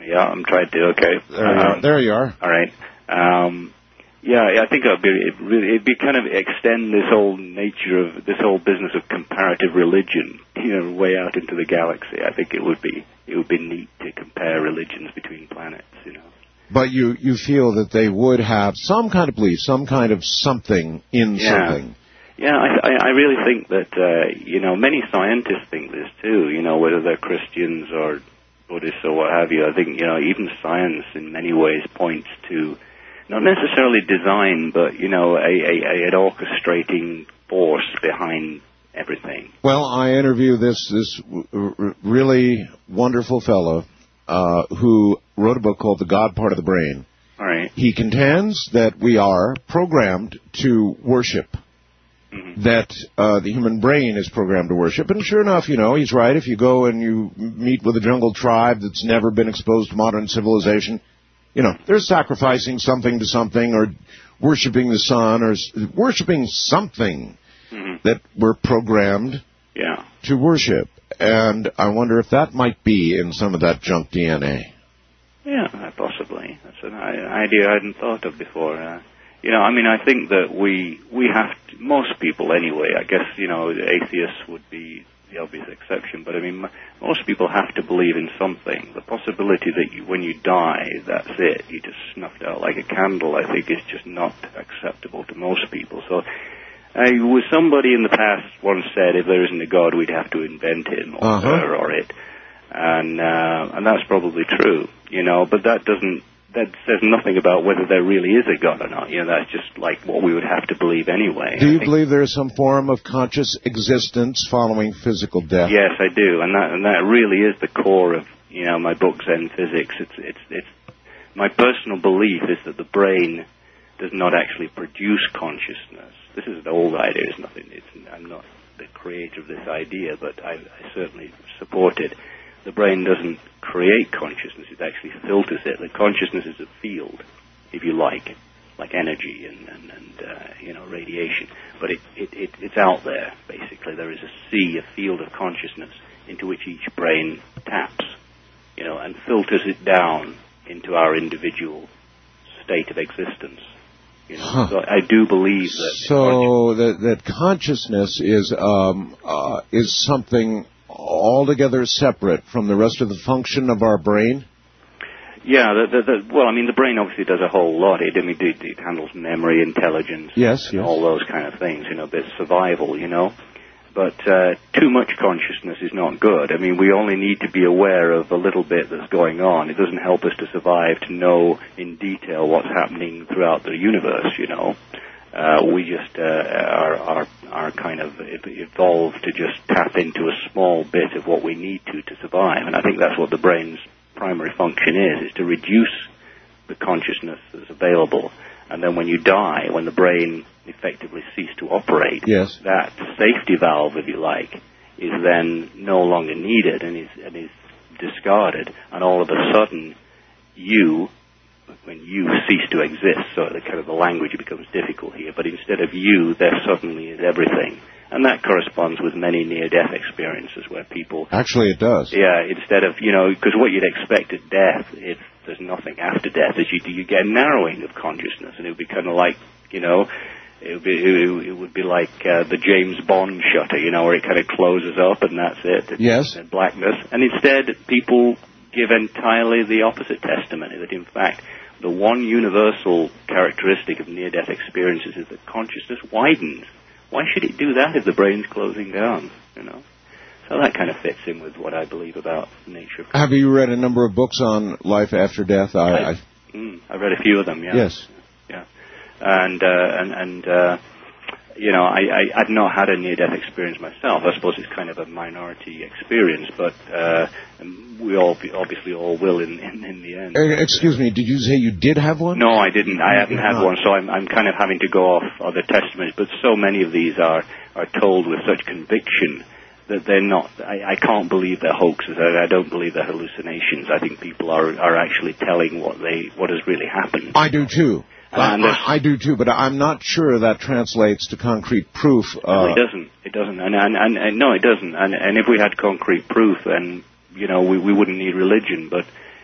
Yeah, I'm trying to. Okay. There you are. Um, There you are. All right. Um, yeah, I think it'd be, it really, it'd be kind of extend this whole nature of this whole business of comparative religion, you know, way out into the galaxy. I think it would be it would be neat to compare religions between planets, you know. But you, you feel that they would have some kind of belief, some kind of something in Yeah. something. Yeah, I, I I really think that, uh, you know, many scientists think this too, you know, whether they're Christians or Buddhists or what have you. I think, you know, even science in many ways points to not necessarily design, but, you know, a, a, a an orchestrating force behind everything. Well, I interview this this r- r- really wonderful fellow uh, who wrote a book called The God Part of the Brain. All right. He contends that we are programmed to worship, Mm-hmm. that uh, the human brain is programmed to worship. And sure enough, you know, he's right. If you go and you meet with a jungle tribe that's never been exposed to modern civilization, you know, they're sacrificing something to something or worshiping the sun or s- worshiping something Mm-hmm. that we're programmed Yeah. to worship. And I wonder if that might be in some of that junk D N A. Yeah, uh, possibly. That's an i- idea I hadn't thought of before. Uh, you know, I mean, I think that we we have to, most people anyway. I guess you know, atheists would be the obvious exception, but I mean, m- most people have to believe in something. The possibility that you, when you die, that's it, you just snuffed out like a candle, I think, is just not acceptable to most people. So. I was somebody in the past once said, if there isn't a God, we'd have to invent him or Uh-huh. her or it, and uh, and that's probably true, you know. But that doesn't that says nothing about whether there really is a God or not. You know, that's just like what we would have to believe anyway. Do I you think- believe there is some form of conscious existence following physical death? Yes, I do, and that and that really is the core of you know my book Zen Physics. It's it's it's my personal belief is that the brain does not actually produce consciousness. This is an old idea. It's nothing. It's, I'm not the creator of this idea, but I, I certainly support it. The brain doesn't create consciousness. It actually filters it. The consciousness is a field, if you like, like energy and, and, and uh, you know, radiation. But it, it, it, it's out there, basically. There is a sea, a field of consciousness into which each brain taps, you know, and filters it down into our individual state of existence. You know? Huh. So I do believe that. So that that consciousness is um, uh, is something altogether separate from the rest of the function of our brain? Yeah, the, the, the, well, I mean, the brain obviously does a whole lot. It, I mean, it, it handles memory, intelligence, Yes, and yes. all those kind of things, you know, bit survival, you know. But uh, too much consciousness is not good. I mean, we only need to be aware of a little bit that's going on. It doesn't help us to survive to know in detail what's happening throughout the universe, you know. Uh, we just uh, are, are, are kind of evolved to just tap into a small bit of what we need to to survive. And I think that's what the brain's primary function is, is to reduce the consciousness that's available. And then when you die, when the brain effectively ceases to operate, Yes. that safety valve, if you like, is then no longer needed and is, and is discarded. And all of a sudden, you, when you cease to exist, so the kind of the language becomes difficult here, but instead of you, there suddenly is everything. And that corresponds with many near-death experiences where people... Actually, it does. Yeah, instead of, you know, because what you'd expect at death, if there's nothing after death, is you, you get a narrowing of consciousness, and it would be kind of like, you know, it would be, it, it would be like uh, the James Bond shutter, you know, where it kind of closes up and that's it. Yes. And blackness. And instead, people give entirely the opposite testimony, that in fact, the one universal characteristic of near-death experiences is that consciousness widens. Why should it do that if the brain's closing down, you know? So that kind of fits in with what I believe about the nature of... Have you read a number of books on life after death? I, I, I, mm, I've read a few of them, yeah. yes. Yeah. And, uh, and, and uh, you know, I, I, I've not had a near-death experience myself. I suppose it's kind of a minority experience, but uh, we all obviously all will in, in, in the end. Uh, excuse me, did you say you did have one? No, I didn't. I haven't did had not. one, so I'm, I'm kind of having to go off other testimonies. But so many of these are, are told with such conviction that they're not. I, I can't believe they're hoaxes. I, I don't believe they're hallucinations. I think people are are actually telling what they what has really happened. I do too. And I, there's- I do too, but I'm not sure that translates to concrete proof. No, Uh, it doesn't. It doesn't. And, and, and, and no, it doesn't. And, and if we had concrete proof, then, you know, we, we wouldn't need religion. But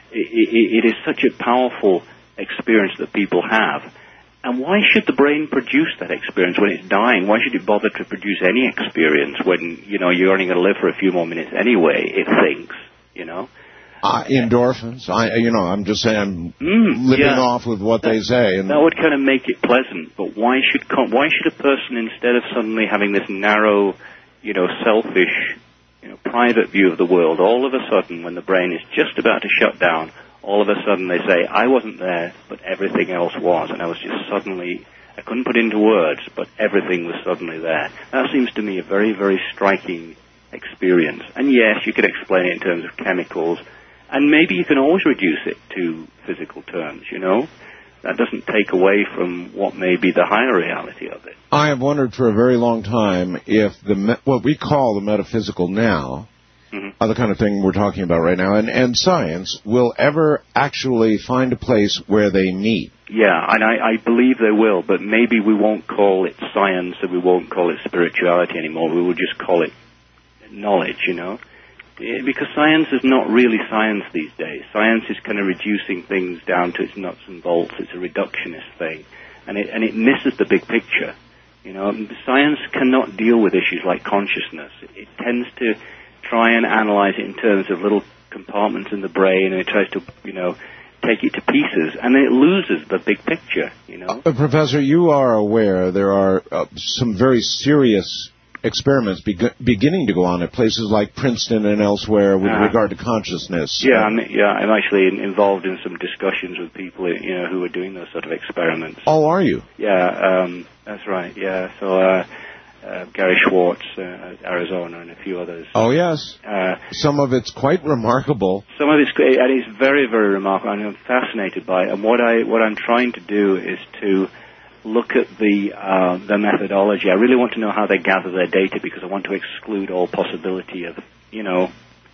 it, it, it is such a powerful experience that people have. And why should the brain produce that experience when it's dying? Why should it bother to produce any experience when, you know, you're only going to live for a few more minutes anyway, it thinks, you know? Uh, endorphins. I, you know, I'm just saying, I'm mm, living yeah. off with what that, they say. And that would kind of make it pleasant. But why should why should a person, instead of suddenly having this narrow, you know, selfish, you know, private view of the world, all of a sudden, when the brain is just about to shut down, all of a sudden they say, I wasn't there, but everything else was, and I was just suddenly, I couldn't put into words, but everything was suddenly there. That seems to me a very, very striking experience. And yes, you could explain it in terms of chemicals, and maybe you can always reduce it to physical terms, you know? That doesn't take away from what may be the higher reality of it. I have wondered for a very long time if the me- what we call the metaphysical now, mm-hmm. are the kind of thing we're talking about right now, and, and science will ever actually find a place where they meet. Yeah, and I, I believe they will, but maybe we won't call it science and we won't call it spirituality anymore. We will just call it knowledge, you know? Because science is not really science these days. Science is kind of reducing things down to its nuts and bolts. It's a reductionist thing. And it, and it misses the big picture. You know, science cannot deal with issues like consciousness. It, it tends to try and analyze it in terms of little compartments in the brain, and it tries to, you know, take it to pieces, and then it loses the big picture, you know. Uh, Professor, you are aware there are uh, some very serious experiments be- beginning to go on at places like Princeton and elsewhere with uh, regard to consciousness. Yeah, I'm, yeah, I'm actually in, involved in some discussions with people, you know, who are doing those sort of experiments. Oh, are you? Yeah, um, that's right. Yeah, so uh, uh, Gary Schwartz, uh, Arizona, and a few others. Oh, yes. Uh, some of it's quite remarkable. Some of it's great, and it's very, very remarkable. And I'm fascinated by it. And what I what I'm trying to do is to look at the uh, the methodology. I really want to know how they gather their data, because I want to exclude all possibility of, you know,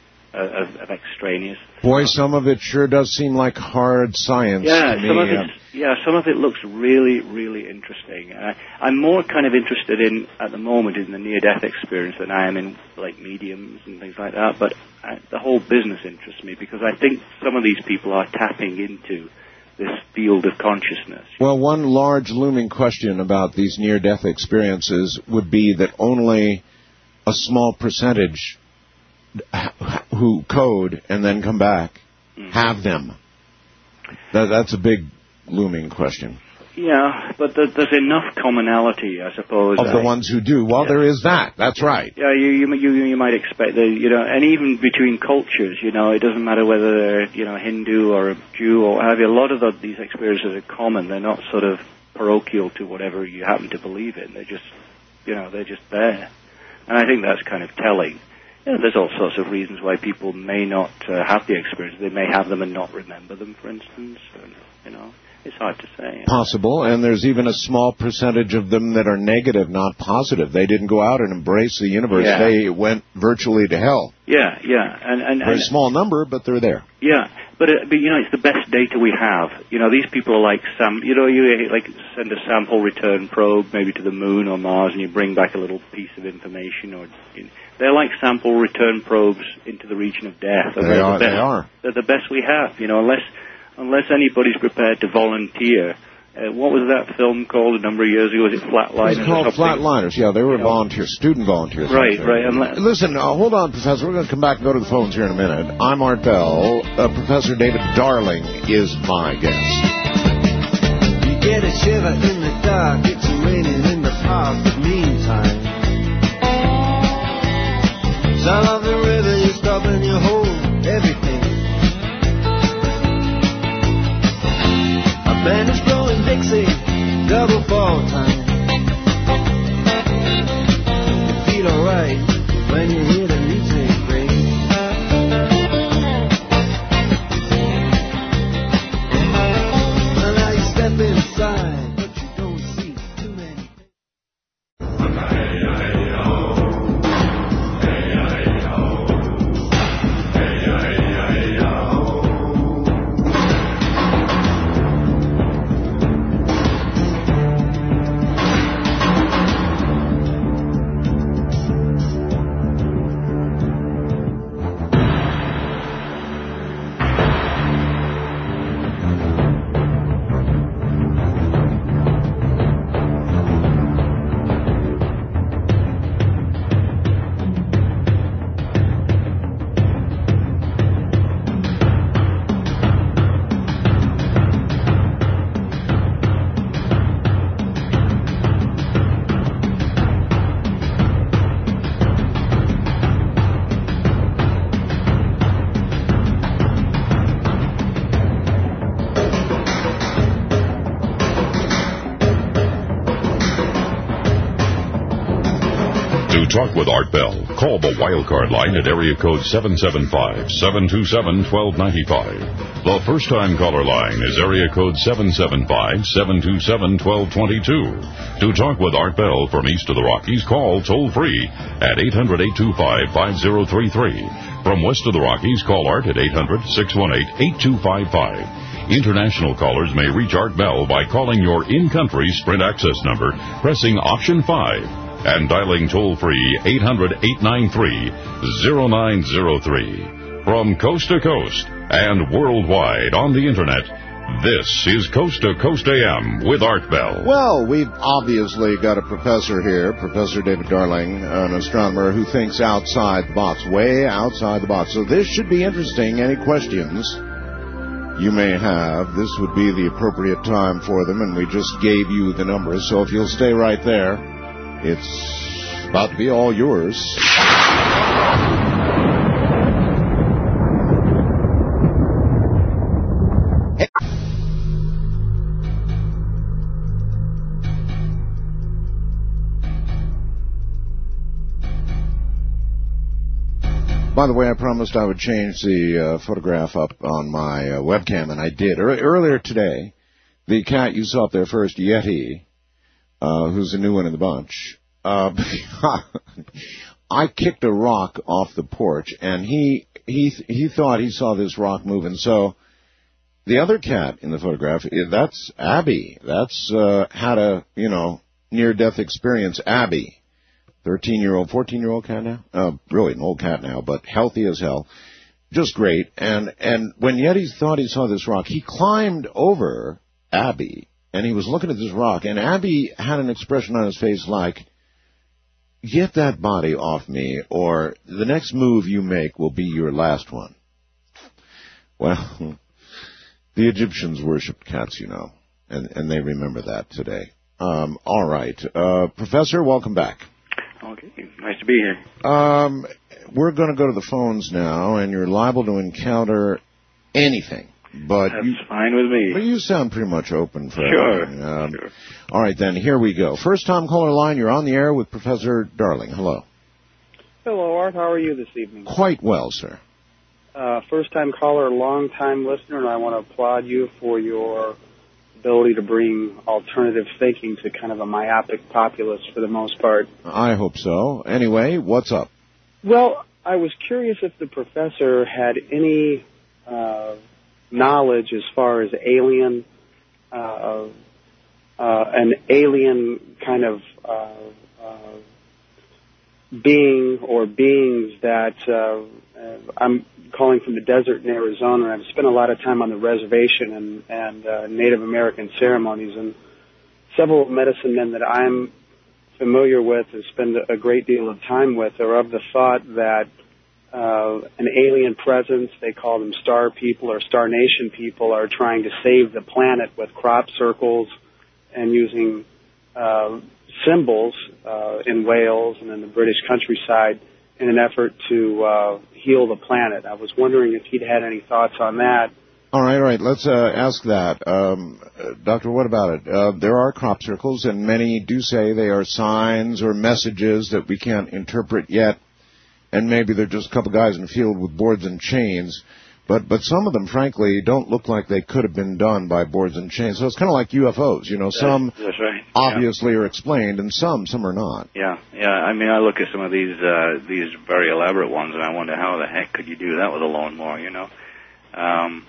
of, of extraneous. Boy, some of it sure does seem like hard science yeah, to me. Some of it, yeah, some of it looks really, really interesting. Uh, I'm more kind of interested in, at the moment, in the near-death experience than I am in, like, mediums and things like that. But I, the whole business interests me, because I think some of these people are tapping into this field of consciousness. Well, one large looming question about these near-death experiences would be that only a small percentage who code and then come back mm-hmm. have them. That, that's a big looming question. Yeah, but th- there's enough commonality, I suppose. Of the I, ones who do. Well, yeah. there is that. That's right. Yeah, you you you, you might expect that, you know, and even between cultures, you know, it doesn't matter whether they're, you know, Hindu or a Jew or what have you. A lot of the, these experiences are common. They're not sort of parochial to whatever you happen to believe in. They're just, you know, they're just there. And I think that's kind of telling. You know, there's all sorts of reasons why people may not uh, have the experience. They may have them and not remember them, for instance. And, you know, it's hard to say. Possible, and there's even a small percentage of them that are negative, not positive. They didn't go out and embrace the universe. Yeah. They went virtually to hell. Yeah, yeah. And, and, Very and, small number, but they're there. Yeah, but, it, but, you know, it's the best data we have. You know, these people are like, sam- you know, you like send a sample return probe maybe to the moon or Mars, and you bring back a little piece of information. Or you know, they're like sample return probes into the region of death. They are, the they are. They're the best we have, you know, unless... Unless anybody's prepared to volunteer. Uh, what was that film called a number of years ago? Was it Flatliners? It was called Flatliners, yeah. They were volunteers, student volunteers. Right, right. Unless Listen, uh, hold on, Professor. We're going to come back and go to the phones here in a minute. I'm Art Bell. Uh, Professor David Darling is my guest. You get a shiver in the dark. It's raining in the park. But meantime, sound of the river, you stop and you hold everything. Band is blowing Dixie, double fall time. You feel alright when you hear the music ring. Well, now you step inside, but you don't see too many. To talk with Art Bell, call the wildcard line at area code seven seven five, seven two seven, one two nine five. The first-time caller line is area code seven seven five, seven two seven, one two two two. To talk with Art Bell from east of the Rockies, call toll-free at eight hundred, eight two five, five zero three three. From west of the Rockies, call Art at eight hundred, six one eight, eight two five five. International callers may reach Art Bell by calling your in-country Sprint access number, pressing option five. And dialing toll-free eight hundred, eight nine three, zero nine zero three. From coast to coast and worldwide on the Internet, this is Coast to Coast A M with Art Bell. Well, we've obviously got a professor here, Professor David Darling, an astronomer who thinks outside the box, way outside the box. So this should be interesting. Any questions you may have, this would be the appropriate time for them, and we just gave you the numbers. So if you'll stay right there, it's about to be all yours. By the way, I promised I would change the uh, photograph up on my uh, webcam, and I did. Er- earlier today, the cat you saw up there first, Yeti, Uh, who's the new one in the bunch, uh, I kicked a rock off the porch, and he he he thought he saw this rock moving. So the other cat in the photograph, that's Abby. That's uh, had a, you know, near-death experience. Abby, thirteen-year-old, fourteen-year-old cat now? Uh, really an old cat now, but healthy as hell. Just great. And, and when Yeti thought he saw this rock, he climbed over Abby, and he was looking at this rock, and Abby had an expression on his face like, get that body off me, or the next move you make will be your last one. Well, the Egyptians worshipped cats, you know, and, and they remember that today. Um, all right. Uh, Professor, welcome back. Okay, nice to be here. Um, we're going to go to the phones now, and you're liable to encounter anything. But That's you, fine with me. But you sound pretty much open for Sure. everything. Um, sure. All right, then, here we go. First-time caller line, you're on the air with Professor Darling. Hello. Hello, Art. How are you this evening? Quite well, sir. Uh, first-time caller, long-time listener, and I want to applaud you for your ability to bring alternative thinking to kind of a myopic populace for the most part. I hope so. Anyway, what's up? Well, I was curious if the professor had any uh, knowledge as far as alien, uh, uh, an alien kind of uh, uh, being or beings that uh, uh, I'm calling from the desert in Arizona, and I've spent a lot of time on the reservation and, and uh, Native American ceremonies, and several medicine men that I'm familiar with and spend a great deal of time with are of the thought that uh, an alien presence, they call them star people or star nation people, are trying to save the planet with crop circles and using uh, symbols uh, in Wales and in the British countryside in an effort to uh, heal the planet. I was wondering if he'd had any thoughts on that. All right, all right. Let's uh, ask that. Um, uh, Doctor, what about it? Uh, there are crop circles, and many do say they are signs or messages that we can't interpret yet, and maybe they're just a couple guys in the field with boards and chains. But but some of them, frankly, don't look like they could have been done by boards and chains. So it's kind of like U F Os. You know, That's, some that's right. obviously yeah. are explained, and some some are not. Yeah, yeah. I mean, I look at some of these uh, these very elaborate ones, and I wonder how the heck could you do that with a lawnmower? You know. Um,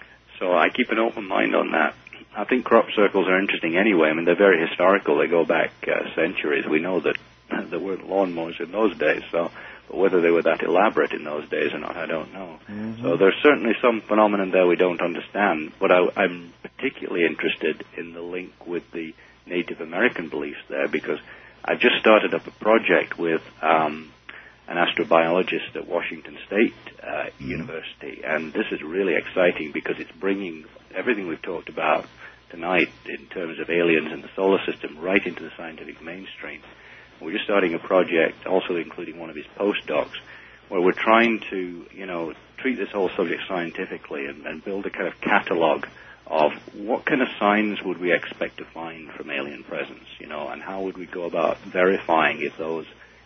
so I keep an open mind on that. I think crop circles are interesting anyway. I mean, they're very historical. They go back uh, centuries. We know that there weren't lawnmowers in those days, so. But whether they were that elaborate in those days or not, I don't know. Mm-hmm. So there's certainly some phenomenon there we don't understand. But I, I'm particularly interested in the link with the Native American beliefs there, because I've just started up a project with um, an astrobiologist at Washington State uh, mm-hmm. University, and this is really exciting because it's bringing everything we've talked about tonight in terms of aliens in the solar system right into the scientific mainstream. We're just starting a project, also including one of his postdocs, where we're trying to, you know, treat this whole subject scientifically and, and build a kind of catalog of what kind of signs would we expect to find from alien presence, you know, and how would we go about verifying if those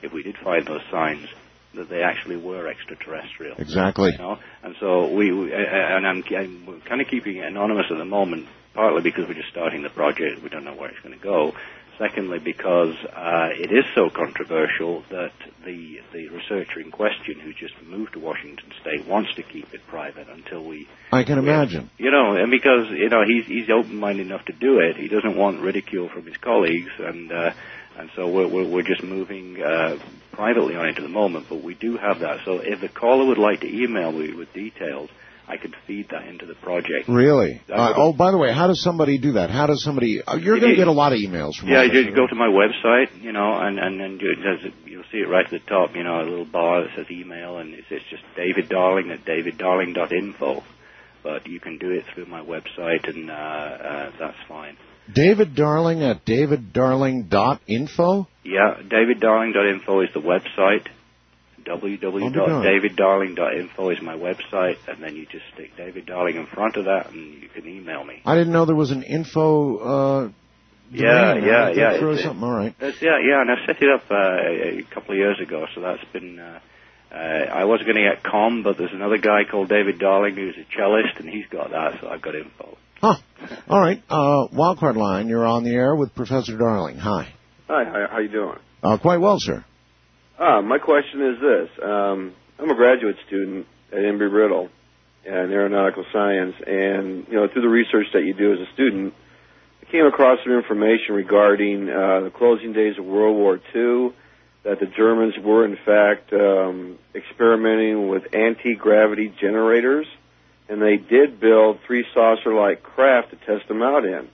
if we did find those signs, that they actually were extraterrestrial. Exactly. You know? And so we, we and I'm, I'm kind of keeping it anonymous at the moment, partly because we're just starting the project. We don't know where it's going to go. Secondly, because uh, it is so controversial that the the researcher in question, who just moved to Washington State, wants to keep it private until we... I can imagine. You know, and because, you know, he's he's open-minded enough to do it. He doesn't want ridicule from his colleagues, and uh, and so we're, we're, we're just moving uh, privately on it at the moment, but we do have that. So if the caller would like to email me with details, I could feed that into the project. Really? Uh, oh, by the way, how does somebody do that? How does somebody... Uh, you're going to get a lot of emails from Yeah, us, you go to my website, you know, and, and, and you, you'll see it right at the top, you know, a little bar that says email, and it's, it's just David Darling at david darling dot info. But you can do it through my website, and uh, uh, that's fine. David Darling at david darling dot info? Yeah, david darling dot info is the website. w w w dot david darling dot info is my website, and then you just stick David Darling in front of that, and you can email me. I didn't know there was an info. Uh, yeah, yeah, yeah. It's, something. All right. It's, yeah, yeah, and I set it up uh, a couple of years ago, so that's been. Uh, uh, I was going to get com, but there's another guy called David Darling who's a cellist, and he's got that, so I've got info. Huh. All right. Uh, Wildcard Line, you're on the air with Professor Darling. Hi. Hi. How, how you doing? Uh, quite well, sir. Ah, my question is this. Um, I'm a graduate student at Embry-Riddle in aeronautical science, and, you know, through the research that you do as a student, I came across some information regarding uh, the closing days of World War Two, that the Germans were, in fact, um, experimenting with anti-gravity generators, and they did build three saucer-like craft to test them out in.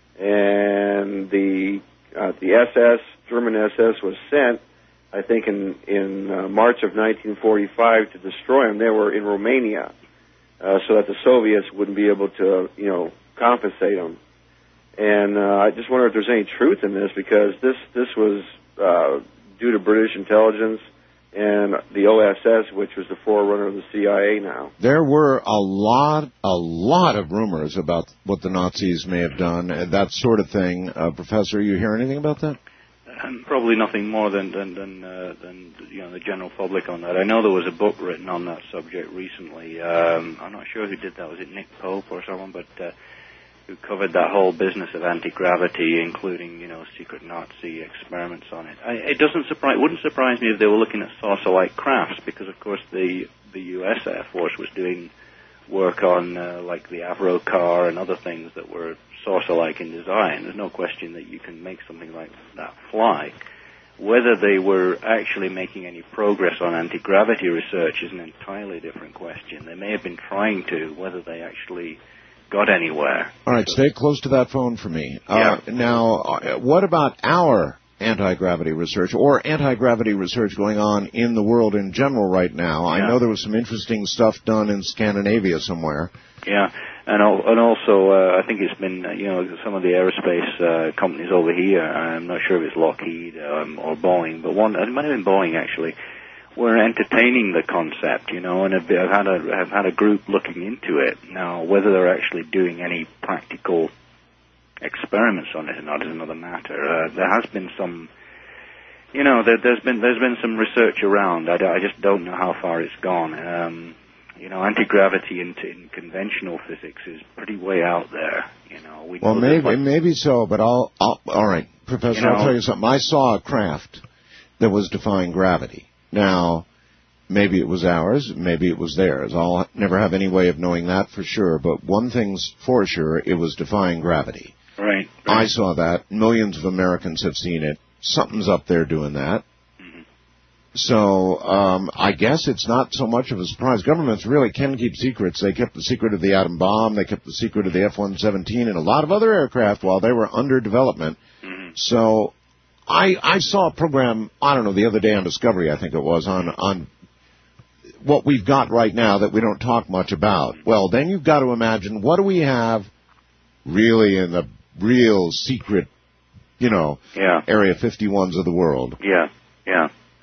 And the uh, the S S, German S S, was sent, I think, in, in uh, March of nineteen forty-five to destroy them. They were in Romania, uh, so that the Soviets wouldn't be able to, you know, compensate them. And uh, I just wonder if there's any truth in this, because this, this was uh, due to British intelligence and the O S S, which was the forerunner of the C I A now. There were a lot, a lot of rumors about what the Nazis may have done, that sort of thing. Uh, Professor, you hear anything about that? Um, probably nothing more than than than, uh, than you know the general public on that. I know there was a book written on that subject recently. Um, I'm not sure who did that. Was it Nick Pope or someone? But uh, who covered that whole business of anti-gravity, including you know secret Nazi experiments on it. I, it doesn't surprise. Wouldn't surprise me if they were looking at saucer-like crafts, because of course the the U S Air Force was doing work on uh, like the Avro car and other things that were saucer-like in design. There's no question that you can make something like that fly. Whether they were actually making any progress on anti-gravity research is an entirely different question. They may have been trying to. Whether they actually got anywhere. All right, stay close to that phone for me. Yeah. Uh, now, uh, what about our anti-gravity research or anti-gravity research going on in the world in general right now? I Yeah. know there was some interesting stuff done in Scandinavia somewhere. Yeah. And al- and also, uh, I think it's been, uh, you know, some of the aerospace uh, companies over here, I'm not sure if it's Lockheed um, or Boeing, but one, it might have been Boeing actually, were entertaining the concept, you know, and I've I've had a, I've had a group looking into it. Now, whether they're actually doing any practical experiments on it or not is another matter. Uh, there has been some, you know, there, there's been there's been some research around. I, I just don't know how far it's gone. Um, You know, anti-gravity in, in conventional physics is pretty way out there. You know, we Well, know maybe like, maybe so, but I'll, I'll all right, Professor. You know, I'll tell you something. I saw a craft that was defying gravity. Now, maybe it was ours, maybe it was theirs. I'll never have any way of knowing that for sure. But one thing's for sure: it was defying gravity. Right. I saw that. Millions of Americans have seen it. Something's up there doing that. So um, I guess it's not so much of a surprise. Governments really can keep secrets. They kept the secret of the atom bomb. They kept the secret of the F one seventeen and a lot of other aircraft while they were under development. Mm-hmm. So I I saw a program, I don't know, the other day on Discovery, I think it was, on on what we've got right now that we don't talk much about. Well, then you've got to imagine, what do we have really in the real secret, you know, yeah. Area fifty-ones of the world? Yeah, yeah.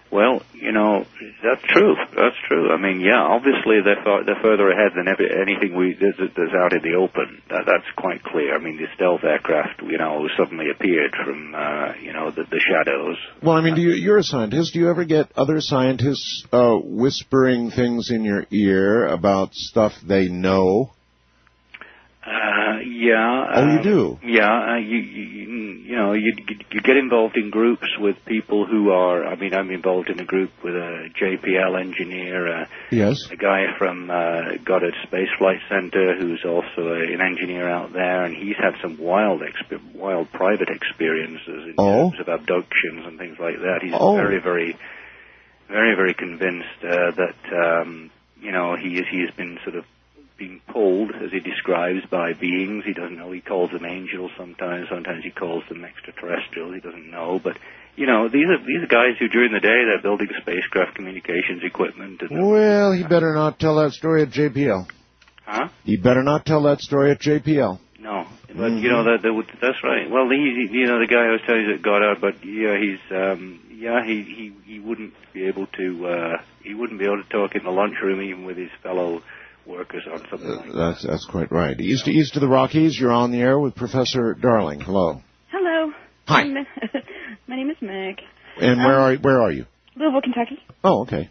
Well, you know, that's true. That's true. I mean, yeah, obviously they're, far, they're further ahead than every, anything we that's, that's out in the open. That, that's quite clear. I mean, the stealth aircraft, you know, suddenly appeared from, uh, you know, the, the shadows. Well, I mean, do you, you're a scientist. Do you ever get other scientists uh, whispering things in your ear about stuff they know? Uh, yeah. Oh, you um, do? Yeah, uh, you, you, you know, you, you get involved in groups with people who are, I mean, I'm involved in a group with a J P L engineer, uh, yes, a guy from uh, Goddard Space Flight Center who's also a, an engineer out there, and he's had some wild, exp- wild private experiences in oh. terms of abductions and things like that. He's oh. very, very, very, very convinced uh, that, um, you know, he is, he has been sort of being pulled, as he describes, by beings. He doesn't know. He calls them angels sometimes. Sometimes he calls them extraterrestrials. He doesn't know. But, you know, these are these are guys who, during the day, they're building spacecraft communications equipment. And well, he better not tell that story at J P L. Huh? He better not tell that story at J P L. No. But, mm-hmm. you know, that, that would, that's right. Well, he, you know, the guy I was telling you that got out, but, yeah, he's, um, yeah, he, he, he wouldn't be able to, uh, he wouldn't be able to talk in the lunchroom even with his fellow workers on something like that. That's that's quite right. East to east of the Rockies, you're on the air with Professor Darling. Hello. Hello. Hi. My name is Meg. And um, where are where are you? Louisville, Kentucky. Oh, okay.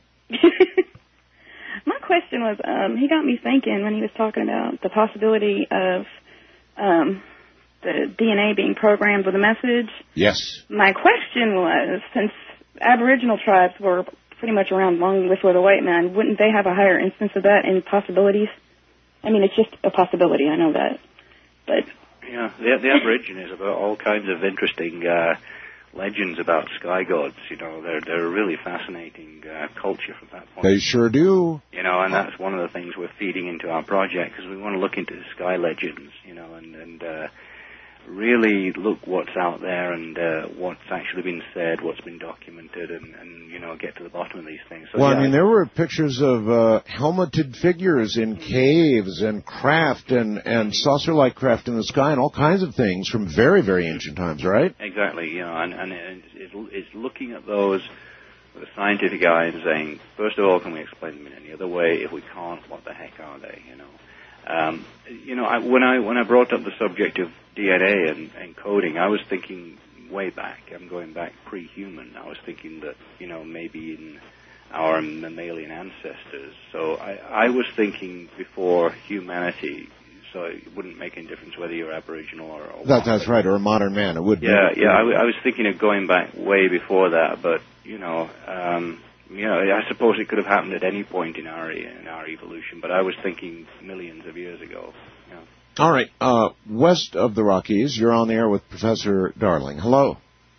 My question was, um, he got me thinking when he was talking about the possibility of um, the D N A being programmed with a message. Yes. My question was, since Aboriginal tribes were pretty much around long before the white man, wouldn't they have a higher instance of that in possibilities? I mean, it's just a possibility, I know that. But yeah, the, the Aborigines have all kinds of interesting uh, legends about sky gods. You know, they're they're a really fascinating uh, culture from that point. They sure do. You know, and that's one of the things we're feeding into our project, because we want to look into the sky legends. You know, and and uh, really look what's out there and uh, what's actually been said, what's been documented, and, and you know, get to the bottom of these things. So, well, yeah, I mean, there were pictures of uh, helmeted figures in caves and craft and, and saucer-like craft in the sky and all kinds of things from very, very ancient times, right? Exactly, you know, and, and it's, it's looking at those with a scientific eye and saying, first of all, can we explain them in any other way? If we can't, what the heck are they, you know? Um, you know, I, when I when I brought up the subject of D N A and, and coding, I was thinking way back. I'm going back pre-human. I was thinking that, you know, maybe in our mammalian ancestors. So I, I was thinking before humanity. So it wouldn't make any difference whether you're Aboriginal or. or that, that's right, or a modern man. It would. Yeah, be. yeah. I, w- I was thinking of going back way before that, but you know. Um, You know, I suppose it could have happened at any point in our in our evolution, but I was thinking millions of years ago. You know. All right, uh, west of the Rockies, you're on the air with Professor Darling. Hello.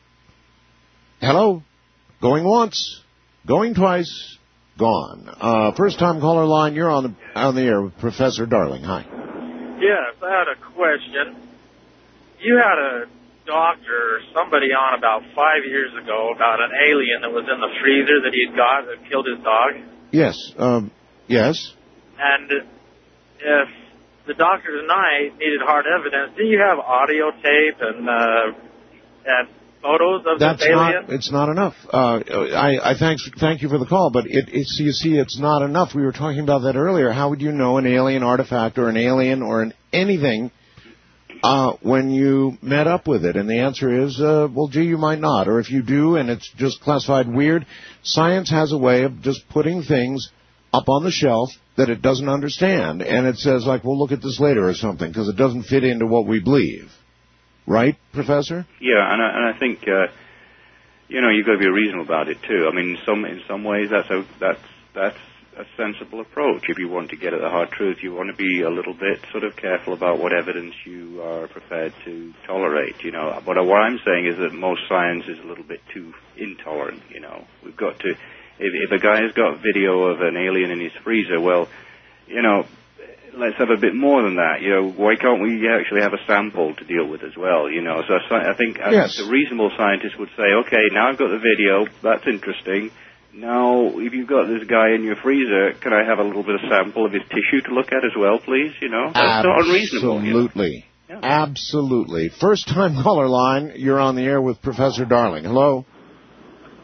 Hello. Going once, going twice, gone. Uh, first time caller line, you're on the on the air with Professor Darling. Hi. Yes, I had a question. You had a doctor or somebody on about five years ago about an alien that was in the freezer that he'd got that killed his dog. Yes, um, yes. And if the doctor tonight needed hard evidence, do you have audio tape and uh, and photos of That's this alien? not, it's not enough. Uh, I, I thanks, thank you for the call, but it, it's, you see, it's not enough. We were talking about that earlier. How would you know an alien artifact or an alien or an anything Uh, when you met up with it? And the answer is, uh, well, gee, you might not. Or if you do and it's just classified weird, science has a way of just putting things up on the shelf that it doesn't understand. And it says, like, we'll look at this later or something because it doesn't fit into what we believe. Right, Professor? Yeah, and I, and I think, uh, you know, you've got to be reasonable about it, too. I mean, in some, in some ways, that's a, that's, that's a sensible approach. If you want to get at the hard truth, you want to be a little bit sort of careful about what evidence you are prepared to tolerate, you know. But what I'm saying is that most science is a little bit too intolerant, you know. We've got to, if, if a guy has got video of an alien in his freezer, well, you know, let's have a bit more than that, you know. Why can't we actually have a sample to deal with as well, you know? So I think, I yes. think a reasonable scientist would say, okay, now I've got the video, that's interesting. Now, if you've got this guy in your freezer, can I have a little bit of sample of his tissue to look at as well, please? You know, that's not unreasonable. Absolutely. You know? Absolutely. First time caller line, you're on the air with Professor Darling. Hello.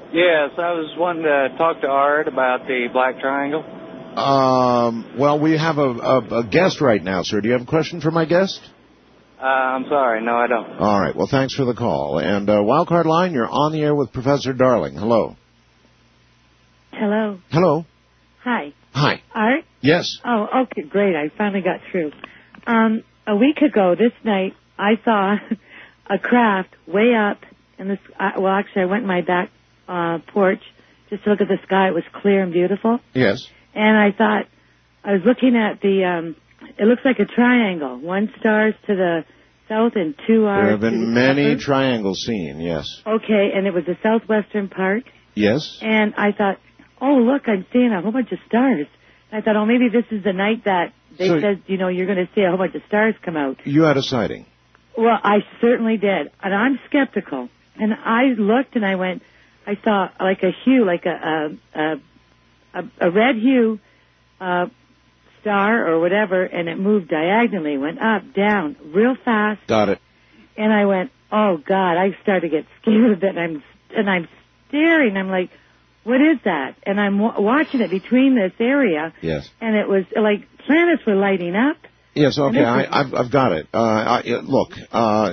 Yes, I was wanting to talk to Art about the Black Triangle. Um, well, we have a, a, a guest right now, sir. Do you have a question for my guest? Uh, I'm sorry, no, I don't. All right. Well, thanks for the call. And uh, Wildcard Line, you're on the air with Professor Darling. Hello. Hello. Hello. Hi. Hi. Art? Yes. Oh, okay, great. I finally got through. Um, a week ago this night, I saw a craft way up in the sky. Well, actually, I went in my back uh, porch just to look at the sky. It was clear and beautiful. Yes. And I thought, I was looking at the, um, it looks like a triangle. One star's to the south and two are There have to been the many upper. triangles seen, yes. Okay, and it was the southwestern part. Yes. And I thought, oh, look, I'm seeing a whole bunch of stars. I thought, oh, maybe this is the night that they So- said, you know, you're going to see a whole bunch of stars come out. You had a sighting. Well, I certainly did. And I'm skeptical. And I looked and I went, I saw like a hue, like a, a, a, a, a red hue, uh, star or whatever, and it moved diagonally, went up, down, real fast. Got it. And I went, oh God, I started to get scared of it, and I'm and I'm staring. I'm like, what is that? And I'm w- watching it between this area, Yes. and it was like planets were lighting up. Yes, okay, And I, it was- I've, I've got it. Uh, I, uh, look, uh,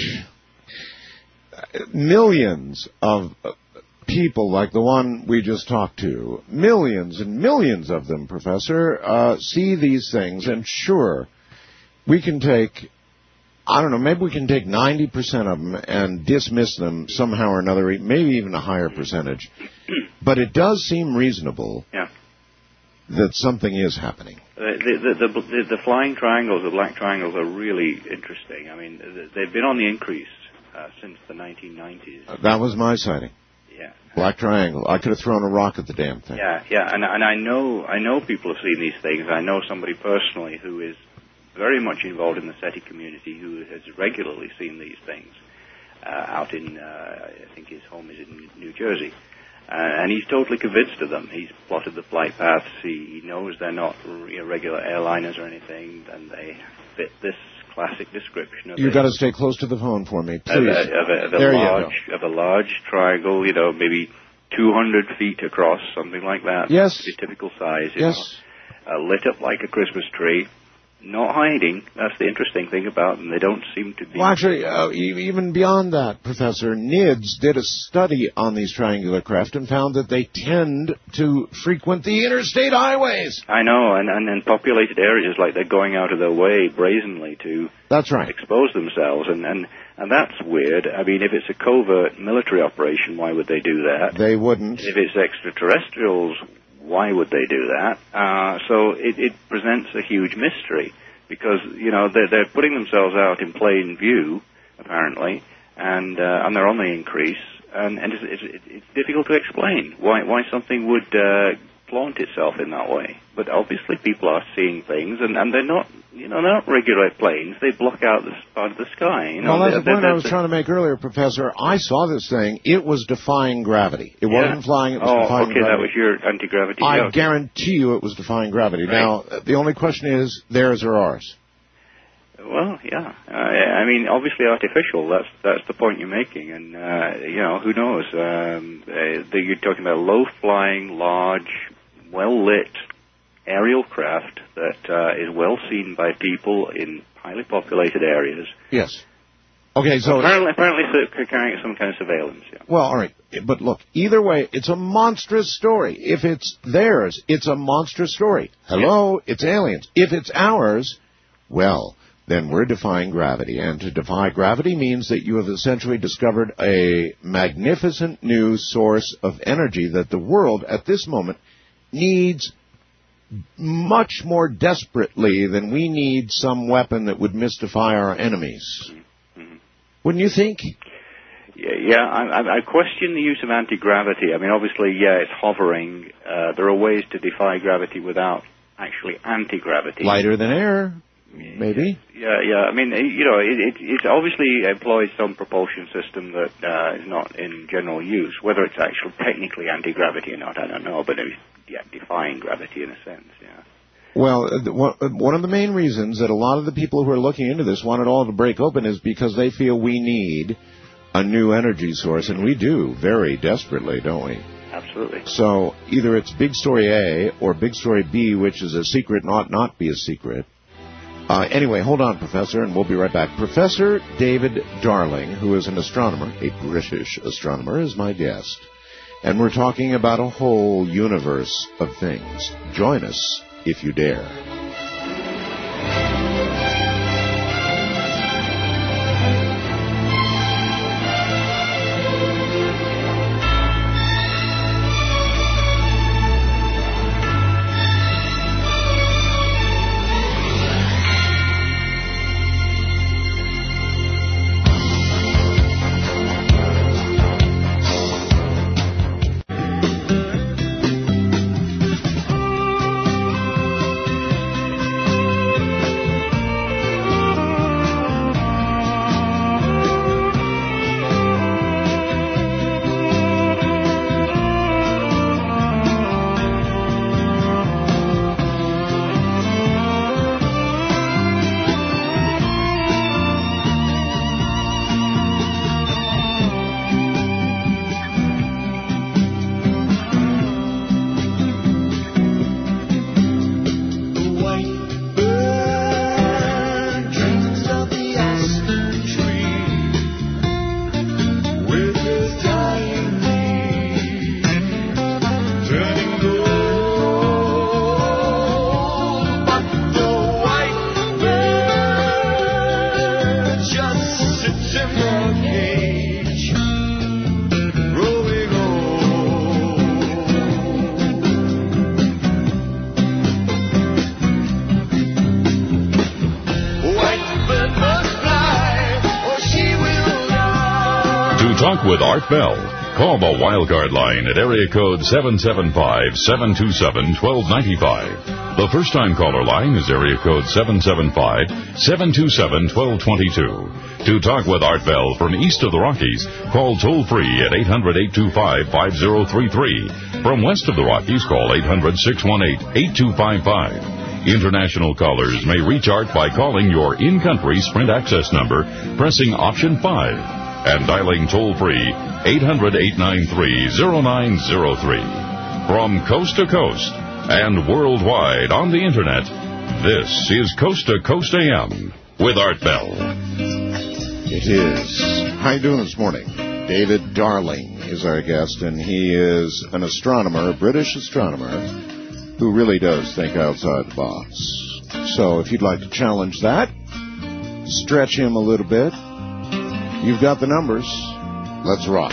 millions of uh, people like the one we just talked to, millions and millions of them, Professor, uh, see these things, and sure, we can take, I don't know, maybe we can take ninety percent of them and dismiss them somehow or another, maybe even a higher percentage. But it does seem reasonable Yeah. that something is happening. Uh, the, the, the, the, the flying triangles, the black triangles, are really interesting. I mean, th- they've been on the increase uh, since the nineteen nineties. That was my sighting. Yeah. Black triangle. I could have thrown a rock at the damn thing. Yeah, yeah, and and I know I know people have seen these things. I know somebody personally who is very much involved in the SETI community who has regularly seen these things uh, out in uh, I think his home is in New Jersey, uh, and he's totally convinced of them. He's plotted the flight paths. He, he knows they're not you know, regular airliners or anything, and they fit this classic description of You've a- got to stay close to the phone for me, of please. a, of a, of a there large you go. of a large triangle, you know, maybe two hundred feet across, something like that. Yes. The typical size. You Yes. Know, uh, lit up like a Christmas tree, not hiding. That's the interesting thing about them. They don't seem to be. Well, actually, uh, e- even beyond that, Professor, N I D S did a study on these triangular craft and found that they tend to frequent the interstate highways. I know, and, and in populated areas, like they're going out of their way brazenly to That's right. expose themselves, and, and, and that's weird. I mean, if it's a covert military operation, why would they do that? They wouldn't. If it's extraterrestrials, why would they do that? Uh, so it, it presents a huge mystery because, you know, they're, they're putting themselves out in plain view, apparently, and, uh, and they're on the increase, and, and it's, it's, it's difficult to explain why, why something would uh, flaunt itself in that way. But obviously people are seeing things, and, and they're not, you know, they're not regular planes. They block out this part of the sky. You know, Well, that's the They're- point they're- I was trying to make earlier, Professor. I saw this thing. It was defying gravity. It Yeah. wasn't flying. It was oh, defying okay, gravity. that was your anti-gravity I joke. guarantee you it was defying gravity. Now, the only question is, theirs or ours? Well, yeah. Uh, I mean, obviously artificial. That's that's the point you're making, and uh, you know, who knows? Um, uh, the, you're talking about low-flying, large, well-lit aerial craft that uh, is well seen by people in highly populated areas. Yes. Okay, so... apparently, apparently so- carrying some kind of surveillance. Yeah. Well, all right. But look, either way, it's a monstrous story. If it's theirs, it's a monstrous story. Hello, it's aliens. If it's ours, well, then we're defying gravity. And to defy gravity means that you have essentially discovered a magnificent new source of energy that the world at this moment needs much more desperately than we need some weapon that would mystify our enemies. Mm-hmm. Wouldn't you think? Yeah, yeah I, I- I question the use of anti-gravity. I mean, obviously, yeah, it's hovering. Uh, there are ways to defy gravity without actually anti-gravity. Lighter than air, maybe. Yeah, yeah. I mean, you know, it, it, it obviously employs some propulsion system that uh, is not in general use. Whether it's actually technically anti-gravity or not, I don't know. But it's yeah, defying gravity in a sense, yeah. Well, uh, one one of the main reasons that a lot of the people who are looking into this want it all to break open is because they feel we need a new energy source, and we do very desperately, don't we? Absolutely. So either it's Big Story A or Big Story B, which is a secret and ought not be a secret. Uh, anyway, hold on, Professor, and we'll be right back. Professor David Darling, who is an astronomer, a British astronomer, is my guest. And we're talking about a whole universe of things. Join us if you dare. With Art Bell. Call the Wildcard line at area code seven seven five, seven two seven, one two nine five. The first-time caller line is area code seven seven five, seven two seven, one two two two. To talk with Art Bell from east of the Rockies, call toll-free at eight hundred, eight two five, five zero three three. From west of the Rockies, call eight hundred, six one eight, eight two five five. International callers may reach Art by calling your in-country Sprint access number, pressing option five. And dialing toll-free eight hundred, eight nine three, zero nine zero three. From coast to coast and worldwide on the Internet, this is Coast to Coast A M with Art Bell. It is. How you doing this morning? David Darling is our guest, and he is an astronomer, a British astronomer, who really does think outside the box. So if you'd like to challenge that, stretch him a little bit, you've got the numbers. Let's rock.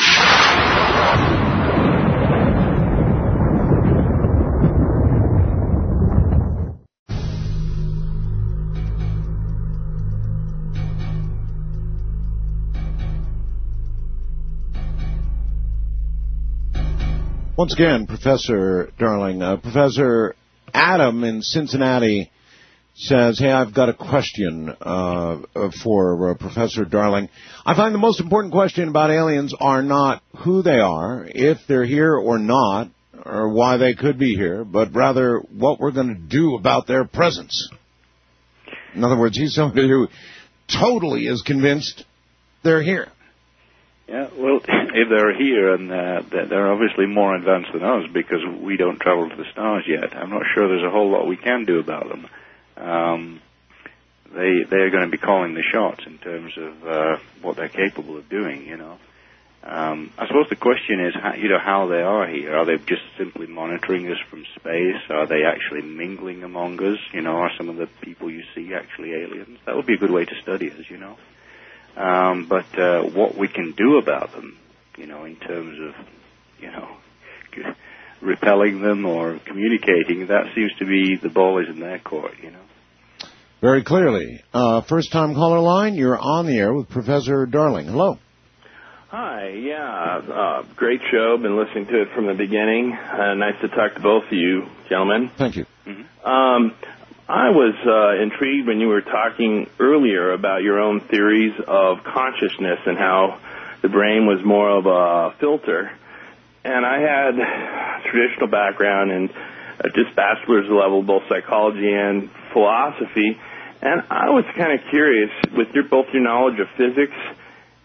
Once again, Professor Darling, uh, Professor Adam in Cincinnati says, hey, I've got a question uh, for uh, Professor Darling. I find the most important question about aliens are not who they are, if they're here or not, or why they could be here, but rather what we're going to do about their presence. In other words, he's somebody who totally is convinced they're here. Yeah, well, if they're here, and uh, they're obviously more advanced than us because we don't travel to the stars yet, I'm not sure there's a whole lot we can do about them. Um, they they're going to be calling the shots in terms of uh, what they're capable of doing. You know, um, I suppose the question is, how, you know, how they are here. Are they just simply monitoring us from space? Are they actually mingling among us? You know, are some of the people you see actually aliens? That would be a good way to study us. You know, um, but uh, what we can do about them, you know, in terms of, you know, repelling them or communicating, that seems to be the ball is in their court, you know. Very clearly. Uh, first-time caller line, you're on the air with Professor Darling. Hello. Hi, yeah, uh, great show. Been listening to it from the beginning. Uh, nice to talk to both of you, gentlemen. Thank you. Mm-hmm. Um, I was uh, intrigued when you were talking earlier about your own theories of consciousness and how the brain was more of a filter. And I had a traditional background in uh, just bachelor's level, both psychology and philosophy. And I was kind of curious, with your both your knowledge of physics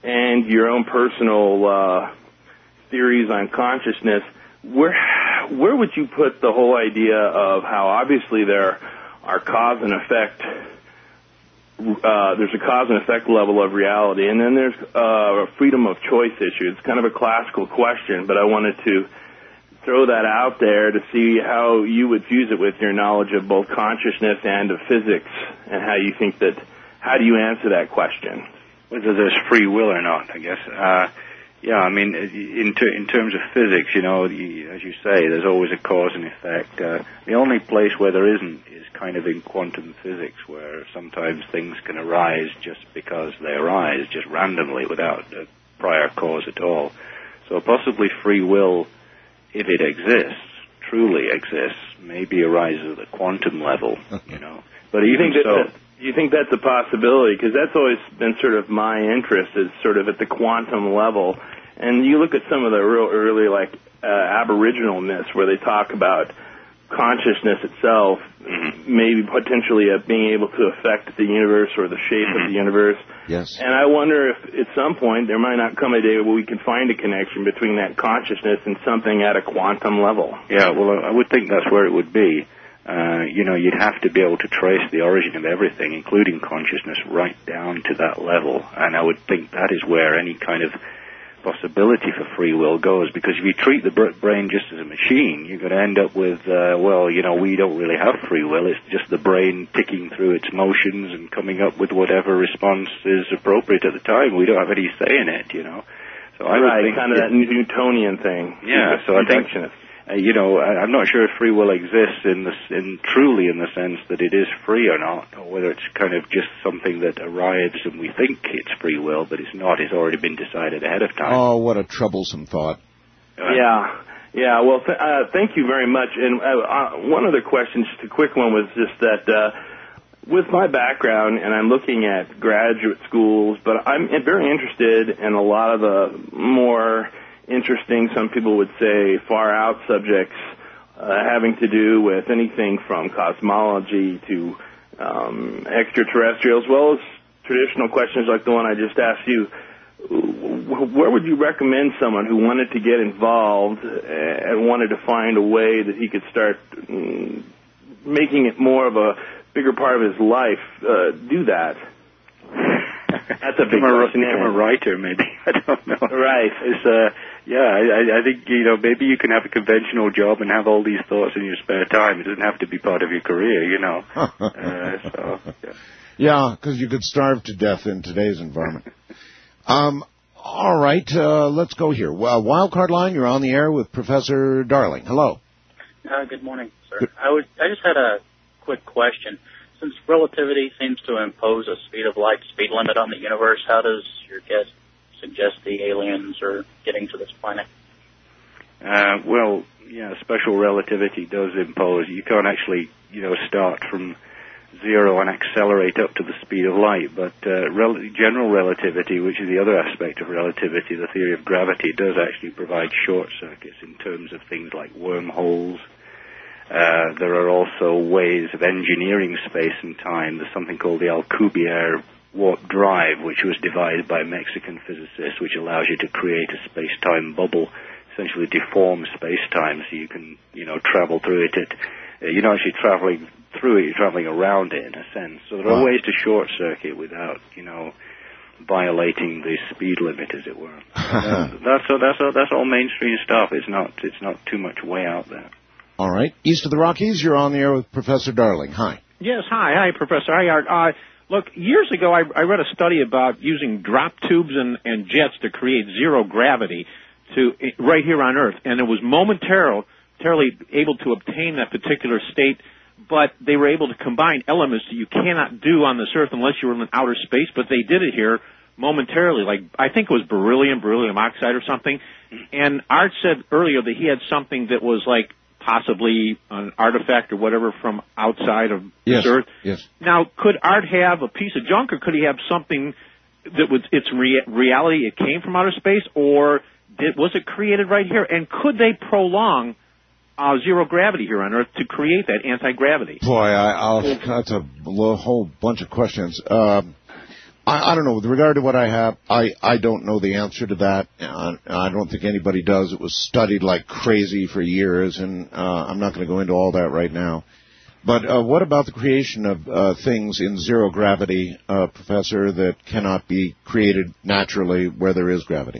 and your own personal uh, theories on consciousness, where where would you put the whole idea of how obviously there are cause and effect, uh, there's a cause and effect level of reality, and then there's uh, a freedom of choice issue. It's kind of a classical question, but I wanted to throw that out there to see how you would fuse it with your knowledge of both consciousness and of physics, and how you think that, how do you answer that question? Whether there's free will or not, I guess. Uh, yeah, I mean, in, ter- in terms of physics, you know, you, as you say, there's always a cause and effect. Uh, the only place where there isn't is kind of in quantum physics, where sometimes things can arise just because they arise, just randomly, without a prior cause at all. So possibly free will, if it exists, truly exists, maybe arises at the quantum level, you know. But you even think so, that, that, you think that's a possibility? Because that's always been sort of my interest, is sort of at the quantum level. And you look at some of the real early, like, uh, Aboriginal myths where they talk about consciousness itself, mm-hmm. maybe potentially uh, being able to affect the universe or the shape mm-hmm. of the universe. Yes. And I wonder if at some point there might not come a day where we can find a connection between that consciousness and something at a quantum level. Yeah, well, I would think that's where it would be. Uh, you know, you'd have to be able to trace the origin of everything, including consciousness, right down to that level. And I would think that is where any kind of possibility for free will goes, because if you treat the brain just as a machine, you're going to end up with, uh, well, you know, we don't really have free will. It's just the brain ticking through its motions and coming up with whatever response is appropriate at the time. We don't have any say in it, you know. So I right, would think kind of that Newtonian thing. Yeah, so I think, uh, you know, I, I'm not sure if free will exists in the, in truly in the sense that it is free or not, or whether it's kind of just something that arrives and we think it's free will, but it's not. It's already been decided ahead of time. Oh, what a troublesome thought. Uh, yeah, yeah. Well, th- uh, thank you very much. And uh, uh, one other question, just a quick one, was just that uh, with my background, and I'm looking at graduate schools, but I'm very interested in a lot of the more interesting, some people would say, far-out subjects uh, having to do with anything from cosmology to um, extraterrestrial, as well as traditional questions like the one I just asked you. Where would you recommend someone who wanted to get involved and wanted to find a way that he could start making it more of a bigger part of his life uh, do that? That's a big question. Become a writer, maybe. I don't know. Right. It's uh, yeah. I, I think you know maybe you can have a conventional job and have all these thoughts in your spare time. It doesn't have to be part of your career, you know. uh, so yeah. Yeah, because you could starve to death in today's environment. um. All right. Uh, let's go here. Well, Wildcard Line. You're on the air with Professor Darling. Hello. Uh, good morning, sir. Good. I would. I just had a quick question. Since relativity seems to impose a speed of light speed limit on the universe, how does your guest suggest the aliens are getting to this planet? Uh, well, yeah, special relativity does impose. You can't actually, you know, start from zero and accelerate up to the speed of light, but uh, rel- general relativity, which is the other aspect of relativity, the theory of gravity, does actually provide short circuits in terms of things like wormholes. Uh, there are also ways of engineering space and time. There's something called the Alcubierre warp drive, which was devised by a Mexican physicist, which allows you to create a space-time bubble, essentially deform space-time so you can, you know, travel through it. At, uh, you're not actually traveling through it, you're traveling around it in a sense. So there are ways to short-circuit without, you know, violating the speed limit, as it were. uh, that's, that's, that's all mainstream stuff. It's not, it's not too much way out there. All right. East of the Rockies, you're on the air with Professor Darling. Hi. Yes, hi. Hi, Professor. Hi, uh, look, years ago I, I read a study about using drop tubes and, and jets to create zero gravity to right here on Earth, and it was momentarily able to obtain that particular state, but they were able to combine elements that you cannot do on this Earth unless you were in outer space, but they did it here momentarily. Like, I think it was beryllium, beryllium oxide or something, and Art said earlier that he had something that was like possibly an artifact or whatever from outside of yes, this Earth. Yes. Now, could Art have a piece of junk, or could he have something that was its rea- reality? It came from outer space, or did, was it created right here? And could they prolong uh, zero gravity here on Earth to create that anti-gravity? Boy, I, I'll, that's a whole bunch of questions. Um, I, I don't know. With regard to what I have, I, I don't know the answer to that. Uh, I don't think anybody does. It was studied like crazy for years, and uh, I'm not going to go into all that right now. But uh, what about the creation of uh, things in zero gravity, uh, Professor, that cannot be created naturally where there is gravity?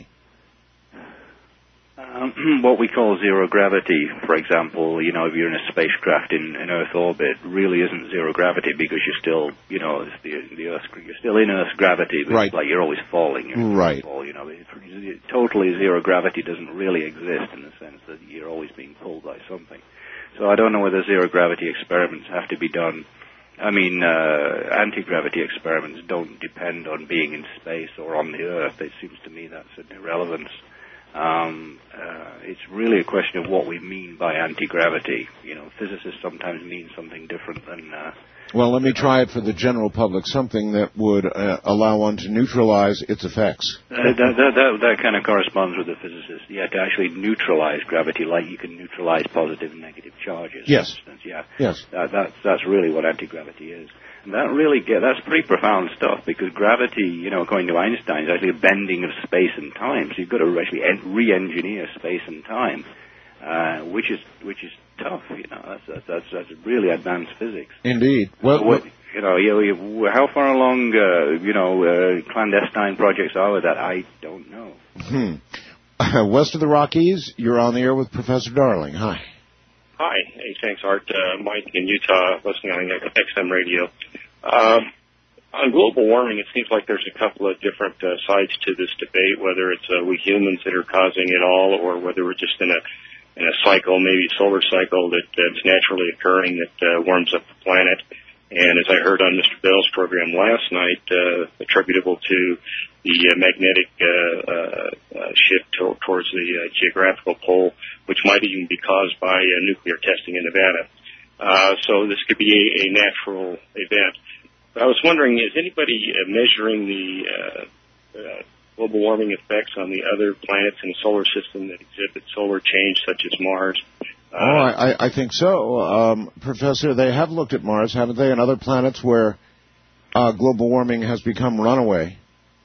Um, what we call zero gravity, for example, you know, if you're in a spacecraft in, in Earth orbit, really isn't zero gravity because you're still, you know, it's the the Earth, you're still in Earth's gravity, but right. It's like you're always falling. You're right. Fall, you know, it, it, totally zero gravity doesn't really exist in the sense that you're always being pulled by something. So I don't know whether zero gravity experiments have to be done. I mean, uh, anti-gravity experiments don't depend on being in space or on the Earth. It seems to me that's an irrelevance. Um, uh, it's really a question of what we mean by anti-gravity. You know, physicists sometimes mean something different than... Uh, well, let me try it for the general public, something that would uh, allow one to neutralize its effects. Uh, that, that, that, that kind of corresponds with the physicists. Yeah, to actually neutralize gravity, like you can neutralize positive and negative charges. Yes. For instance. Yeah. Yes. That, that's, that's really what anti-gravity is. And that really get, that's pretty profound stuff, because gravity, you know, according to Einstein, is actually a bending of space and time. So you've got to actually en- re-engineer space and time, uh, which is which is tough. You know, that's that's that's, that's really advanced physics. Indeed. Well, what, you know, you, you, how far along, uh, you know, uh, clandestine projects are with that? I don't know. Hmm. West of the Rockies, you're on the air with Professor Darling. Hi. Hi. Hey, thanks, Art. Uh, Mike in Utah, listening on X M radio. Um, on global warming, it seems like there's a couple of different uh, sides to this debate, whether it's uh, we humans that are causing it all, or whether we're just in a in a cycle, maybe a solar cycle that, that's naturally occurring that uh, warms up the planet. And as I heard on Mister Bell's program last night, uh, attributable to the uh, magnetic uh, uh, uh, shift to, towards the uh, geographical pole, which might even be caused by uh, nuclear testing in Nevada. Uh, so this could be a, a natural event. But I was wondering, is anybody uh, measuring the uh, uh, global warming effects on the other planets in the solar system that exhibit solar change, such as Mars? Uh, oh, I, I think so. Um, Professor, they have looked at Mars, haven't they, and other planets where uh, global warming has become runaway?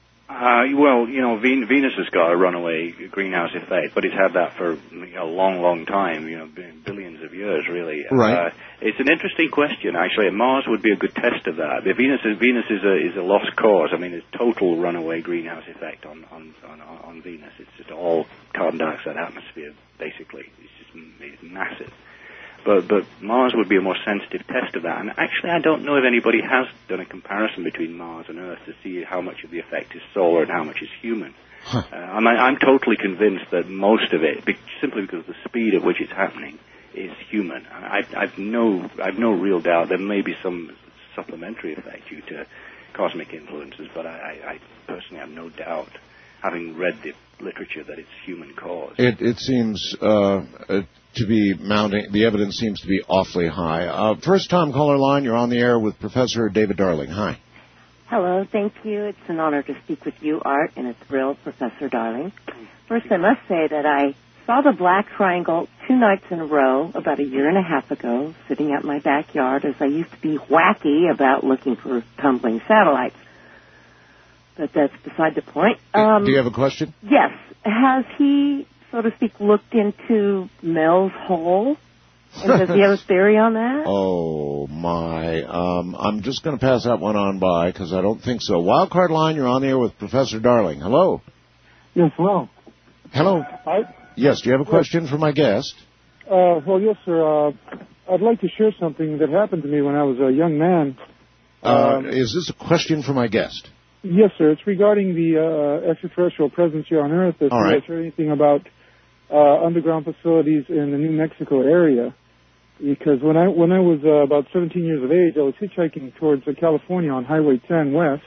Uh, well, you know, Ven- Venus has got a runaway greenhouse effect, but it's had that for a long, long time, you know, billions of years, really. Right. Uh, it's an interesting question, actually. Mars would be a good test of that. But Venus is Venus is a is a lost cause. I mean, it's total runaway greenhouse effect on on on, on Venus. It's just all carbon dioxide atmosphere, basically. It's just it's massive. But but Mars would be a more sensitive test of that. And actually, I don't know if anybody has done a comparison between Mars and Earth to see how much of the effect is solar and how much is human. Huh. Uh, I'm, I'm totally convinced that most of it, be, simply because of the speed at which it's happening, is human. I, I've no I've no real doubt there may be some supplementary effect due to cosmic influences, but I, I, I personally have no doubt, having read the literature, that it's human caused. It, it seems uh, uh, to be mounting, the evidence seems to be awfully high. Uh, first time caller line, you're on the air with Professor David Darling. Hi. Hello, thank you. It's an honor to speak with you, Art, and a thrill, Professor Darling. First, I must say that I saw the Black Triangle two nights in a row about a year and a half ago, sitting at my backyard, as I used to be wacky about looking for tumbling satellites. But that's beside the point. Um, Do you have a question? Yes. Has he, so to speak, looked into Mel's Hole? And does he have a theory on that? Oh, my. Um, I'm just going to pass that one on by because I don't think so. Wildcard line, you're on the air with Professor Darling. Hello. Yes, hello. Hello. Hi. Yes, do you have a question for my guest? Uh, well, yes, sir. Uh, I'd like to share something that happened to me when I was a young man. Uh, um, is this a question for my guest? Yes, sir. It's regarding the uh, extraterrestrial presence here on Earth. If All you right. guys heard anything about uh, underground facilities in the New Mexico area? Because when I when I was uh, about seventeen years of age, I was hitchhiking towards uh, California on Highway ten West,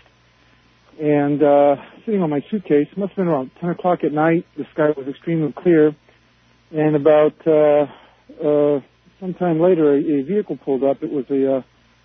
and uh, sitting on my suitcase. Must have been around ten o'clock at night. The sky was extremely clear, and about uh, uh, sometime later, a, a vehicle pulled up. It was a uh,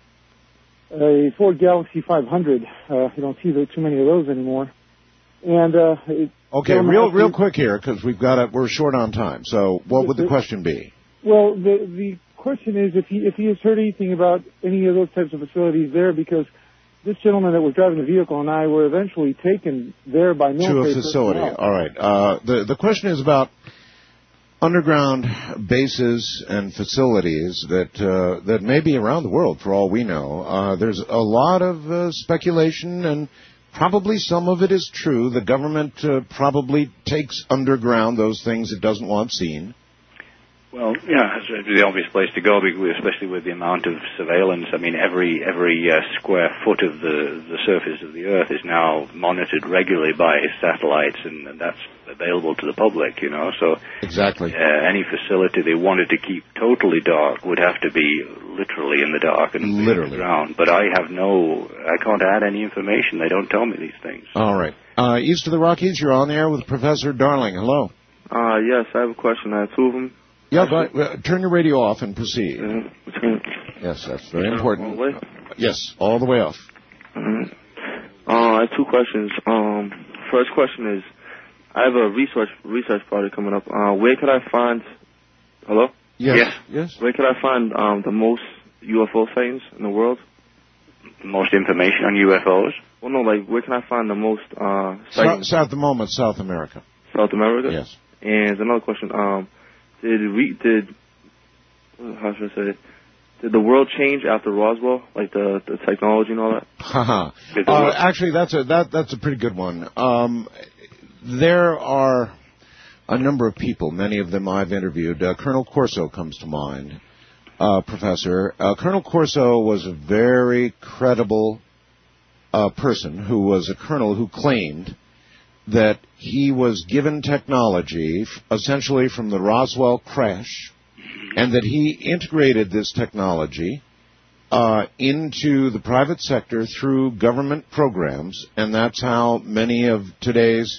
a Ford Galaxy five hundred. Uh, you don't see too many of those anymore. And uh, it, okay, real real quick here because we've got a, we're short on time. So, what would the question be? Well, the the question is if he if he has heard anything about any of those types of facilities there, because this gentleman that was driving the vehicle and I were eventually taken there by military to a facility. personnel. All right. Uh, the the question is about underground bases and facilities that uh, that may be around the world, for all we know. Uh, there's a lot of uh, speculation, and probably some of it is true. The government uh, probably takes underground those things it doesn't want seen. Well, yeah, it's the obvious place to go, especially with the amount of surveillance. I mean, every every uh, square foot of the the surface of the Earth is now monitored regularly by satellites, and, and that's available to the public, you know. So exactly, uh, any facility they wanted to keep totally dark would have to be literally in the dark and literally underground. But I have no, I can't add any information. They don't tell me these things. All right, uh, east of the Rockies, you're on the air with Professor Darling. Hello. Uh, yes, I have a question. I have two of them. Yeah, go ahead. Uh, turn your radio off and proceed. Mm-hmm. Yes, that's very important. All the way? Yes, all the way off. Mm-hmm. Uh, I have two questions. Um, first question is, I have a research research project coming up. Uh, where could I find? Hello? Yes. Yes. yes. Where could I find um, the most U F O sightings in the world? Most information on U F Os? Well, no, like where can I find the most uh, South, sightings? South, at the moment, South America. South America. Yes. And another question. Um, Did we did how should I say it? Did the world change after Roswell, like the the technology and all that? Haha. uh, actually, that's a that that's a pretty good one. Um, there are a number of people, many of them I've interviewed. Uh, Colonel Corso comes to mind, uh, Professor. Uh, Colonel Corso was a very credible uh, person who was a colonel who claimed that he was given technology essentially from the Roswell crash, and that he integrated this technology uh, into the private sector through government programs, and that's how many of today's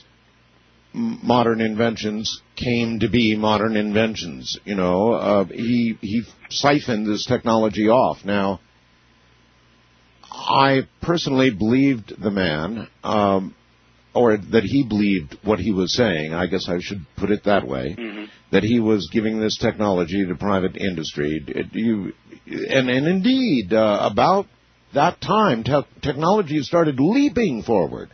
modern inventions came to be modern inventions. You know, uh, he he siphoned this technology off. Now, I personally believed the man. Um, or that he believed what he was saying, I guess I should put it that way, mm-hmm. that he was giving this technology to private industry. It, you, and, and indeed, uh, about that time, te- technology started leaping forward.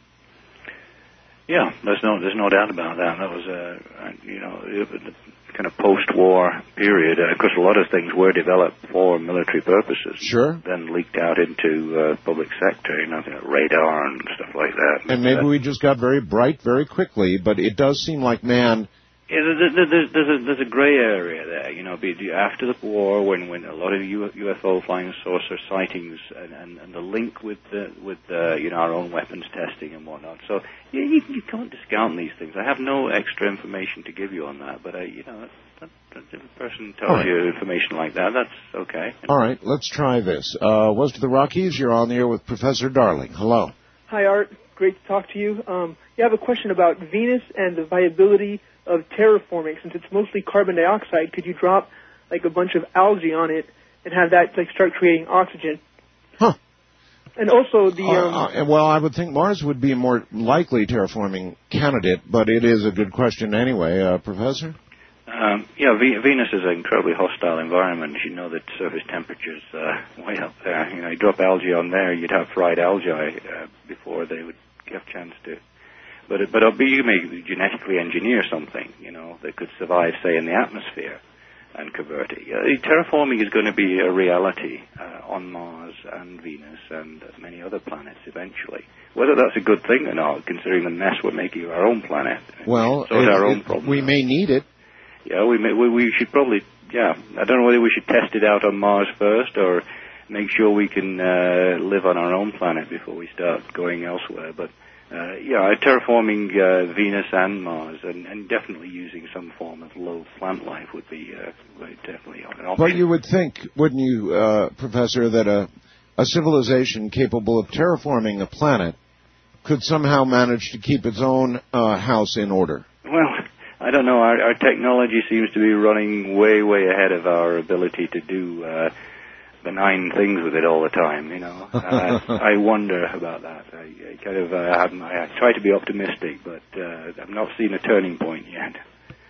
Yeah, there's no there's no doubt about that. That was a, you know, the kind of post-war period. Uh, of course, a lot of things were developed for military purposes. Sure. Then leaked out into uh, public sector, you know, like radar and stuff like that. And maybe uh, we just got very bright very quickly, but it does seem like, man... Yeah, there's, there's, there's, a, there's a gray area there, you know, after the war, when, when a lot of U F O flying saucer sightings and, and, and the link with the, with the, you know, our own weapons testing and whatnot. So yeah, you, you can't discount these things. I have no extra information to give you on that, but I, you know, that, that, if a person tells right. you information like that, that's okay. All right, let's try this. Uh, West of the Rockies, you're on the air with Professor Darling. Hello. Hi, Art. Great to talk to you. Um, you have a question about Venus and the viability of terraforming. Since it's mostly carbon dioxide, could you drop like a bunch of algae on it and have that like start creating oxygen? Huh. And also the uh, um, uh, well, I would think Mars would be a more likely terraforming candidate, but it is a good question anyway, uh, Professor. Um, yeah, v- Venus is an incredibly hostile environment. You know that surface temperature's uh, way up there. You know, you drop algae on there, you'd have fried algae uh, before they would have a chance to. But but you may genetically engineer something, you know, that could survive, say, in the atmosphere and convert it. Uh, terraforming is going to be a reality uh, on Mars and Venus and many other planets eventually. Whether that's a good thing or not, considering the mess we're making of our own planet. Well, so it, our own it, problem. we may need it. Yeah, we may, we, we should probably, yeah, I don't know whether we should test it out on Mars first or make sure we can uh, live on our own planet before we start going elsewhere. But, uh, yeah, terraforming uh, Venus and Mars and, and definitely using some form of low plant life would be uh, definitely an option. But you would think, wouldn't you, uh, Professor, that a, a civilization capable of terraforming a planet could somehow manage to keep its own uh, house in order? Well, I don't know. Our, our technology seems to be running way, way ahead of our ability to do uh, benign things with it all the time. You know, uh, I wonder about that. I, I kind of, uh, I'm, I try to be optimistic, but uh, I've not seen a turning point yet.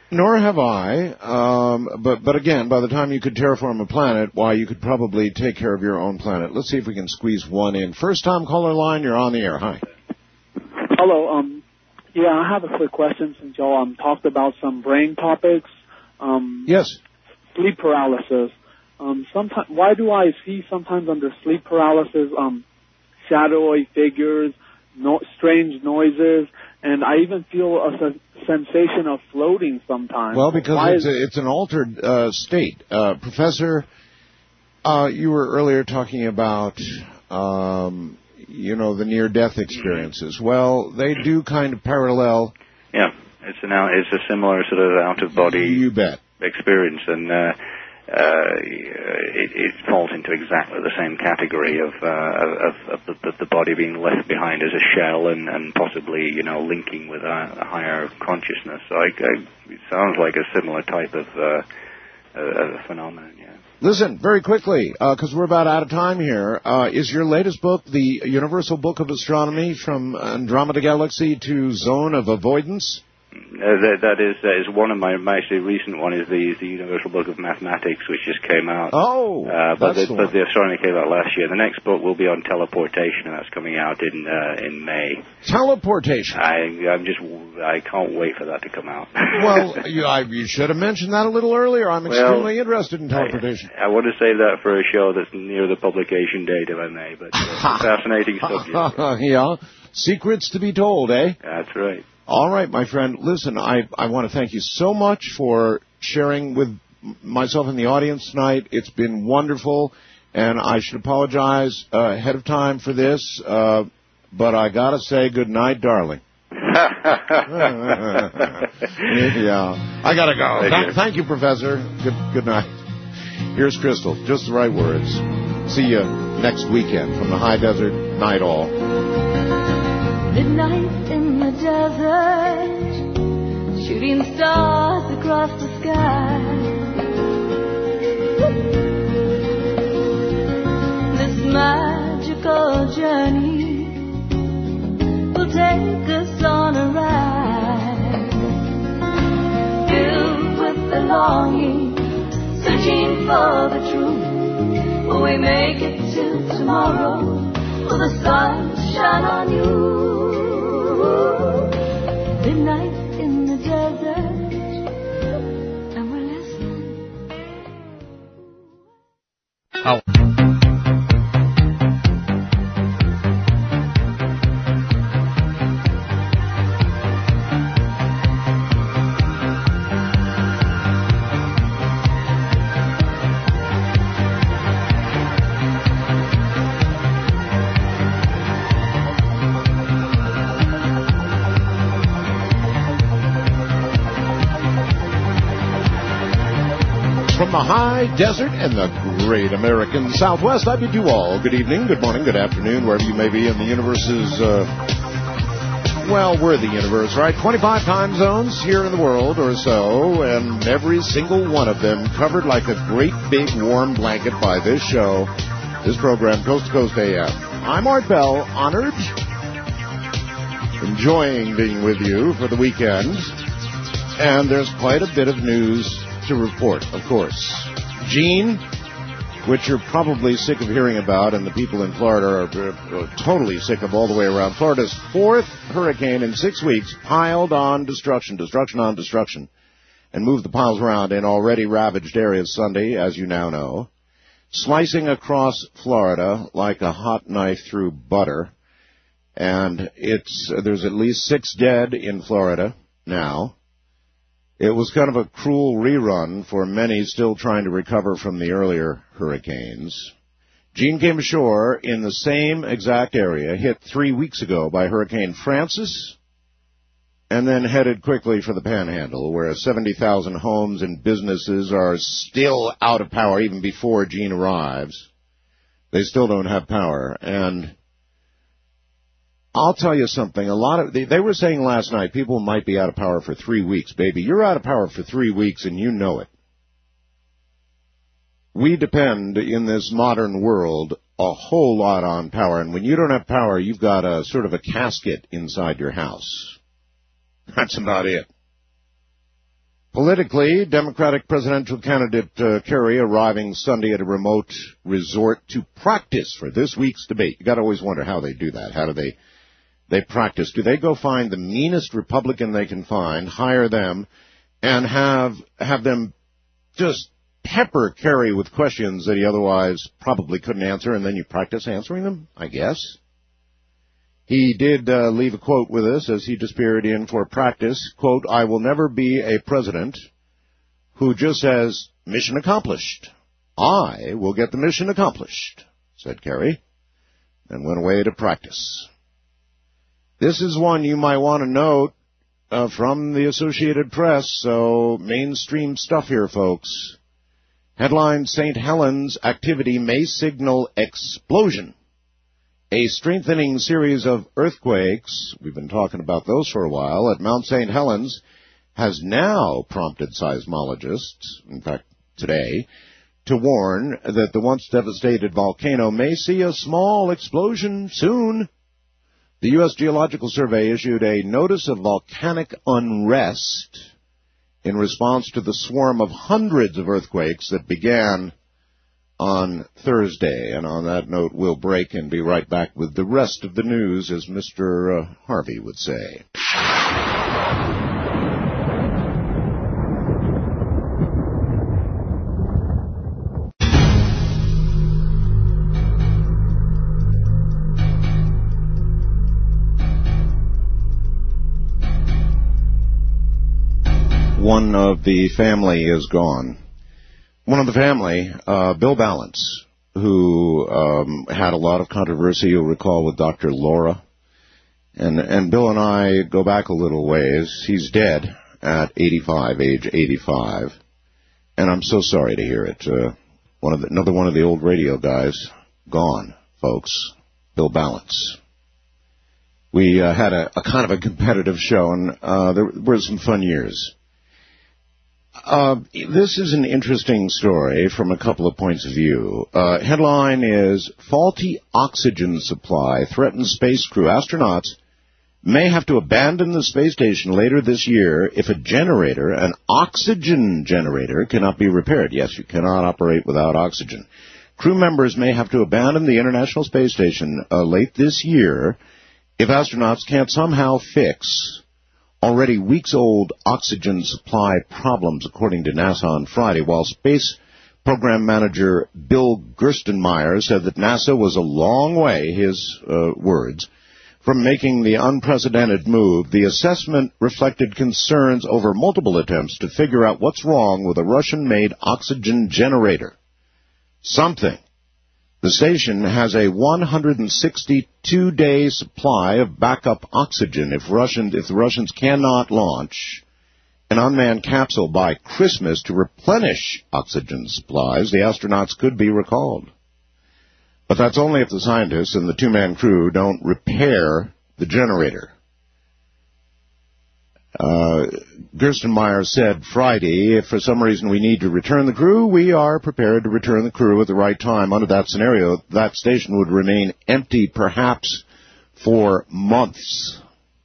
Nor have I. Um, but but again, by the time you could terraform a planet, why, you could probably take care of your own planet. Let's see if we can squeeze one in. First time caller line, you're on the air. Hi. Hello. Um, yeah, I have a quick question since y'all um, talked about some brain topics. Um, yes. Sleep paralysis. Um, sometimes, why do I see sometimes under sleep paralysis um, shadowy figures, no, strange noises, and I even feel a sen- sensation of floating sometimes? Well, because why it's, is- a, it's an altered uh, state. Uh, Professor, uh, you were earlier talking about, um, you know, the near-death experiences. Well, they do kind of parallel. Yeah, it's an out, it's a similar sort of out-of-body you bet. experience, and uh, uh, it, it falls into exactly the same category of, uh, of, of the, the body being left behind as a shell and, and possibly, you know, linking with a, a higher consciousness. So I, I, it sounds like a similar type of uh, uh, phenomenon, yeah. Listen, very quickly, because uh, we're about out of time here, uh, is your latest book, The Universal Book of Astronomy, From Andromeda Galaxy to Zone of Avoidance? Uh, that, that is that is one of my my actually recent one is the the Universal Book of Mathematics, which just came out. Oh, uh, but that's the, the but one. the astronomy came out last year. The next book will be on teleportation, and that's coming out in uh, in May. Teleportation. I I'm just I can't wait for that to come out. Well, you, I, you should have mentioned that a little earlier. I'm Well, extremely interested in teleportation. I, I want to save that for a show that's near the publication date, if I may. But uh, it's a fascinating subject. Yeah, secrets to be told, eh? That's right. All right, my friend. Listen, I, I want to thank you so much for sharing with myself and the audience tonight. It's been wonderful, and I should apologize uh, ahead of time for this, uh, but I got to say good night, darling. Yeah, I got to go. Th- thank you, Professor. Good, good night. Here's Crystal. Just the right words. See you next weekend from the High Desert Night All. Midnight in the desert, shooting stars across the sky. This magical journey will take us on a ride, filled with the longing, searching for the truth. Will we make it to tomorrow? Will the sun shine on you? Midnight in the desert, and we're listening. Oh. From the high desert and the great American Southwest, I bid you all good evening, good morning, good afternoon, wherever you may be in the universe's, uh, well, we're the universe, right? twenty-five time zones here in the world or so, and every single one of them covered like a great big warm blanket by this show, this program, Coast to Coast A M. I'm Art Bell, honored, enjoying being with you for the weekend, and there's quite a bit of news to report, of course. Gene, which you're probably sick of hearing about, and the people in Florida are uh, totally sick of all the way around. Florida's fourth hurricane in six weeks piled on destruction, destruction on destruction, and moved the piles around in already ravaged areas Sunday, as you now know, slicing across Florida like a hot knife through butter. And it's there's at least six dead in Florida now. It was kind of a cruel rerun for many still trying to recover from the earlier hurricanes. Gene came ashore in the same exact area hit three weeks ago by Hurricane Francis, and then headed quickly for the Panhandle, where seventy thousand homes and businesses are still out of power even before Gene arrives. They still don't have power, and I'll tell you something. A lot of they, they were saying last night people might be out of power for three weeks. Baby, you're out of power for three weeks, and you know it. We depend in this modern world a whole lot on power, and when you don't have power, you've got a sort of a casket inside your house. That's about it. Politically, Democratic presidential candidate uh, Kerry arriving Sunday at a remote resort to practice for this week's debate. You got to always wonder how they do that. How do they they practice? Do they go find the meanest Republican they can find, hire them, and have have them just pepper Kerry with questions that he otherwise probably couldn't answer, and then you practice answering them, I guess? He did uh, leave a quote with us as he disappeared in for practice. Quote, "I will never be a president who just says, mission accomplished. I will get the mission accomplished," said Kerry, and went away to practice. This is one you might want to note uh, from the Associated Press, so mainstream stuff here, folks. Headline, Saint Helens activity may signal explosion. A strengthening series of earthquakes, we've been talking about those for a while, at Mount Saint Helens has now prompted seismologists, in fact today, to warn that the once devastated volcano may see a small explosion soon. The U S Geological Survey issued a notice of volcanic unrest in response to the swarm of hundreds of earthquakes that began on Thursday. And on that note, we'll break and be right back with the rest of the news, as Mister Uh, Harvey would say. One of the family is gone. One of the family, uh, Bill Balance, who um, had a lot of controversy, you'll recall, with Doctor Laura. And, and Bill and I go back a little ways. He's dead at eighty-five, age eighty-five. And I'm so sorry to hear it. Uh, one of the, another one of the old radio guys, gone, folks. Bill Balance. We uh, had a, a kind of a competitive show, and uh, there were some fun years. Uh, this is an interesting story from a couple of points of view. Uh, headline is, Faulty Oxygen Supply Threatens Space Crew. Astronauts may have to abandon the space station later this year if a generator, an oxygen generator, cannot be repaired. Yes, you cannot operate without oxygen. Crew members may have to abandon the International Space Station uh, late this year if astronauts can't somehow fix already weeks-old oxygen supply problems, according to NASA on Friday, while Space Program Manager Bill Gerstenmaier said that NASA was a long way, his uh, words, from making the unprecedented move. The assessment reflected concerns over multiple attempts to figure out what's wrong with a Russian-made oxygen generator. Something. The station has a one hundred sixty-two day supply of backup oxygen. If Russians, if the Russians cannot launch an unmanned capsule by Christmas to replenish oxygen supplies, the astronauts could be recalled. But that's only if the scientists and the two-man crew don't repair the generator. Uh, Gerstenmaier said Friday, if for some reason we need to return the crew, we are prepared to return the crew at the right time. Under that scenario, that station would remain empty perhaps for months.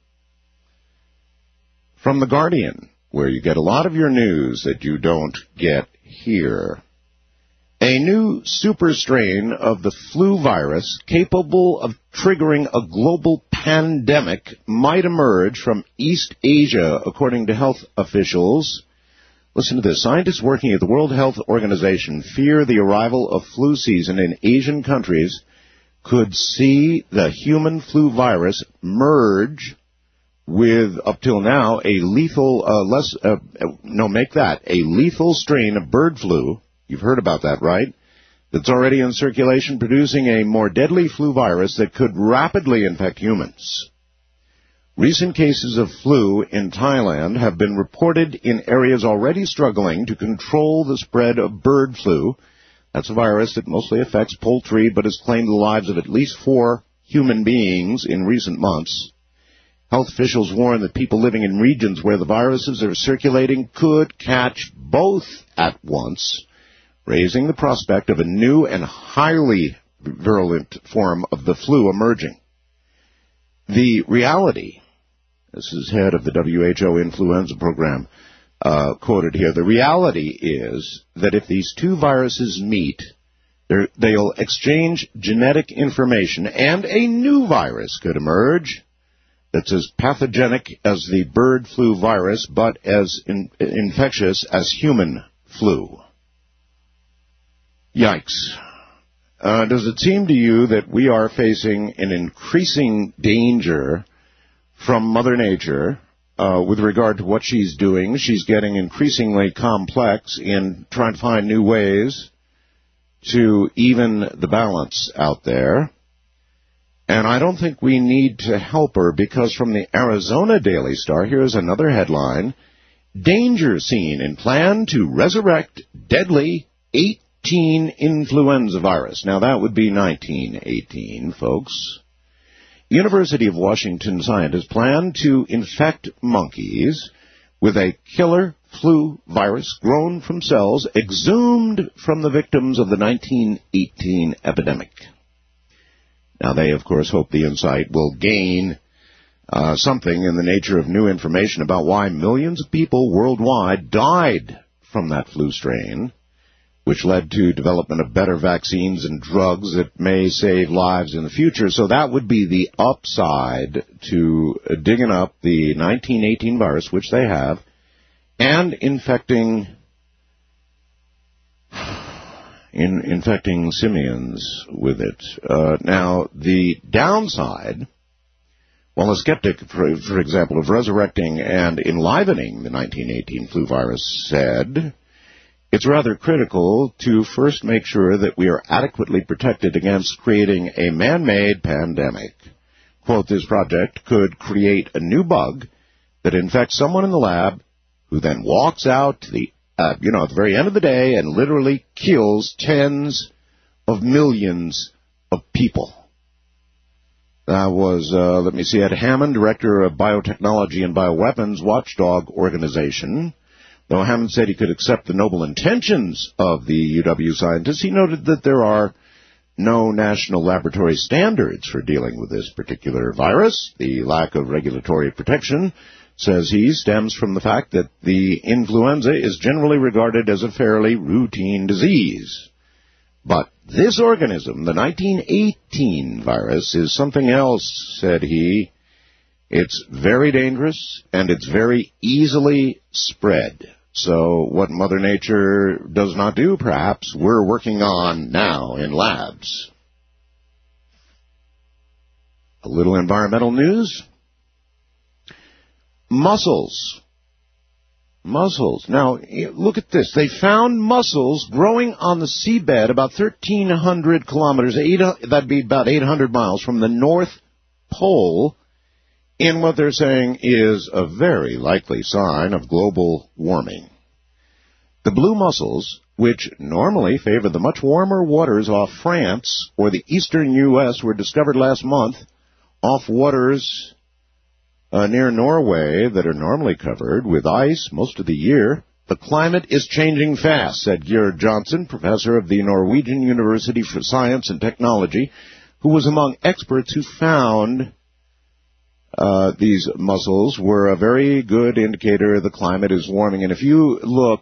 From The Guardian, where you get a lot of your news that you don't get here. A new super strain of the flu virus capable of triggering a global pandemic might emerge from East Asia, according to health officials. Listen to this. Scientists working at the World Health Organization fear the arrival of flu season in Asian countries could see the human flu virus merge with, up till now, a lethal, uh, less, uh, no, make that, a lethal strain of bird flu. You've heard about that, right? That's already in circulation, producing a more deadly flu virus that could rapidly infect humans. Recent cases of flu in Thailand have been reported in areas already struggling to control the spread of bird flu. That's a virus that mostly affects poultry, but has claimed the lives of at least four human beings in recent months. Health officials warn that people living in regions where the viruses are circulating could catch both at once, raising the prospect of a new and highly virulent form of the flu emerging. The reality, this is head of the W H O influenza program, uh, quoted here. The reality is that if these two viruses meet, they'll exchange genetic information, and a new virus could emerge that's as pathogenic as the bird flu virus, but as in, infectious as human flu. Yikes. Uh, does it seem to you that we are facing an increasing danger from Mother Nature uh, with regard to what she's doing? She's getting increasingly complex in trying to find new ways to even the balance out there. And I don't think we need to help her, because from the Arizona Daily Star, here's another headline: danger scene in plan to resurrect deadly eighteen influenza virus. Now, that would be nineteen eighteen, folks. University of Washington scientists plan to infect monkeys with a killer flu virus grown from cells exhumed from the victims of the nineteen eighteen epidemic. Now, they, of course, hope the insight will gain uh, something in the nature of new information about why millions of people worldwide died from that flu strain, which led to development of better vaccines and drugs that may save lives in the future. So that would be the upside to digging up the nineteen eighteen virus, which they have, and infecting in infecting simians with it. Uh, now, the downside, well, a skeptic, for, for example, of resurrecting and enlivening the nineteen eighteen flu virus said, it's rather critical to first make sure that we are adequately protected against creating a man-made pandemic. Quote, this project could create a new bug that infects someone in the lab who then walks out to the, uh, you know, at the very end of the day and literally kills tens of millions of people. That was, uh, let me see, Ed Hammond, Director of Biotechnology and Bioweapons Watchdog Organization. Though Hammond said he could accept the noble intentions of the U W scientists, he noted that there are no national laboratory standards for dealing with this particular virus. The lack of regulatory protection, says he, stems from the fact that the influenza is generally regarded as a fairly routine disease. But this organism, the nineteen eighteen virus, is something else, said he. It's very dangerous, and it's very easily spread. So what Mother Nature does not do, perhaps, we're working on now in labs. A little environmental news. Mussels. Mussels. Now, look at this. They found mussels growing on the seabed about thirteen hundred kilometers, eight, that'd be about eight hundred miles from the North Pole, in what they're saying is a very likely sign of global warming. The blue mussels, which normally favor the much warmer waters off France or the eastern U S, were discovered last month off waters uh, near Norway that are normally covered with ice most of the year. The climate is changing fast, said Georg Johnson, professor of the Norwegian University for Science and Technology, who was among experts who found Uh, these mussels were a very good indicator the climate is warming. And if you look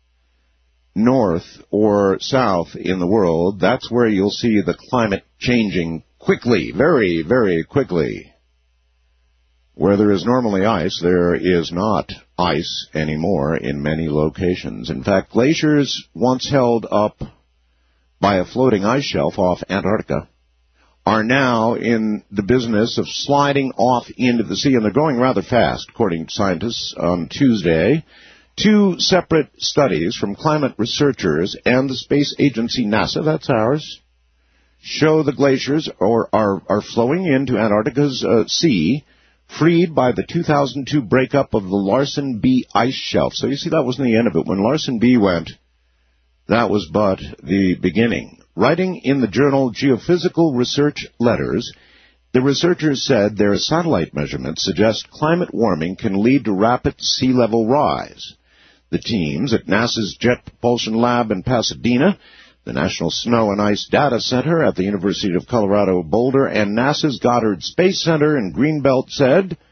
north or south in the world, that's where you'll see the climate changing quickly, very, very quickly. Where there is normally ice, there is not ice anymore in many locations. In fact, glaciers once held up by a floating ice shelf off Antarctica are now in the business of sliding off into the sea, and they're going rather fast, according to scientists on Tuesday. Two separate studies from climate researchers and the space agency NASA, that's ours, show the glaciers are, are, are flowing into Antarctica's uh, sea, freed by the two thousand two breakup of the Larsen B ice shelf. So you see, that wasn't the end of it. When Larsen B went, that was but the beginning. Writing in the journal Geophysical Research Letters, the researchers said their satellite measurements suggest climate warming can lead to rapid sea level rise. The teams at NASA's Jet Propulsion Lab in Pasadena, the National Snow and Ice Data Center at the University of Colorado Boulder, and NASA's Goddard Space Center in Greenbelt said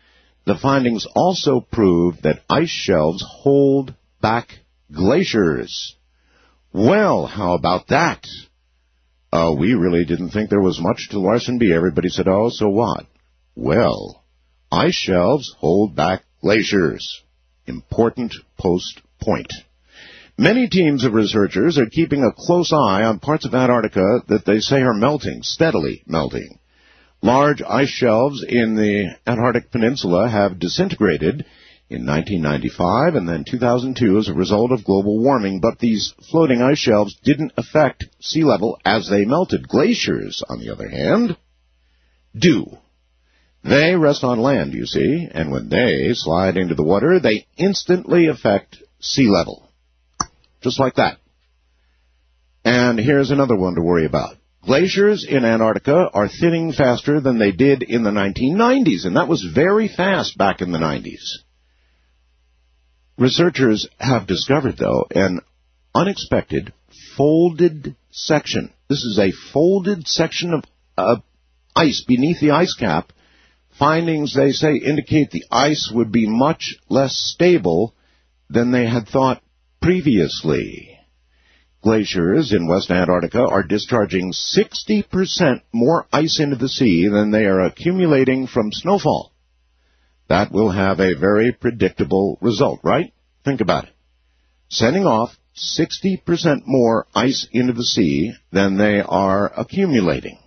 the findings also prove that ice shelves hold back glaciers. Well, how about that? Uh, we really didn't think there was much to Larson B. Everybody said, oh, so what? Well, ice shelves hold back glaciers. Important post point. Many teams of researchers are keeping a close eye on parts of Antarctica that they say are melting, steadily melting. Large ice shelves in the Antarctic Peninsula have disintegrated in nineteen ninety-five and then two thousand two as a result of global warming, but these floating ice shelves didn't affect sea level as they melted. Glaciers, on the other hand, do. They rest on land, you see, and when they slide into the water, they instantly affect sea level. Just like that. And here's another one to worry about. Glaciers in Antarctica are thinning faster than they did in the nineteen nineties, and that was very fast back in the nineties. Researchers have discovered, though, an unexpected folded section. This is a folded section of uh, ice beneath the ice cap. Findings, they say, indicate the ice would be much less stable than they had thought previously. Glaciers in West Antarctica are discharging sixty percent more ice into the sea than they are accumulating from snowfall. That will have a very predictable result, right? Think about it. Sending off sixty percent more ice into the sea than they are accumulating.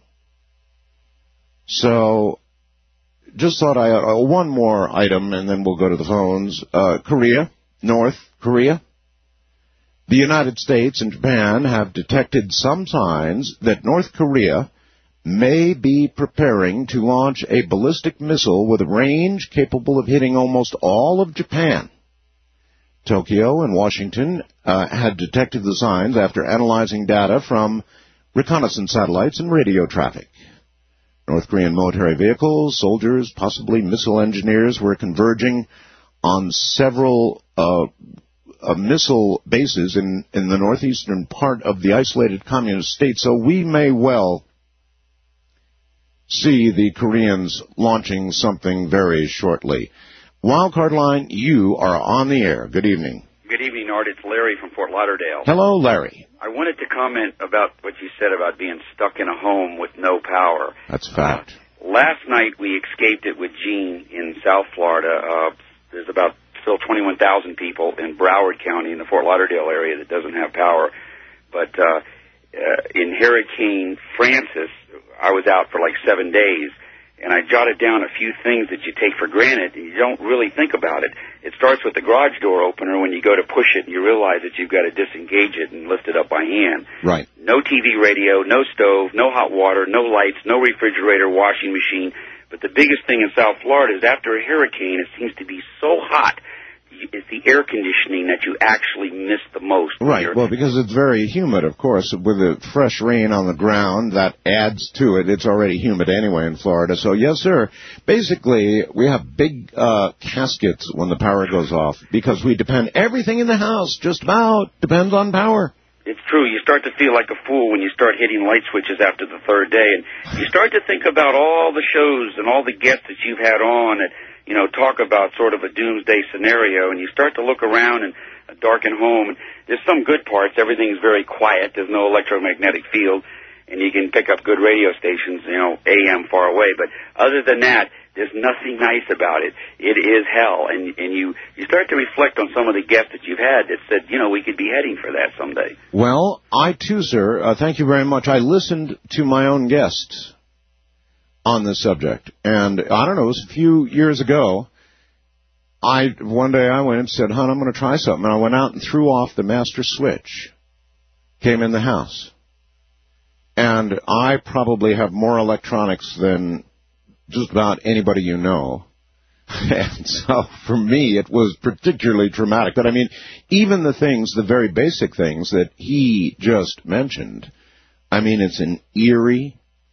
So, just thought I, uh, one more item and then we'll go to the phones. Uh, Korea, North Korea. The United States and Japan have detected some signs that North Korea may be preparing to launch a ballistic missile with a range capable of hitting almost all of Japan. Tokyo and Washington uh, had detected the signs after analyzing data from reconnaissance satellites and radio traffic. North Korean military vehicles, soldiers, possibly missile engineers were converging on several uh, uh, missile bases in, in the northeastern part of the isolated communist state, so we may well see the Koreans launching something very shortly. Wildcard line, you are on the air. Good evening. Good evening, Art. It's Larry from Fort Lauderdale. Hello, Larry. I wanted to comment about what you said about being stuck in a home with no power. That's fact. Uh, last night we escaped it with Gene in South Florida. Uh, there's about still twenty-one thousand people in Broward County in the Fort Lauderdale area that doesn't have power. But uh, uh, in Hurricane Francis, I was out for like seven days. And I jotted down a few things that you take for granted, and you don't really think about it. It starts with the garage door opener. When you go to push it, and you realize that you've got to disengage it and lift it up by hand. Right. No T V, radio, no stove, no hot water, no lights, no refrigerator, washing machine. But the biggest thing in South Florida is after a hurricane, it seems to be so hot. It's the air conditioning that you actually miss the most. Right, well, because it's very humid, of course. With the fresh rain on the ground, that adds to it. It's already humid anyway in Florida. So, yes, sir, basically, we have big uh, caskets when the power goes off because we depend, everything in the house just about depends on power. It's true. You start to feel like a fool when you start hitting light switches after the third day. And you start to think about all the shows and all the guests that you've had on and, you know, talk about sort of a doomsday scenario, and you start to look around and a darkened home. And there's some good parts. Everything's very quiet. There's no electromagnetic field, and you can pick up good radio stations, you know, A M far away. But other than that, there's nothing nice about it. It is hell, and and you you start to reflect on some of the guests that you've had that said, you know, we could be heading for that someday. Well, I too, sir. Uh, thank you very much. I listened to my own guests on this subject. And I don't know, it was a few years ago, I one day I went and said, hon, I'm going to try something. And I went out and threw off the master switch, came in the house. And I probably have more electronics than just about anybody you know. And so for me, it was particularly traumatic. But I mean, even the things, the very basic things that he just mentioned, I mean, it's an eerie,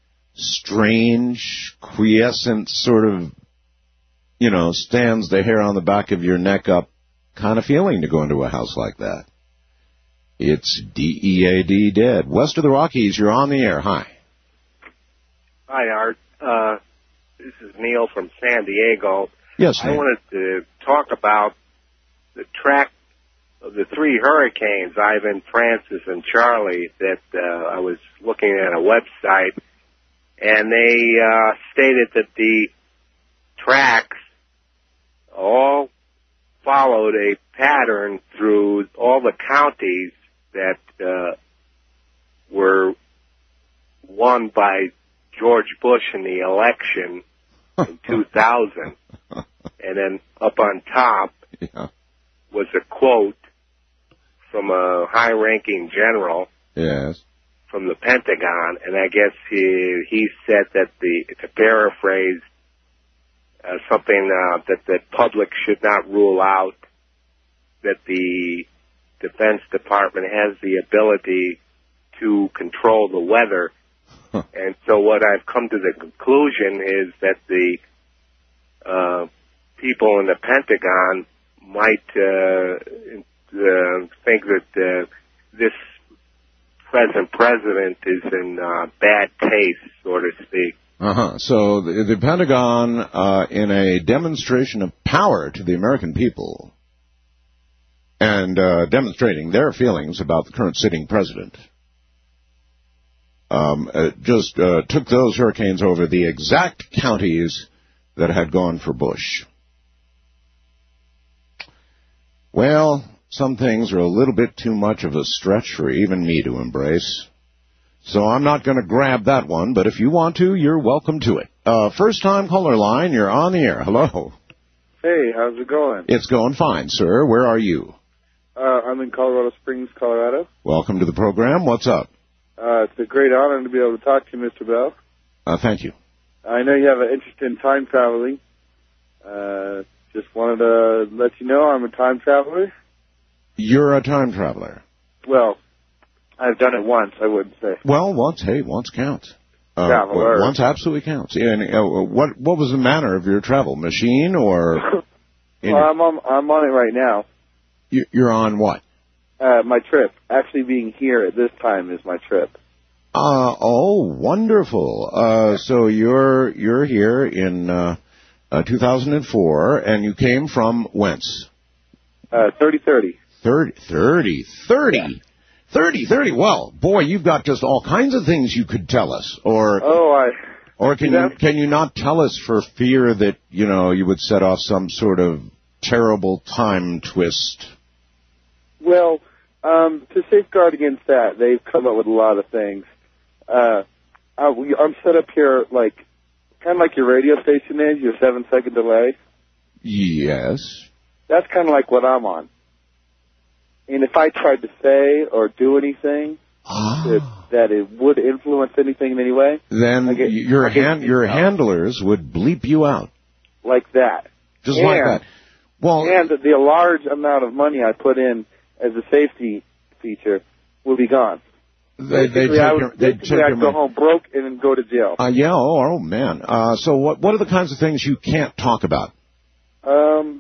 strange, quiescent sort of, you know, stands the hair on the back of your neck up kind of feeling to go into a house like that. It's D E A D, dead. West of the Rockies, you're on the air. Hi. Hi, Art. Uh, this is Neil from San Diego. Yes, I Nate. wanted to talk about the track of the three hurricanes, Ivan, Francis, and Charlie, that uh, I was looking at a website, and they uh, stated that the tracks all followed a pattern through all the counties that uh, were won by George Bush in the election in two thousand. And then up on top yeah. was a quote from a high-ranking general Yes. from the Pentagon, and I guess he he said that the to paraphrase uh, something uh, that the public should not rule out that the Defense Department has the ability to control the weather. Huh. And so what I've come to the conclusion is that the uh, people in the Pentagon might uh, uh, think that uh, this present president is in uh, bad taste, so to speak. Uh-huh. So the, the Pentagon, uh, in a demonstration of power to the American people and uh, demonstrating their feelings about the current sitting president, um, uh, just uh, took those hurricanes over the exact counties that had gone for Bush. Well, some things are a little bit too much of a stretch for even me to embrace. So I'm not going to grab that one, but if you want to, you're welcome to it. Uh, first-time caller line, you're on the air. Hello. Hey, how's it going? It's going fine, sir. Where are you? Uh, I'm in Colorado Springs, Colorado. Welcome to the program. What's up? Uh, it's a great honor to be able to talk to you, Mister Bell. Uh, thank you. I know you have an interest in time traveling. Uh, just wanted to let you know I'm a time traveler. You're a time traveler. Well, I've done it once, I wouldn't say. Well, once, hey, once counts. Uh, Traveler. Once absolutely counts. And uh, what what was the manner of your travel? Machine or? Well, I'm on, I'm on it right now. You, you're on what? Uh, my trip. Actually being here at this time is my trip. Uh, oh, wonderful. Uh, so you're you're here in uh, uh, two thousand four, and you came from whence? Uh, thirty thirty. thirty, thirty, thirty. thirty, thirty. Well, boy, you've got just all kinds of things you could tell us. Or oh, I. Or can you can you not tell us for fear that you know you would set off some sort of terrible time twist? Well, um, to safeguard against that, they've come up with a lot of things. Uh, I, we, I'm set up here like kind of like your radio station is, your seven second delay. Yes. That's kind of like what I'm on. And if I tried to say or do anything that, that it would influence anything in any way, then get, your hand, your handlers would bleep you out. Like that. Just and, like that. Well, and the, the large amount of money I put in as a safety feature will be gone. They, they basically, take I would, your, they basically take I'd your go money. home broke and then go to jail. Uh, yeah, oh, oh man. Uh, so what what are the kinds of things you can't talk about? Um,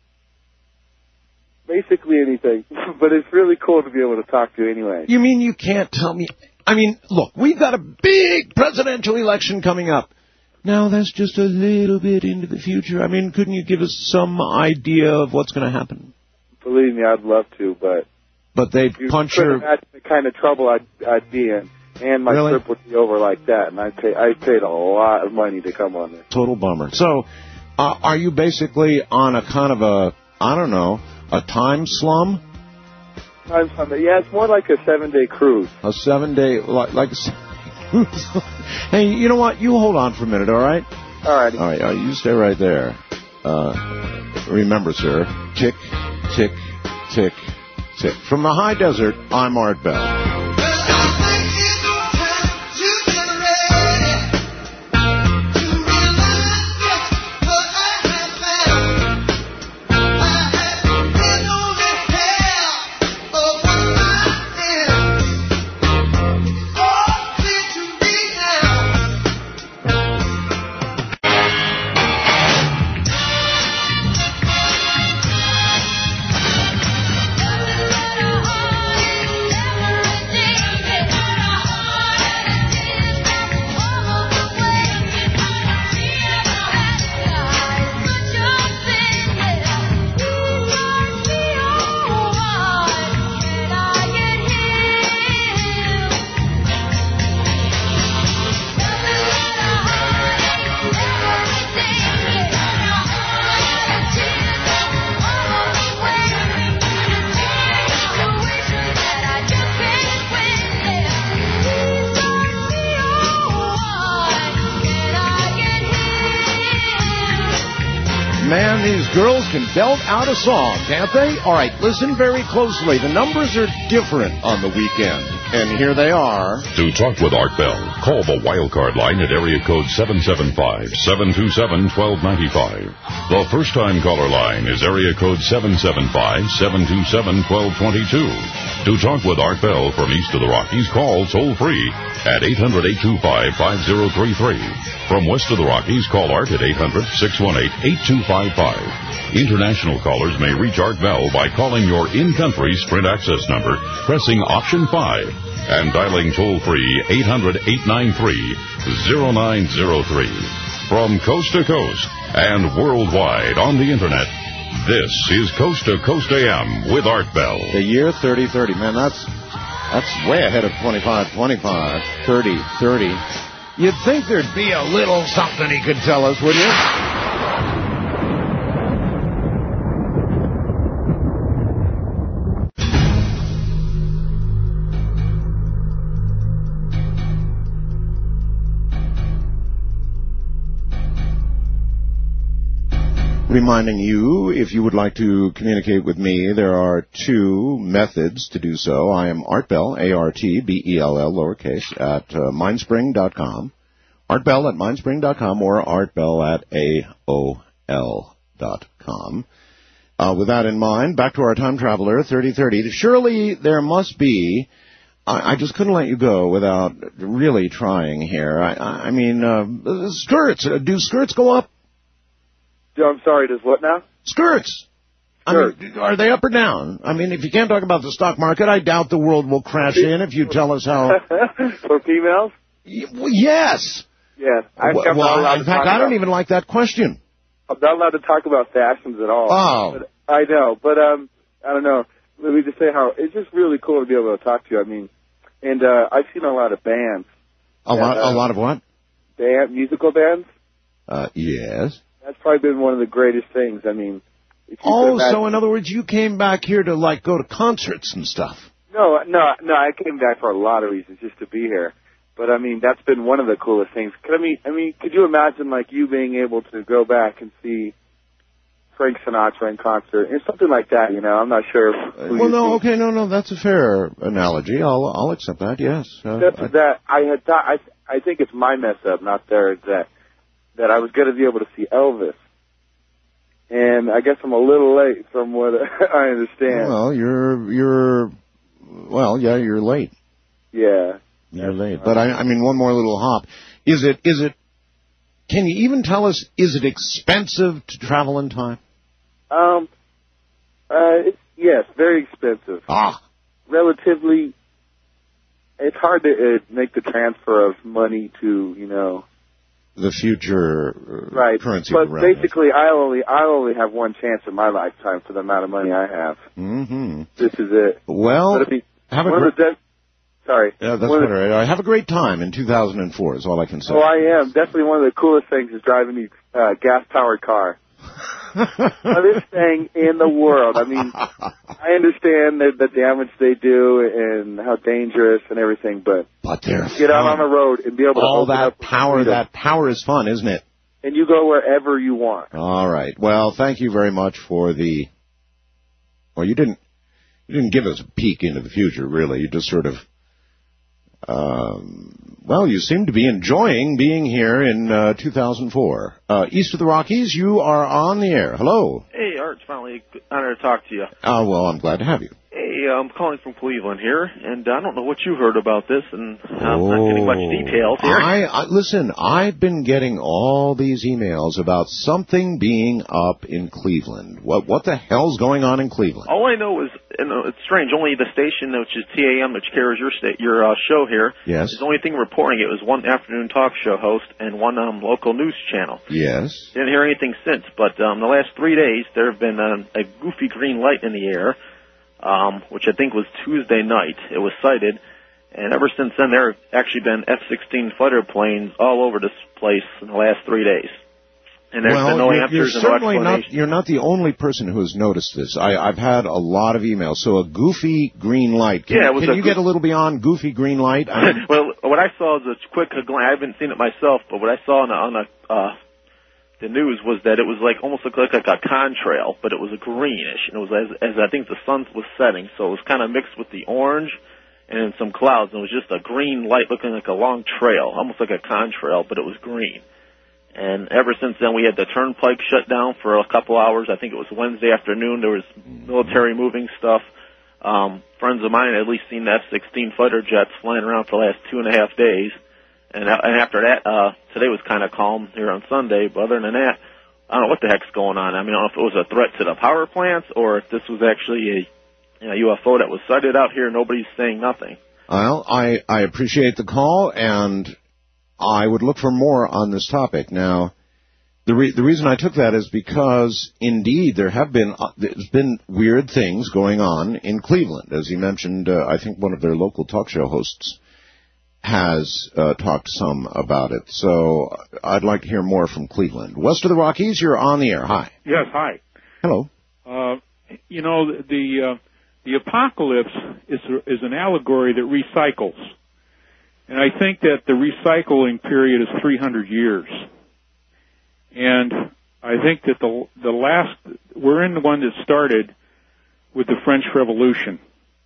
basically anything. But it's really cool to be able to talk to you anyway. You mean you can't tell me? I mean, look, we've got a big presidential election coming up. Now, that's just a little bit into the future. I mean, couldn't you give us some idea of what's going to happen? Believe me, I'd love to, but... But they'd you punch couldn't your... imagine the kind of trouble I'd, I'd be in. And my Really? trip would be over like that. And I pay, I paid a lot of money to come on there. Total bummer. So, uh, are you basically on a kind of a, I don't know, a time slum? Time Sunday. Yeah, it's more like a seven-day cruise. A seven-day, like, like a seven-day cruise. Hey, you know what? You hold on for a minute, all right? All right. All right, uh, you stay right there. Uh, remember, sir, tick, tick, tick, tick. From the high desert, I'm Art Bell. man, these girls can belt out a song, can't they? All right, listen very closely. The numbers are different on the weekend, and here they are. To talk with Art Bell, call the Wildcard line at area code seven seven five, seven two seven, one two nine five. The first-time caller line is area code seven seven five, seven two seven, one two two two. To talk with Art Bell from east of the Rockies, call toll-free at eight hundred, eight two five, five zero three three. From west of the Rockies, call Art at eight hundred, six one eight, eight two five five. International callers may reach Art Bell by calling your in-country Sprint access number, pressing option five, and dialing toll-free eight hundred, eight nine three, zero nine zero three. From coast to coast and worldwide on the Internet, this is Coast to Coast A M with Art Bell. The year thirty thirty. Man, that's that's way ahead of twenty-five twenty-five. thirty thirty. You'd think there'd be a little something he could tell us, would you? Reminding you, if you would like to communicate with me, there are two methods to do so. I am Art Bell, A R T B E L L, lowercase, at uh, mindspring dot com. Art Bell at mindspring dot com or Art Bell at A O L dot com. Uh, with that in mind, back to our time traveler, thirty thirty. Surely there must be, I, I just couldn't let you go without really trying here. I, I mean, uh, skirts. Do skirts go up? I'm sorry, does what now? Skirts. Skirts. I mean, are they up or down? I mean, if you can't talk about the stock market, I doubt the world will crash in if you tell us how. For females? Y- well, yes. Yeah. I, well, I'm not allowed in to fact, talk I don't about, even like that question. I'm not allowed to talk about fashions at all. Oh. But I know, but um, I don't know. Let me just say how it's just really cool to be able to talk to you. I mean, and uh, I've seen a lot of bands. A lot, uh, a lot of what? Band, musical bands. Uh, yes. That's probably been one of the greatest things. I mean, if you oh, could imagine, so in other words, you came back here to like go to concerts and stuff. No, no, no. I came back for a lot of reasons, just to be here. But I mean, that's been one of the coolest things. Could, I mean, I mean, could you imagine like you being able to go back and see Frank Sinatra in concert and something like that? You know, I'm not sure. Who Well, no, see. okay, no, no, that's a fair analogy. I'll, I'll accept that. Yes. Uh, That's I, that I had thought. I, I think it's my mess up, not theirs. That that I was going to be able to see Elvis. And I guess I'm a little late from what I understand. Well, you're, you're, well, yeah, you're late. Yeah. You're late. But I, I mean, one more little hop. Is it, is it, can you even tell us, is it expensive to travel in time? Um, uh, it's, yes, very expensive. Ah. Relatively, it's hard to uh, make the transfer of money to, you know, the future uh, right. currency. But revenue. basically, I only I only have one chance in my lifetime for the amount of money I have. Mm-hmm. This is it. Well, be, have a one great. of the de- Sorry. Yeah, that's one what of the, I Have a great time in two thousand four. Is all I can say. Oh, I am definitely one of the coolest things is driving the uh, gas-powered car. This thing in the world. I mean, I understand the, the damage they do and how dangerous and everything, but, but they're get out fun. on the road and be able to all open that up power. That power is fun, isn't it? And you go wherever you want. All right. Well, thank you very much for the. Well, you didn't. You didn't give us a peek into the future, really. You just sort of. Um, well, you seem to be enjoying being here in uh, two thousand four. Uh, east of the Rockies, you are on the air. Hello. Hey, Art, it's finally an honor to talk to you. Oh, well, I'm glad to have you. Hey, I'm calling from Cleveland here, and I don't know what you heard about this, and I'm oh, not getting much details here. I, I Listen, I've been getting all these emails about something being up in Cleveland. What what the hell's going on in Cleveland? All I know is, you know, it's strange, only the station, which is T A M, which carries your sta- your uh, show here, yes. is the only thing reporting it was one afternoon talk show host and one um, local news channel. Yes. Didn't hear anything since, but um, the last three days there have been um, a goofy green light in the air, Um, which I think was Tuesday night. It was sighted, and ever since then there have actually been F sixteen fighter planes all over this place in the last three days. And there's well, been no you're, answers you're and no certainly not, explanation. you're not the only person who has noticed this. I, I've had a lot of emails. So a goofy green light. Can, yeah, it was can a you go- get a little beyond goofy green light? I mean, well, what I saw is a quick glance. I haven't seen it myself, but what I saw on a, on a uh, the news was that it was like almost looked like, like a contrail, but it was a greenish, and it was as, as I think the sun was setting, so it was kind of mixed with the orange and some clouds, and it was just a green light looking like a long trail, almost like a contrail, but it was green. And ever since then, we had the turnpike shut down for a couple hours. I think it was Wednesday afternoon. There was military moving stuff. Um, friends of mine had at least seen F sixteen fighter jets flying around for the last two and a half days. And, and after that, uh, today was kind of calm here on Sunday. But other than that, I don't know what the heck's going on. I mean, I don't know if it was a threat to the power plants or if this was actually a you know, U F O that was sighted out here. Nobody's saying nothing. Well, I, I appreciate the call, and I would look for more on this topic. Now, the re- the reason I took that is because, indeed, there have been uh, there's been weird things going on in Cleveland. As you mentioned, uh, I think one of their local talk show hosts has uh, talked some about it. So I'd like to hear more from Cleveland. West of the Rockies, you're on the air. Hi. Yes, hi. Hello. Uh, you know, the uh, the apocalypse is is an allegory that recycles. And I think that the recycling period is three hundred years. And I think that the the last, we're in the one that started with the French Revolution.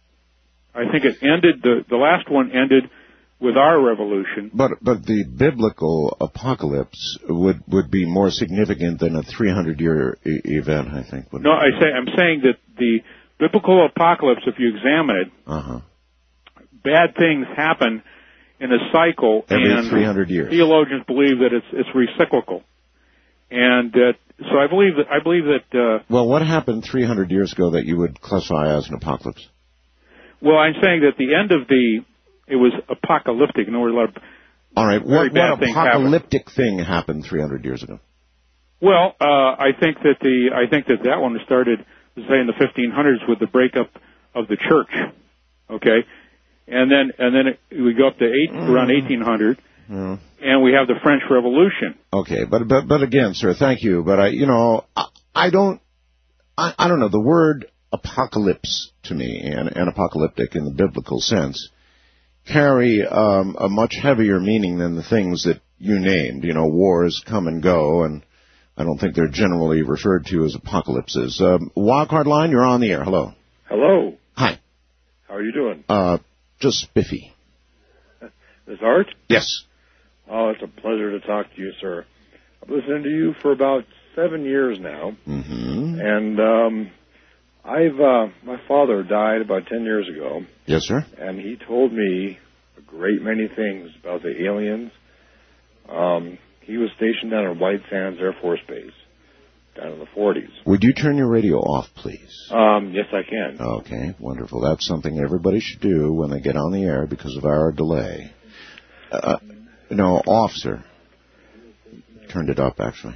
I think it ended, the, the last one ended with our revolution. But but the biblical apocalypse would, would be more significant than a three hundred year e- event, I think. No, I say, I'm saying that the biblical apocalypse, if you examine it, uh-huh. bad things happen in a cycle, every and three hundred years. Theologians believe that it's it's recyclical, and uh, so I believe that I believe that. Uh, well, what happened three hundred years ago that you would classify as an apocalypse? Well, I'm saying that the end of the it was apocalyptic. In other words, a lot of all right. very What, bad what things apocalyptic happened. thing happened three hundred years ago? Well, uh, I think that the I think that that one started, say, in the fifteen hundreds with the breakup of the church. Okay. And then, and then it, we go up to eight, mm. around eighteen hundred, mm. and we have the French Revolution. Okay, but but but again, sir, thank you, but I, you know, I, I don't, I, I don't know the word apocalypse to me and, and apocalyptic in the biblical sense carry um, a much heavier meaning than the things that you named. You know, wars come and go, and I don't think they're generally referred to as apocalypses. Um, Wildcard line, you're on the air. Hello. Hello. Hi. How are you doing? Uh. Just spiffy. This Art? Yes. Oh, it's a pleasure to talk to you, sir. I've listened to you for about seven years now. Mm-hmm. And um, I've uh, my father died about ten years ago. Yes, sir. And he told me a great many things about the aliens. Um, he was stationed down at White Sands Air Force Base down in the forties. Would you turn your radio off, please? Um, yes, I can. Okay, wonderful. That's something everybody should do when they get on the air because of our delay. Uh, no, off, sir. Turned it up, actually.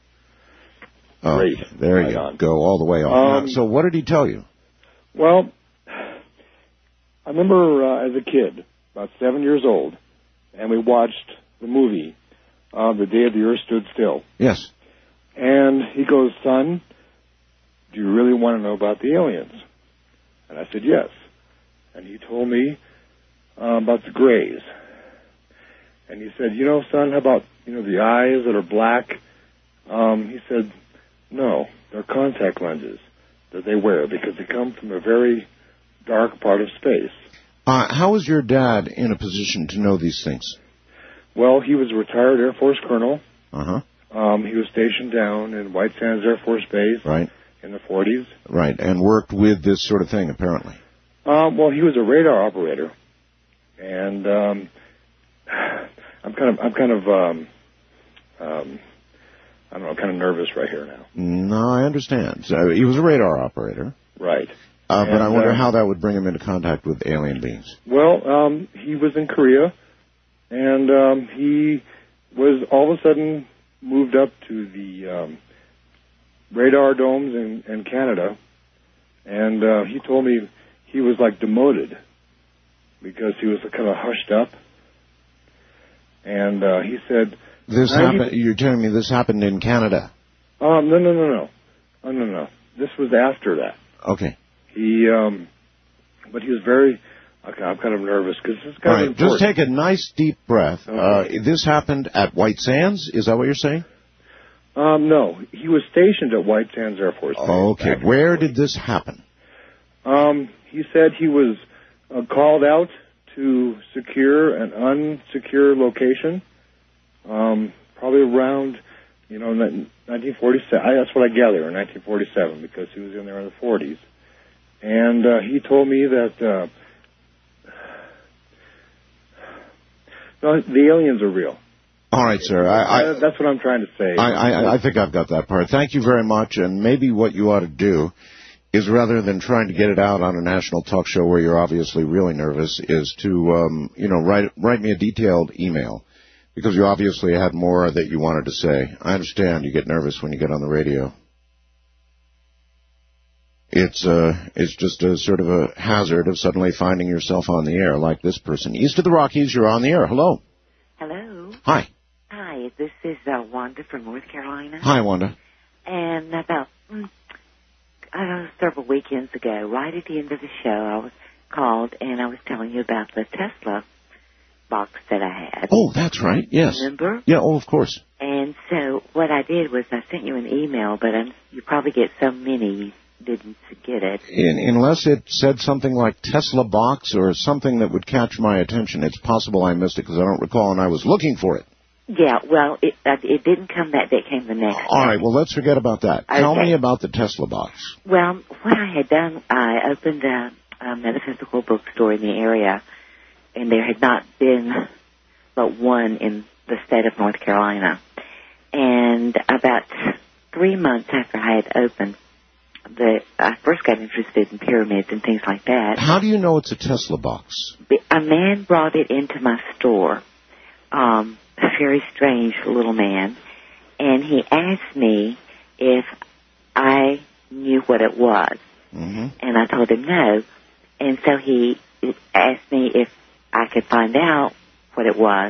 Oh, Great. There right you on. go, all the way off. Um, now, so what did he tell you? Well, I remember uh, as a kid, about seven years old, and we watched the movie, uh, The Day the Earth Stood Still. Yes. And he goes, son, do you really want to know about the aliens? And I said, yes. And he told me uh, about the Greys. And he said, you know, son, how about, you know, the eyes that are black? Um, he said, no, they're contact lenses that they wear because they come from a very dark part of space. Uh, how was your dad in a position to know these things? Well, he was a retired Air Force colonel. Uh-huh. Um, he was stationed down in White Sands Air Force Base right. in the forties. Right, and worked with this sort of thing, apparently. Um, well, he was a radar operator, and um, I'm kind of, I'm kind of, um, um, I don't know, I'm kind of nervous right here now. No, I understand. So he was a radar operator. Right. Uh, and, but I wonder uh, how that would bring him into contact with alien beings. Well, um, he was in Korea, and um, he was all of a sudden moved up to the um, radar domes in, in Canada, and uh, he told me he was like demoted because he was kind of hushed up. And uh, he said, "This happened." You're telling me this happened in Canada? Um, no, no, no, no, oh, no, no. This was after that. Okay. He, um, but he was very. Okay, I'm kind of nervous because this is kind All right, of important. just take a nice deep breath. Okay. Uh, this happened at White Sands. Is that what you're saying? Um, no, he was stationed at White Sands Air Force Base. Okay, where did this happen? Um, he said he was uh, called out to secure an unsecure location, um, probably around, you know, nineteen forty-seven. I, that's what I gather, in nineteen forty-seven, because he was in there in the forties. And uh, he told me that uh, no, the aliens are real. All right, sir. I, I, That's what I'm trying to say. I, I, I think I've got that part. Thank you very much. And maybe what you ought to do is, rather than trying to get it out on a national talk show where you're obviously really nervous, is to, um, you know, write write me a detailed email, because you obviously had more that you wanted to say. I understand you get nervous when you get on the radio. It's uh, it's just a sort of a hazard of suddenly finding yourself on the air like this person. East of the Rockies, you're on the air. Hello. Hello. Hi. Hi, this is uh, Wanda from North Carolina. Hi, Wanda. And about mm, I don't know, several weekends ago, right at the end of the show, I was called and I was telling you about the Tesla box that I had. Oh, that's right. Yes. Remember? Yeah. Oh, of course. And so what I did was I sent you an email, but I'm, you probably get so many you didn't get it. In, unless it said something like Tesla box or something that would catch my attention, it's possible I missed it because I don't recall, and I was looking for it. Yeah, well, it uh, it didn't come that day. It came the next All day. right, well, let's forget about that. Okay. Tell me about the Tesla box. Well, what I had done, I opened a, a metaphysical bookstore in the area, and there had not been but one in the state of North Carolina. And about three months after I had opened, the I first got interested in pyramids and things like that. How do you know it's a Tesla box? A man brought it into my store. Um... A very strange little man, and he asked me if I knew what it was, mm-hmm. and I told him no, and so he asked me if I could find out what it was,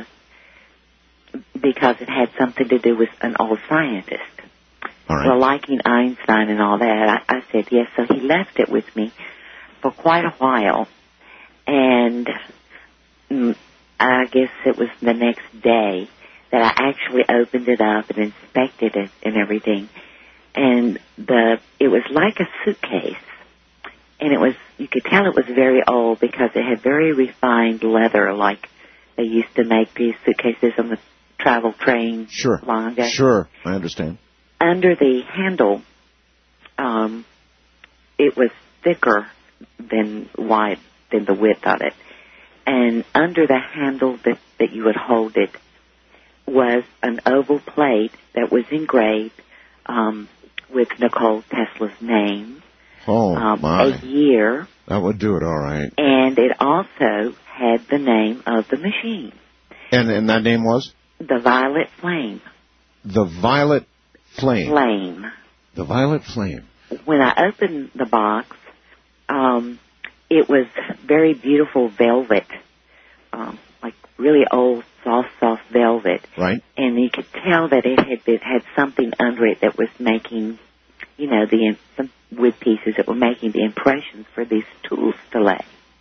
because it had something to do with an old scientist. All right. Well, liking Einstein and all that, I, I said yes, so he left it with me for quite a while, and mm, I guess it was the next day that I actually opened it up and inspected it and everything. And the it was like a suitcase. And it was, you could tell it was very old because it had very refined leather, like they used to make these suitcases on the travel train sure. long ago. Sure, I understand. Under the handle, um, it was thicker than wide, than the width of it. And under the handle that, that you would hold it was an oval plate that was engraved um, with Nicole Tesla's name, Oh, um, my. a year, That would do it, all right. and it also had the name of the machine, And and that name was? the Violet Flame. The Violet Flame. Flame. The Violet Flame. When I opened the box, um, it was very beautiful velvet, um, like really old, soft, soft velvet. Right. And you could tell that it had it had something under it that was making, you know, the some wood pieces that were making the impressions for these tools to lay.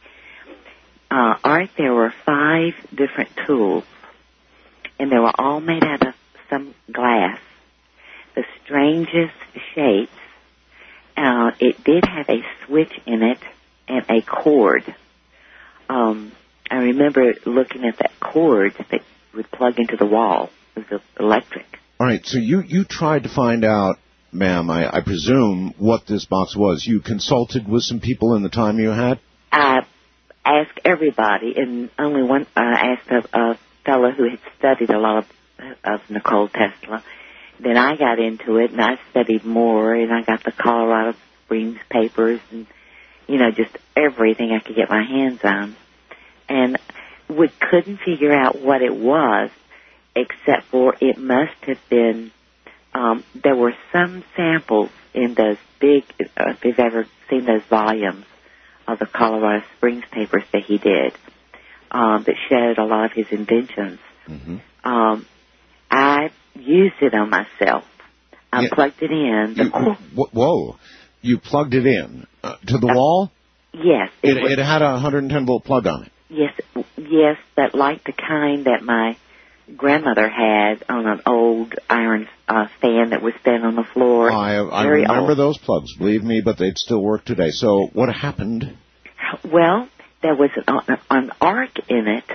Uh, Art, there were five different tools, and they were all made out of some glass. The strangest shapes. Uh, it did have a switch in it and a cord. Um, I remember looking at that cord that would plug into the wall. It was electric. All right, so you, you tried to find out, ma'am, I, I presume, what this box was. You consulted with some people in the time you had? I asked everybody, and only one, I asked a, a fellow who had studied a lot of, of Nicole Tesla. Then I got into it, and I studied more, and I got the Colorado Springs papers, and, you know, just everything I could get my hands on. And we couldn't figure out what it was, except for it must have been, um, there were some samples in those big, uh, if you've ever seen those volumes of the Colorado Springs papers that he did, um, that showed a lot of his inventions. Mm-hmm. Um, I used it on myself. I Yeah. plugged it in. The You, cor- wh- whoa. You plugged it in uh, to the wall? yes. It, was- it had a one hundred ten volt plug on it. Yes, yes, but like the kind that my grandmother had on an old iron uh, fan that was standing on the floor. I, I Very remember old. those plugs, believe me, but they'd still work today. So what happened? Well, there was an, an arc in it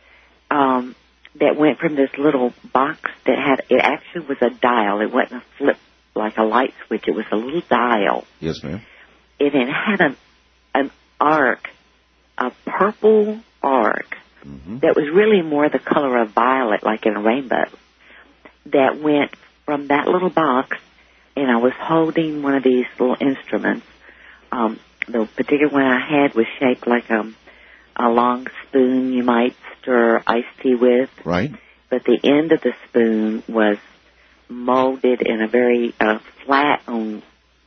um, that went from this little box that had, it actually was a dial. It wasn't a flip like a light switch. It was a little dial. Yes, ma'am. And it had an, an arc, a purple arc, mm-hmm. that was really more the color of violet, like in a rainbow, that went from that little box, and I was holding one of these little instruments. Um, the particular one I had was shaped like a, a long spoon you might stir iced tea with. Right. But the end of the spoon was molded in a very uh, flat on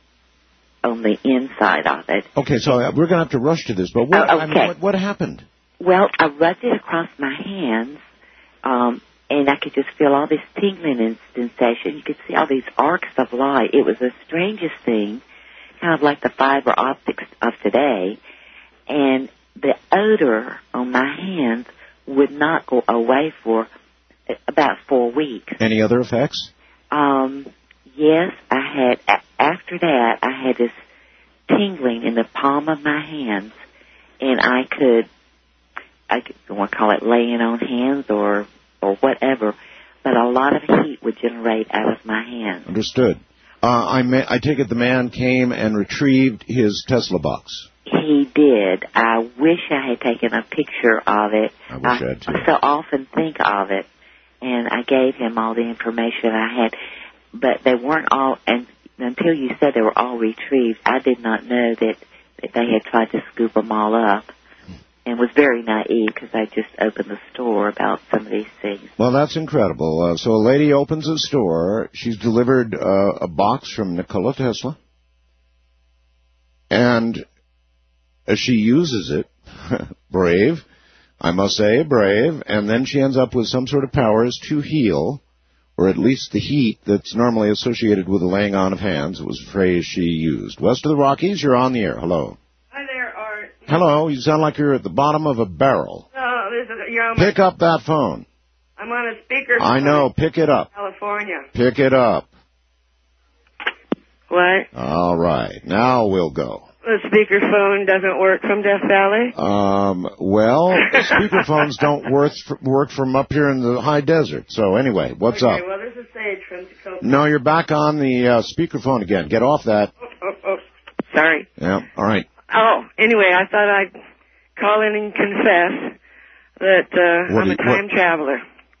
on the inside of it. Okay, so uh, we're going to have to rush to this, but what, Oh, I mean, okay. what, what happened? Well, I rubbed it across my hands, um, and I could just feel all this tingling and sensation. You could see all these arcs of light. It was the strangest thing, kind of like the fiber optics of today. And the odor on my hands would not go away for about four weeks. Any other effects? Um, yes, I had, a- after that, I had this tingling in the palm of my hands, and I could, I could, I want to call it laying on hands or, or whatever, but a lot of heat would generate out of my hands. Understood. Uh, I, ma- I take it the man came and retrieved his Tesla box. He did. I wish I had taken a picture of it. I wish I had too. so often think of it, and I gave him all the information I had, but they weren't all, and until you said they were all retrieved, I did not know that, that they had tried to scoop them all up, and was very naive because I just opened the store about some of these things. Well, that's incredible. Uh, so a lady opens a store. She's delivered uh, a box from Nikola Tesla, and as she uses it, brave, I must say, brave, and then she ends up with some sort of powers to heal, or at least the heat that's normally associated with the laying on of hands. It was a phrase she used. West of the Rockies, you're on the air. Hello. Hi there, Art. Hello, you sound like you're at the bottom of a barrel. No, this is, you're on my, Pick up that phone. I'm on a speaker. I know, pick it up. California. Pick it up. What? All right, now we'll go. The speakerphone doesn't work from Death Valley? Um, well, speakerphones don't work, work from up here in the high desert. So anyway, what's okay, up? well, this is Sage from Tacoma. No, you're back on the uh, speakerphone again. Get off that. Oh, oh, oh, sorry. Yeah, all right. Oh, anyway, I thought I'd call in and confess that uh, What I'm do a you- what- time traveler.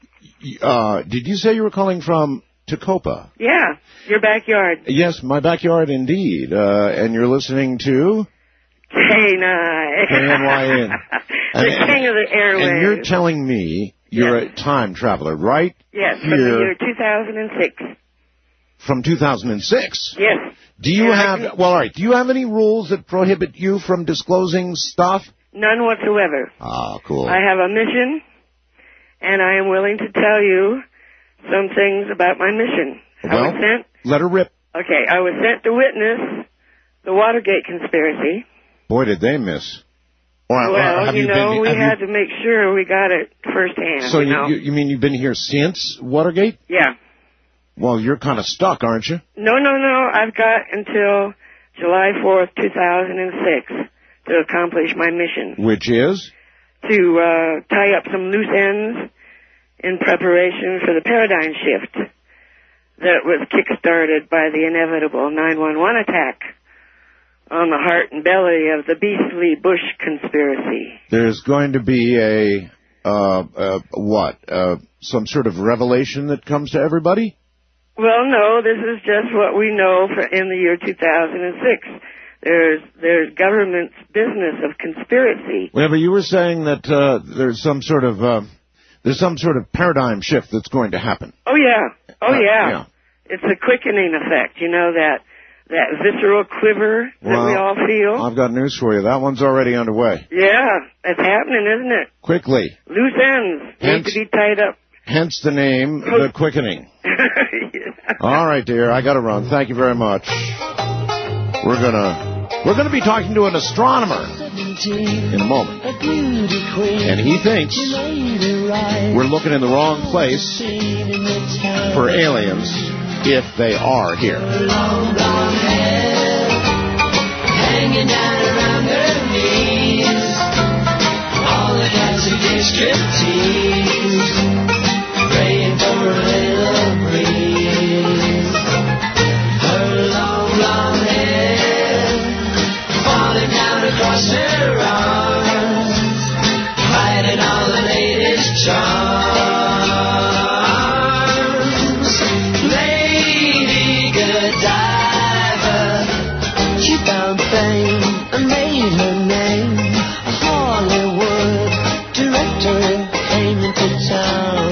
Uh, did you say you were calling from Tacoma? Yeah, your backyard. Yes, my backyard indeed. Uh, and you're listening to K nine. K N Y N. The king of the airwaves. And you're telling me you're a time traveler, right? Yes, from the here year two thousand six. from two thousand six. Yes. Do you And I have, can- well, all right, do you have any rules that prohibit you from disclosing stuff? None whatsoever. Ah, cool. I have a mission, and I am willing to tell you some things about my mission. I was Well, sent, let her rip. okay, I was sent to witness the Watergate conspiracy. Boy, did they miss. Or, well, have you you know, been, we have had you, to make sure we got it firsthand, so you you, know. you, you mean you've been here since Watergate? Yeah. Well, you're kind of stuck, aren't you? No, no, no, I've got until July fourth, two thousand six to accomplish my mission. Which is? To uh, tie up some loose ends in preparation for the paradigm shift that was kick-started by the inevitable nine one one attack on the heart and belly of the beastly Bush conspiracy. There's going to be a, uh, uh, what, uh, some sort of revelation that comes to everybody? Well, no, this is just what we know for in the year two thousand six. There's there's government's business of conspiracy. Well, but you were saying that uh, there's some sort of uh, there's some sort of paradigm shift that's going to happen. Oh yeah, oh Uh, yeah. yeah. It's a quickening effect. You know that that visceral quiver that Well, we all feel. I've got news for you. That one's already underway. Yeah, it's happening, isn't it? Quickly. Loose ends Hence- need to be tied up. Hence the name, The Quickening. All right, dear. I got to run. Thank you very much. We're going to We're going to be talking to an astronomer in a moment. And he thinks we're looking in the wrong place for aliens if they are here. Hanging down around her knees, all the guys who get striptease, praying for a little breeze. Her long, long hair falling down across her arms, hiding all the latest charms. Lady Godiva, she found fame and made her name. A Hollywood director came into town.